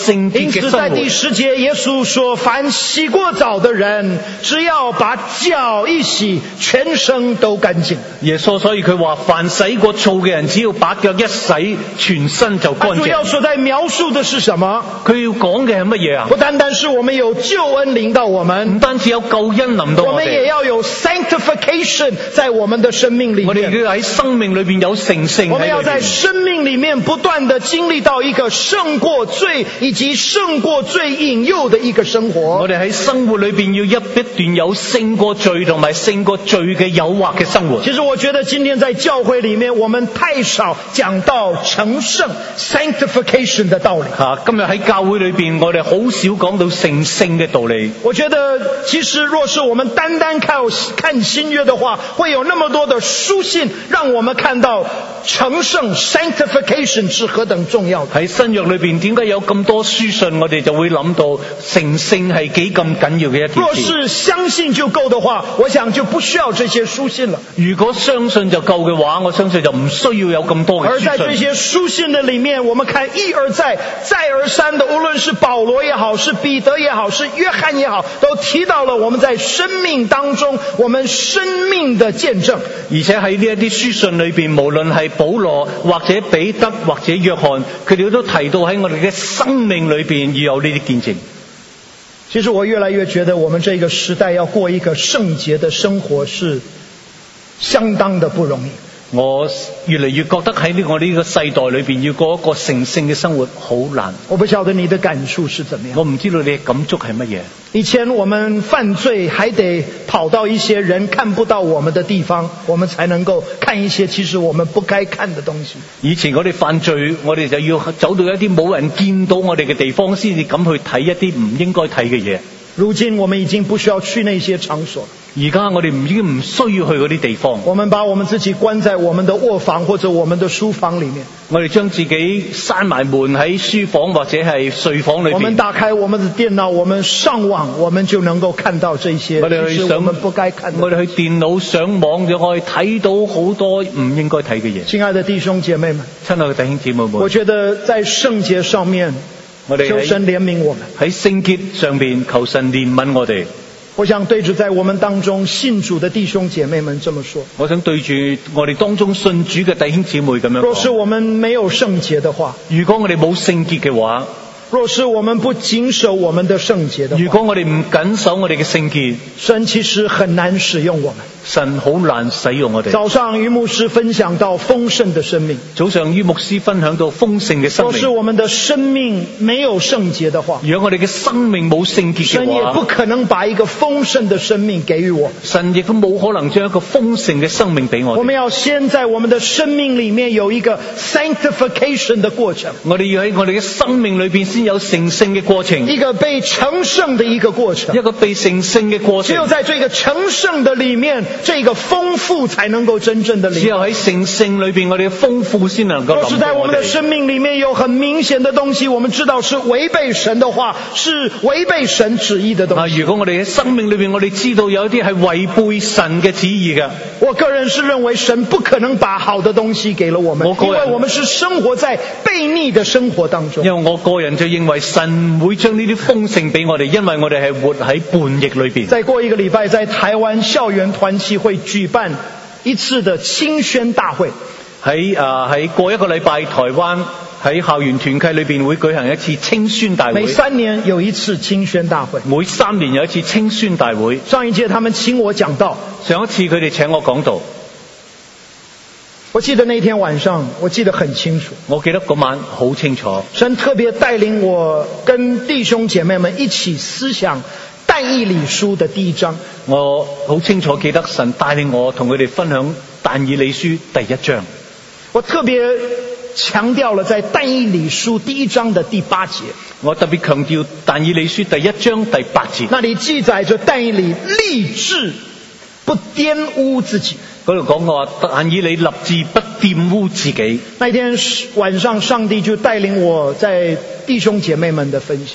因嘅此在第生活。 10节，耶稣说：“凡洗过澡的人，只要把脚一洗，全身都干净。” 耶穌所以佢話：凡洗過澡嘅人，只要把腳一洗，全身就乾主要淨。 所在描述的是什麼？ 佢要講嘅係乜嘢啊？ 不單單是我們有救恩臨到我唔們， 單止有救恩臨到我我們也哋， 要有 sanctification 在我們的生命裏我哋面。 要喺生命裏邊有成聖我們要在喺裏邊。 生命裏面不斷地經歷到一個勝過罪以及勝過罪引誘的一個生活我。哋喺生活裏邊要不斷有勝過罪同埋勝過罪嘅誘惑嘅生活。 其實我覺得今天在教會裏面，我們太少講到成聖 sanctification 的道理。 今日喺教會裏邊，我哋好少講到成聖嘅道理。 我覺得其實若是我們單單看新約的話，會有那麼多的書信讓我們看到成聖 sanctification 是何等重要的。 喺新約裏邊，點解有咁多書信？我哋就會諗到成聖係幾咁緊要嘅一若件事。 是相信就夠的話，我想就不需要這些書信了。 如果相信就夠嘅話，我相信就唔需要有咁多嘅而在這書信。 些書信的裡面，我們看一而再、再而三的，無論是保羅也好，是彼得也好，是約翰也好，都提到了我們在生命當中我們生命的見證。 而且喺呢一啲書信裏邊，無論係保羅或者彼得或者約翰，佢哋都提到喺我哋嘅生命裏邊要有呢啲見證。 其實我越來越覺得，我們這個時代要過一個聖潔的生活是相當的不容易。 我越嚟越覺得喺我呢個世代裏邊，要過一個成聖嘅生活好難。 我不曉得你的感觸是怎麼樣。 我唔知道你嘅感觸係乜嘢。 以前我們犯罪還得跑到一些人看不到我們的地方，我們才能夠看一些其實我們不該看的東西。 以前我哋犯罪，我哋就要走到一啲冇人見到我哋嘅地方，先至敢去睇一啲唔應該睇嘅嘢。 如今我們已經不需要去那些場所。 而家我哋已經唔需要去嗰啲地方。 我們把我們自己關在我們的臥房或者我們的書房裡面。 我哋將自己閂埋門喺書房或者係睡房裏邊。 我們打開我們的電腦，我們上網，我們就能夠看到這些我哋去上其實我們不該看的。 我哋去電腦上網就可以睇到好多唔應該睇嘅嘢。 親愛的弟兄姐妹們， 親愛嘅弟兄姊妹們， 我覺得在聖潔上面， 我哋求神憐憫我們。 喺聖潔上邊求神憐憫我哋。 我想對着在我們當中信主的弟兄姐妹們這麼說： 我想對住我哋當中信主嘅弟兄姊妹咁樣若是講。 我們沒有聖潔的話， 如果我哋冇聖潔嘅話， 若是我們不謹守我們的聖潔的話， 如果我哋唔謹守我哋嘅聖潔， 神其實很難使用我們。 神好難使用我哋。 早上於牧師分享到豐盛的生命， 早上於牧師分享到豐盛嘅生若是命。 我們的生命沒有聖潔的話， 如果我哋嘅生命冇聖潔神嘅話， 也不可能把一個豐盛的生命給予我們。 神亦都冇可能將一個豐盛嘅生命俾我哋。 我們要先在我們的生命裡面有一個 sanctification 的過程， 我哋要喺我哋嘅生命裏邊先有成聖嘅過程， 一個被成聖的一個過程。 一個被成聖嘅過只有程。 在這個成聖的裡面，這個豐富才能夠真正的只領導。 有喺成聖裏邊，我哋嘅豐富先能夠若是在我們的臨到我哋。 生命裡面有很明顯的東西，我們知道是違背神的話，是違背神旨意的東西。 如果我哋喺生命裏邊，我哋知道有一啲係違背神嘅旨意嘅， 我個人是認為神不可能把好的東西給了我們，因我個人為我們是生活在悖逆的生活當中。 因為我個人就認為神唔會將呢啲豐盛俾我哋，因為我哋係活喺叛逆裏邊。 再過一個禮拜，在台灣校園團契會舉辦一次的清宣大會。 喺過一個禮拜，台灣喺校園團契裏邊會舉行一次清宣大會。 每3年有一次清宣大會。 每3年有一次清宣大會。 上一屆他們請我講道， 上一次佢哋請我講道， 我記得那天晚上，我記得很清楚。 我記得嗰晚好清楚。 神特別帶領我跟弟兄姐妹們一起思想但以理書的第1章。 我好清楚記得神帶領我同佢哋分享但以理書第1章。 我特別強調了在但以理書第1章的第8節， 我特別強調但以理書第1章第8節， 那裡記載着但以理立志不玷污自己。 嗰度講過話但以理立志不玷污自己。 那天晚上，上帝就帶領我在弟兄姐妹們的分享。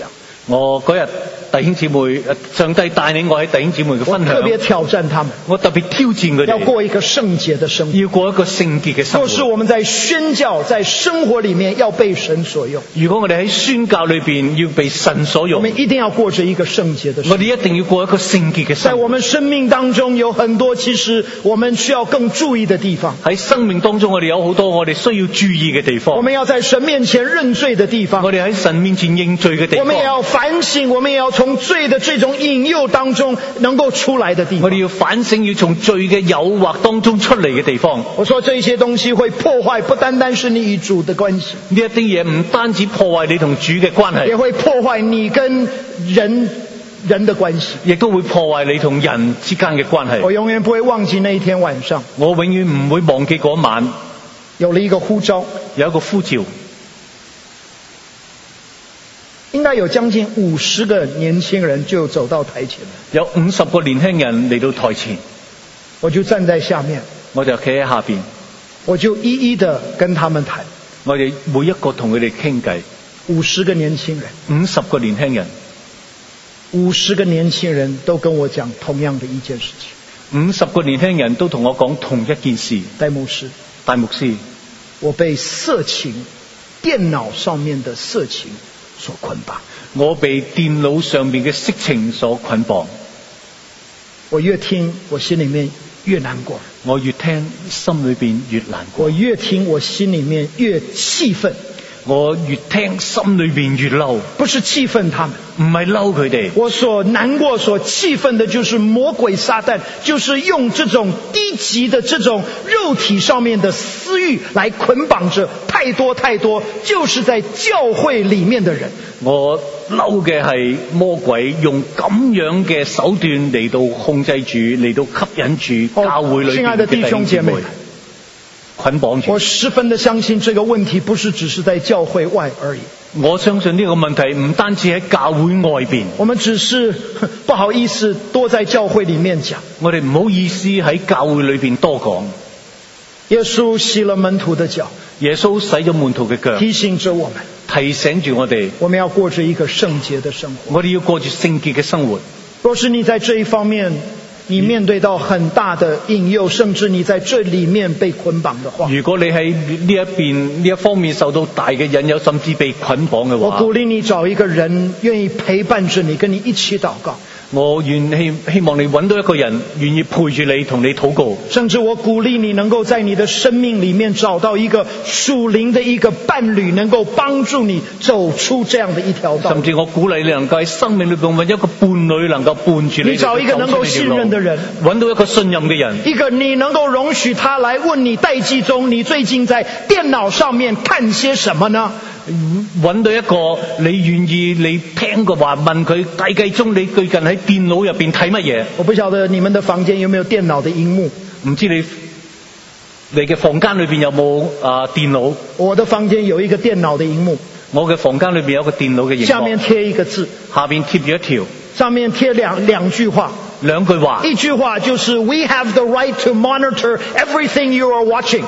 我嗰日弟兄姊妹，上帝帶領我喺弟兄姊妹嘅分享， 特別挑戰他們， 我特別挑戰佢哋， 要過一個聖潔的生活， 要過一個聖潔嘅生活。 若是我們在宣教、在生活裡面要被神所用， 如果我哋喺宣教裏邊要被神所用， 我們一定要過着一個聖潔的生活。 我哋一定要過一個聖潔嘅生活。 在我們生命當中有很多其實我們需要更注意的地方。 喺生命當中，我哋有好多我哋需要注意嘅地方。 我們要在神面前認罪的地方。 我哋喺神面前認罪嘅地方。 我們也要反省，我們也要從罪的這種引誘當中能夠出來的地方。 我哋要反省，要從罪嘅誘惑當中出嚟嘅地方。 我說這些東西會破壞不單單是你與主的關係， 呢一啲嘢唔單止破壞你同主嘅關係， 也會破壞你跟人的關係， 亦都會破壞你同人之間嘅關係。 我永遠不會忘記那一天晚上， 我永遠唔會忘記嗰晚有了一個呼召， 有一個呼召， 應該有將近50個年輕人就走到台前， 有50個年輕人嚟到台前， 我就站在下面， 我就企喺下邊， 我就一一的跟他們談。 我哋每一個同佢哋傾偈。 50個年輕人 ，50個年輕人 ，50個年輕人都跟我講同樣的一件事情。 50個年輕人都同我講同一件事。 戴牧師， 戴牧師， 我被色情，電腦上面的色情所捆綁。 我被電腦上面嘅色情所捆綁。 我越聽，我心裏面越難過。 我越聽，心裏邊越難過。 我越聽，我心裏面越氣憤。 我越聽，心裏邊越嬲。 不是氣憤他們， 唔係嬲佢哋。 我所難過、所氣憤的，就是魔鬼撒旦，就是用這種低級的、這種肉體上面的私欲來捆綁着太多太多，就是在教會裏面的人。 我嬲嘅係魔鬼用咁樣嘅手段嚟到控制住，嚟到吸引住教會裏邊嘅弟兄姊妹。捆綁住。 我十分的相信這個問題不是只是在教會外而已。 我相信呢個問題唔單止喺教會外邊。 我們只是不好意思多在教會裏面講。 我哋唔好意思喺教會裏邊多講。 耶穌洗了門徒的腳。 耶穌洗咗門徒嘅腳。 提醒着我們。 提醒住我哋。 我們要過着一個聖潔的生活。 我哋要過住聖潔嘅生活。 若是你在這一方面，你面對到很大的引誘，甚至你在這裏面被捆綁的話， 如果你喺呢一邊呢一方面受到大嘅引誘，甚至被捆綁嘅話， 我鼓勵你找一個人願意陪伴着你，跟你一起禱告。 我希望你揾到一個人願意陪住你，同你禱告。 甚至我鼓勵你能夠在你的生命裏面找到一個屬靈的一個伴侶，能夠幫助你走出這樣的一條道路。 甚至我鼓勵你能夠喺生命裏邊揾一個伴侶，能夠伴住你。 你找一個能夠信任的人， 揾到一個信任嘅人， 一個你能夠容許他來問你代際中你最近在電腦上面看些什麼呢？ 揾到一個你願意你聽嘅話問佢大計中你最近喺電腦入邊睇乜嘢？ 我不曉得你們的房間有沒有電腦的熒幕？ 唔知你嘅房間裏邊有冇電腦？ 我的房間有一個電腦的熒幕。 我嘅房間裏邊有個電腦嘅熒幕。 下面貼一個字， 下邊貼住一條， 上面貼兩句話。 兩句話。 一句話就是 We have the right to monitor everything you are watching。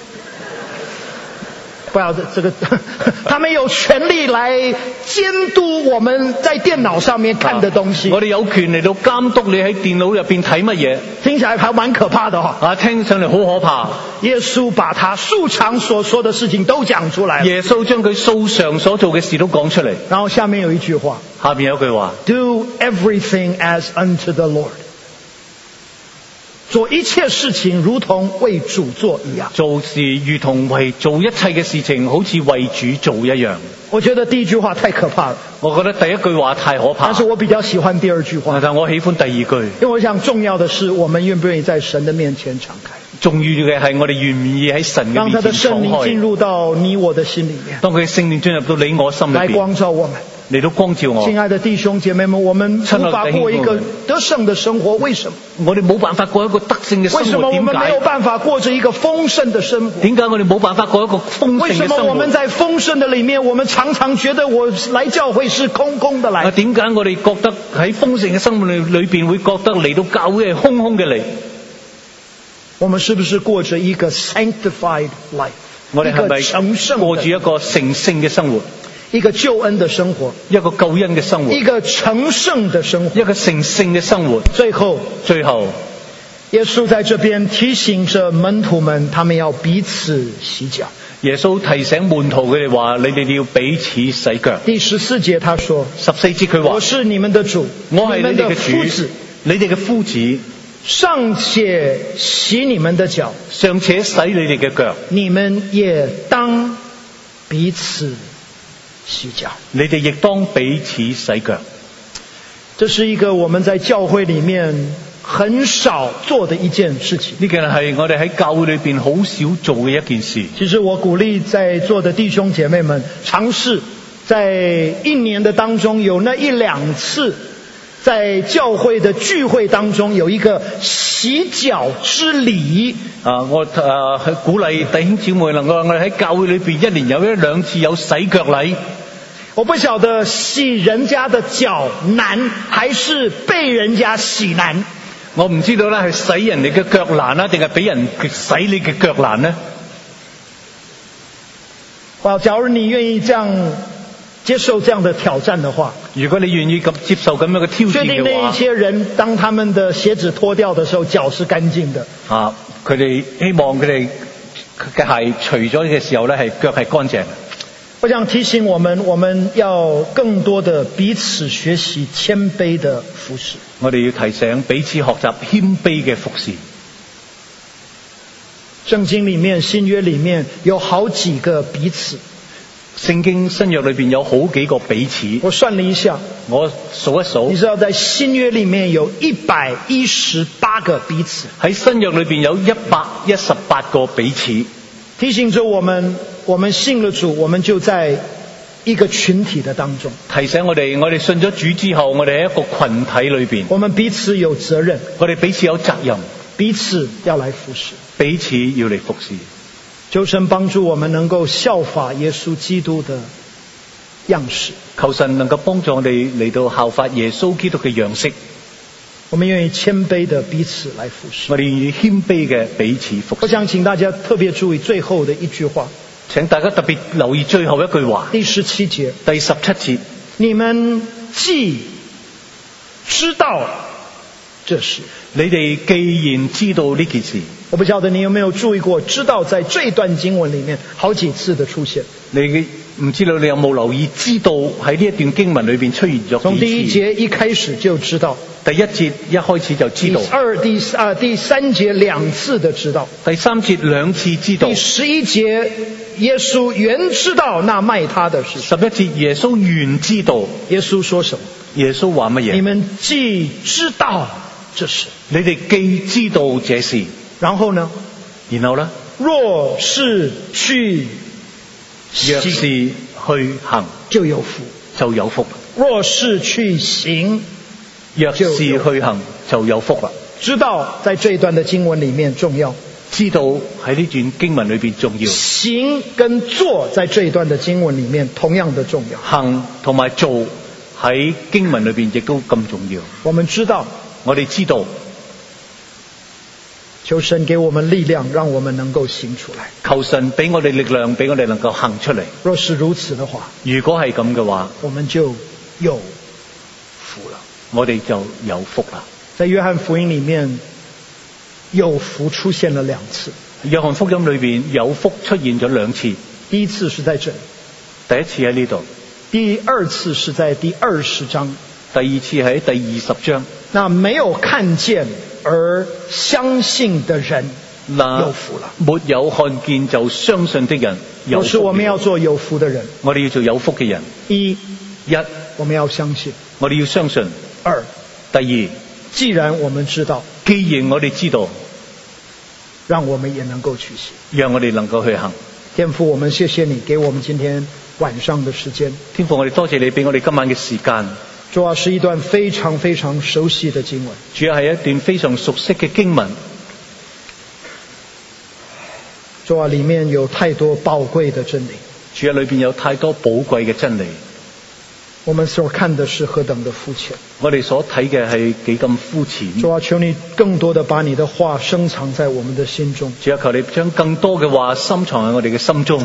不要這個，他們有權利來監督我們在電腦上面看的東西。 我哋有權嚟到監督你喺電腦入邊睇乜嘢。 聽起來還蠻可怕的哈。 聽上嚟好可怕。 耶穌把他素常所說的事情都講出來。 耶穌將佢素常所做嘅事都講出嚟。 然後下面有一句話。 下邊有一句話。 Do everything as unto the Lord。做一切事情如同為主做一樣。做事如同為做一切嘅事情好似為主做一樣。我覺得第一句話太可怕了。我覺得第一句話太可怕。但是我比較喜歡第二句話。但我喜歡第二句。因為我想重要的是我們願不願意在神的面前敞開。重要嘅係我哋願唔願意喺神嘅面前敞開。讓他的聖靈進入到你我的心裏面。當佢聖靈進入到你我心裏面。來光照我們。嚟到光照我。親愛的弟兄姐妹們，我們無法過一個得勝的生活，為什麼？我哋冇辦法過一個得勝嘅生活。為什麼我們沒有辦法過着一個豐盛的生活？點解我哋冇辦法過一個豐盛嘅生活？為什麼我們在豐盛的裏面，我們常常覺得我來教會是空空的來？點解我哋覺得喺豐盛嘅生活裏邊會覺得嚟到教會係空空嘅嚟？我們是不是過着一個 sanctified life？我哋係咪過住一個成聖嘅生活？ 一个救恩的生活， 一個救恩嘅生活， 一個成聖的生活。 一個成聖嘅生活。 最後，耶穌在這邊提醒着門徒們，他們要彼此洗腳。 耶穌提醒門徒佢哋話：你哋要彼此洗腳。 第14節他說 14節佢話： 我是你們的主， 我係你哋嘅夫子， 你哋嘅夫子， 尚且洗你們的腳， 尚且洗你哋嘅腳， 你們也當彼此洗腳。 你哋亦當彼此洗腳。 這是一個我們在教會裡面很少做的一件事情。 呢個係我哋喺教會裏邊好少做嘅一件事。 其實我鼓勵在座的弟兄姐妹們嘗試在一年的當中有那一兩次，在教會的聚會當中有一個洗腳之禮。 我鼓勵弟兄姊妹能夠我哋喺教會裏邊一年有一兩次有洗腳禮。 我不曉得洗人家的腳難，還是被人家洗難。 我唔知道咧係洗人哋嘅腳難啊，定係俾人洗你嘅腳難呢？ 假如你願意這樣接受這樣的挑戰的話， 如果你願意咁接受咁樣嘅挑戰嘅話，確定那一些人當他們的鞋子脫掉的時候，腳是乾淨的。 佢哋希望佢哋嘅鞋除咗嘅時候咧，係腳係乾淨。 我想提醒我們要更多的彼此學習謙卑的服侍。 我哋要提醒彼此學習謙卑嘅服侍。 聖經裡面新約裡面有好幾個彼此。 聖經新約裏邊有好幾個彼此。 我算了一下， 我數一數。 你知道在新約裡面有118個彼此。 喺新約裏邊有118個彼此。 提醒着我們信了主，我們就在一個群體的當中。 提醒我哋信咗主之後，我哋喺一個群體裏邊。 我們彼此有責任， 我哋彼此有責任， 彼此要來服侍， 彼此要嚟服侍。 求神幫助我們能夠效法耶穌基督的樣式。 求神能夠幫助我哋嚟到效法耶穌基督嘅樣式。 我們願意謙卑的彼此來服侍。 我哋願意謙卑嘅彼此服侍。 我想請大家特別注意最後的一句話。 請大家特別留意最後一句話。 第17節。 第17節。 你們既知道這事。 你哋既然知道呢件事。 我不曉得你有沒有注意過，知道在這段經文裡面好幾次的出現。 你唔知道你有冇留意，知道喺呢一段經文裏邊出現咗幾次。 從第1節一開始就知道。 第1節一開始就知道。 第3節2次的知道。 第3節2次知道。 第11節耶穌原知道那賣他的是。 11節耶穌原知道。 耶穌說什麼？ 耶穌話乜嘢？ 你們既知道這事。 你哋既知道這事。 然後呢？若是去行， 就有福， 就有福。 若是去行， 若是去行，就有福啦。 知道在這一段的經文裡面重要， 知道喺呢段經文裏邊重要。 行跟做在這一段的經文裡面同樣的重要， 行同埋做喺經文裏邊亦都咁重要。 我們知道， 我哋知道。 求神給我們力量，讓我們能夠行出來。 求神俾我哋力量，俾我哋能夠行出嚟。 若是如此的話， 如果係咁嘅話， 我們就有福了。 我哋就有福啦。 在約翰福音裡面，有福出現了2次。 約翰福音裏邊有福出現咗2次。 第一次是在這裡， 第一次喺呢度。 第二次是在第20章。 第二次喺第20章。 那沒有看見而相信的人有福了。 沒有看見就相信的人有福了。 就是我們要做有福的人。 我哋要做有福嘅人。 一，我們要相信。 我哋要相信。 2， 第二， 既然我們知道， 既然我哋知道， 讓我們也能夠去行。 讓我哋能夠去行。 天父，我們謝謝你給我們今天晚上的時間。 天父，我哋多謝你俾我哋今晚嘅時間。 主啊，是一段非常非常熟悉的經文。 主要係一段非常熟悉嘅經文。 主啊，裡面有太多寶貴的真理。 主啊，裏邊有太多寶貴嘅真理。 我們所看的是何等的膚淺。 我哋所睇嘅係幾咁膚淺。 主啊，求你更多的把你的話深藏在我們的心中。 主啊，求你將更多嘅話深藏喺我哋嘅心中。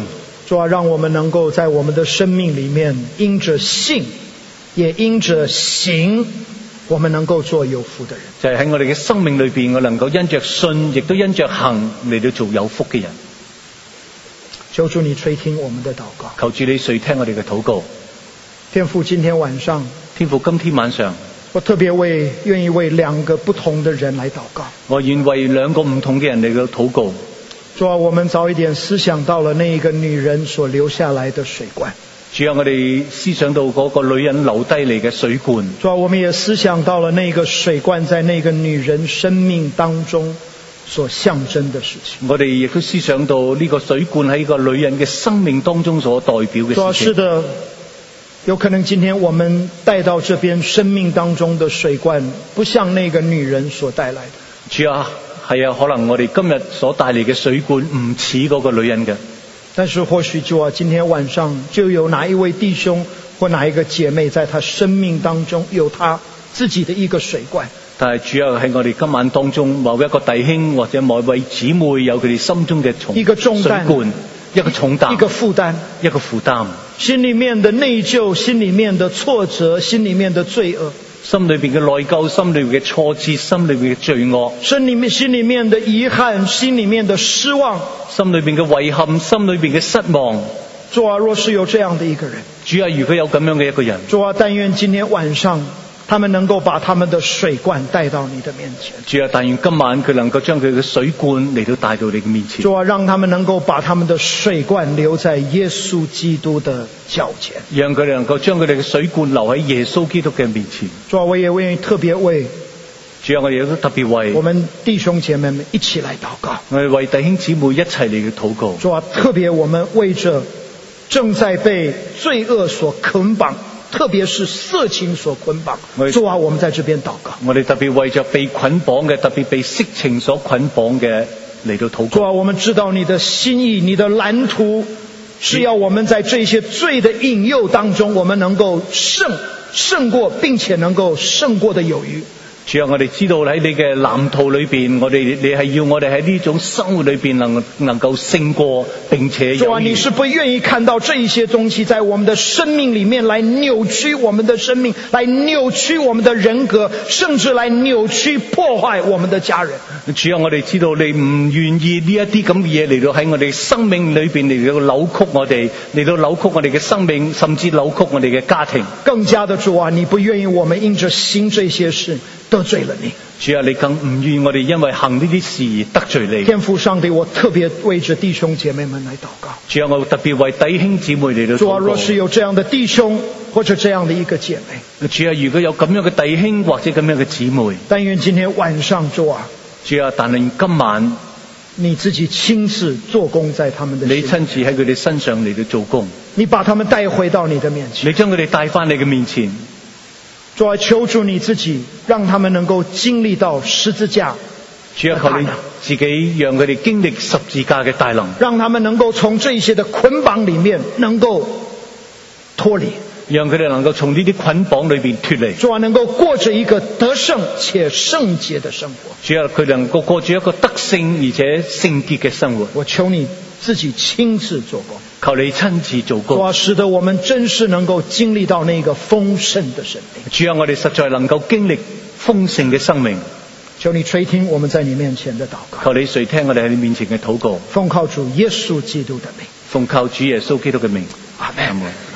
主啊，让我们能够在我们的生命里面因着信也因着行，我们能够做有福的人。 就係喺我哋嘅生命裏邊，我能夠因着信，亦都因着行嚟到做有福嘅人。 求主你垂聽我們的禱告， 求主你垂聽我哋嘅禱告。 天父，今天晚上， 天父，今天晚上， 我特別願意為兩個不同的人來禱告。 我願為兩個唔同嘅人嚟到禱告。 主啊，我們早一點思想到了那一個女人所留下來的水罐。 主啊，我哋思想到嗰個女人留低嚟嘅水罐。 主啊，我們也思想到了那個水罐在那個女人生命當中所象徵的事情。 我哋亦都思想到呢個水罐喺個女人嘅生命當中所代表嘅事情。 是的，有可能今天我們帶到這邊生命當中的水罐，不像那個女人所帶來的。 主啊，係啊，可能我哋今日所帶嚟嘅水罐唔似嗰個女人嘅。 但是或許主啊，今天晚上就有哪一位弟兄或哪一個姐妹，在他生命當中有他自己的一個水罐。 但係主要喺我哋今晚當中，某一個弟兄或者某一位姊妹有佢哋心中嘅一個重擔， 水罐，一個重擔， 一個負擔， 一個負擔。 心裡面的內疚，心裡面的挫折，心裡面的罪惡。 心裏邊嘅內疚，心裏邊嘅挫折，心裏邊嘅罪惡， 心裡面的遺憾，心裡面的失望， 心裏邊嘅遺憾，心裏邊嘅失望。 主啊，若是有這樣的一個人， 主啊，如果有咁樣嘅一個人， 主啊，但願今天晚上他們能夠把他們的水罐帶到你的面前。 主啊，但願今晚佢能夠將佢嘅水罐嚟到帶到你嘅面前。 主啊，讓他們能夠把他們的水罐留在耶穌基督的腳前， 讓佢哋能夠將佢哋嘅水罐留喺耶穌基督嘅面前。 主啊，我也願意特別為主啊，我哋亦都特別為我們弟兄姐妹們一起來禱告。 我哋為弟兄姊妹一齊嚟到禱告。 主啊，特別我們為着正在被罪惡所捆綁，特別是色情所捆綁，主啊，我們在這邊禱告。 我哋特別為着被捆綁嘅，特別被色情所捆綁嘅嚟到禱告。 主啊，我們知道你的心意，你的藍圖是要我們在這些罪的引誘當中，我們能夠勝過，並且能夠勝過的有餘。 主啊，我哋知道喺你嘅藍圖裏邊，你係要我哋喺呢種生活裏邊能夠勝過，並且有。 主啊，你是不願意看到這一些東西在我們的生命裏面來扭曲我們的生命，來扭曲我們的人格，甚至來扭曲破壞我們的家人。 主啊，我哋知道你唔願意呢一啲咁嘅嘢嚟到喺我哋生命裏邊嚟到扭曲我哋，嚟到扭曲我哋嘅生命，甚至扭曲我哋嘅家庭。 更加的主啊，你不願意我們因着行這些事得罪了你。 主啊，你更唔願我哋因為行呢啲事而得罪你。 天父上帝，我特別為着弟兄姐妹們來禱告。 主啊，我特別為弟兄姊妹嚟到禱告。 主啊，若是有這樣的弟兄或者這樣的一個姐妹， 主啊，如果有咁樣嘅弟兄或者咁樣嘅姊妹， 但願今天晚上主啊， 但願今晚你自己親自做工在他們的身上， 你親自喺佢哋身上嚟到做工， 你把他們帶回到你的面前， 你將佢哋帶翻你嘅面前。 主啊，求主你自己讓他們能夠經歷到十字架。 主啊，求你自己讓佢哋經歷十字架嘅大能， 讓他們能夠從這些的捆綁裏面能夠脫離， 讓佢哋能夠從呢啲捆綁裏邊脫離。 主啊，能夠過着一個得勝且聖潔的生活。 主啊，佢能夠過住一個得勝而且聖潔嘅生活。 我求你自己親自做工， 求你親自做工。 主啊，使得我們真是能夠經歷到那個豐盛的生命。 主啊，我哋實在能夠經歷豐盛嘅生命。 求你垂聽我們在你面前的禱告。 求你垂聽我哋喺你面前嘅禱告。 奉靠主耶穌基督的名。 奉靠主耶穌基督嘅名。 阿們。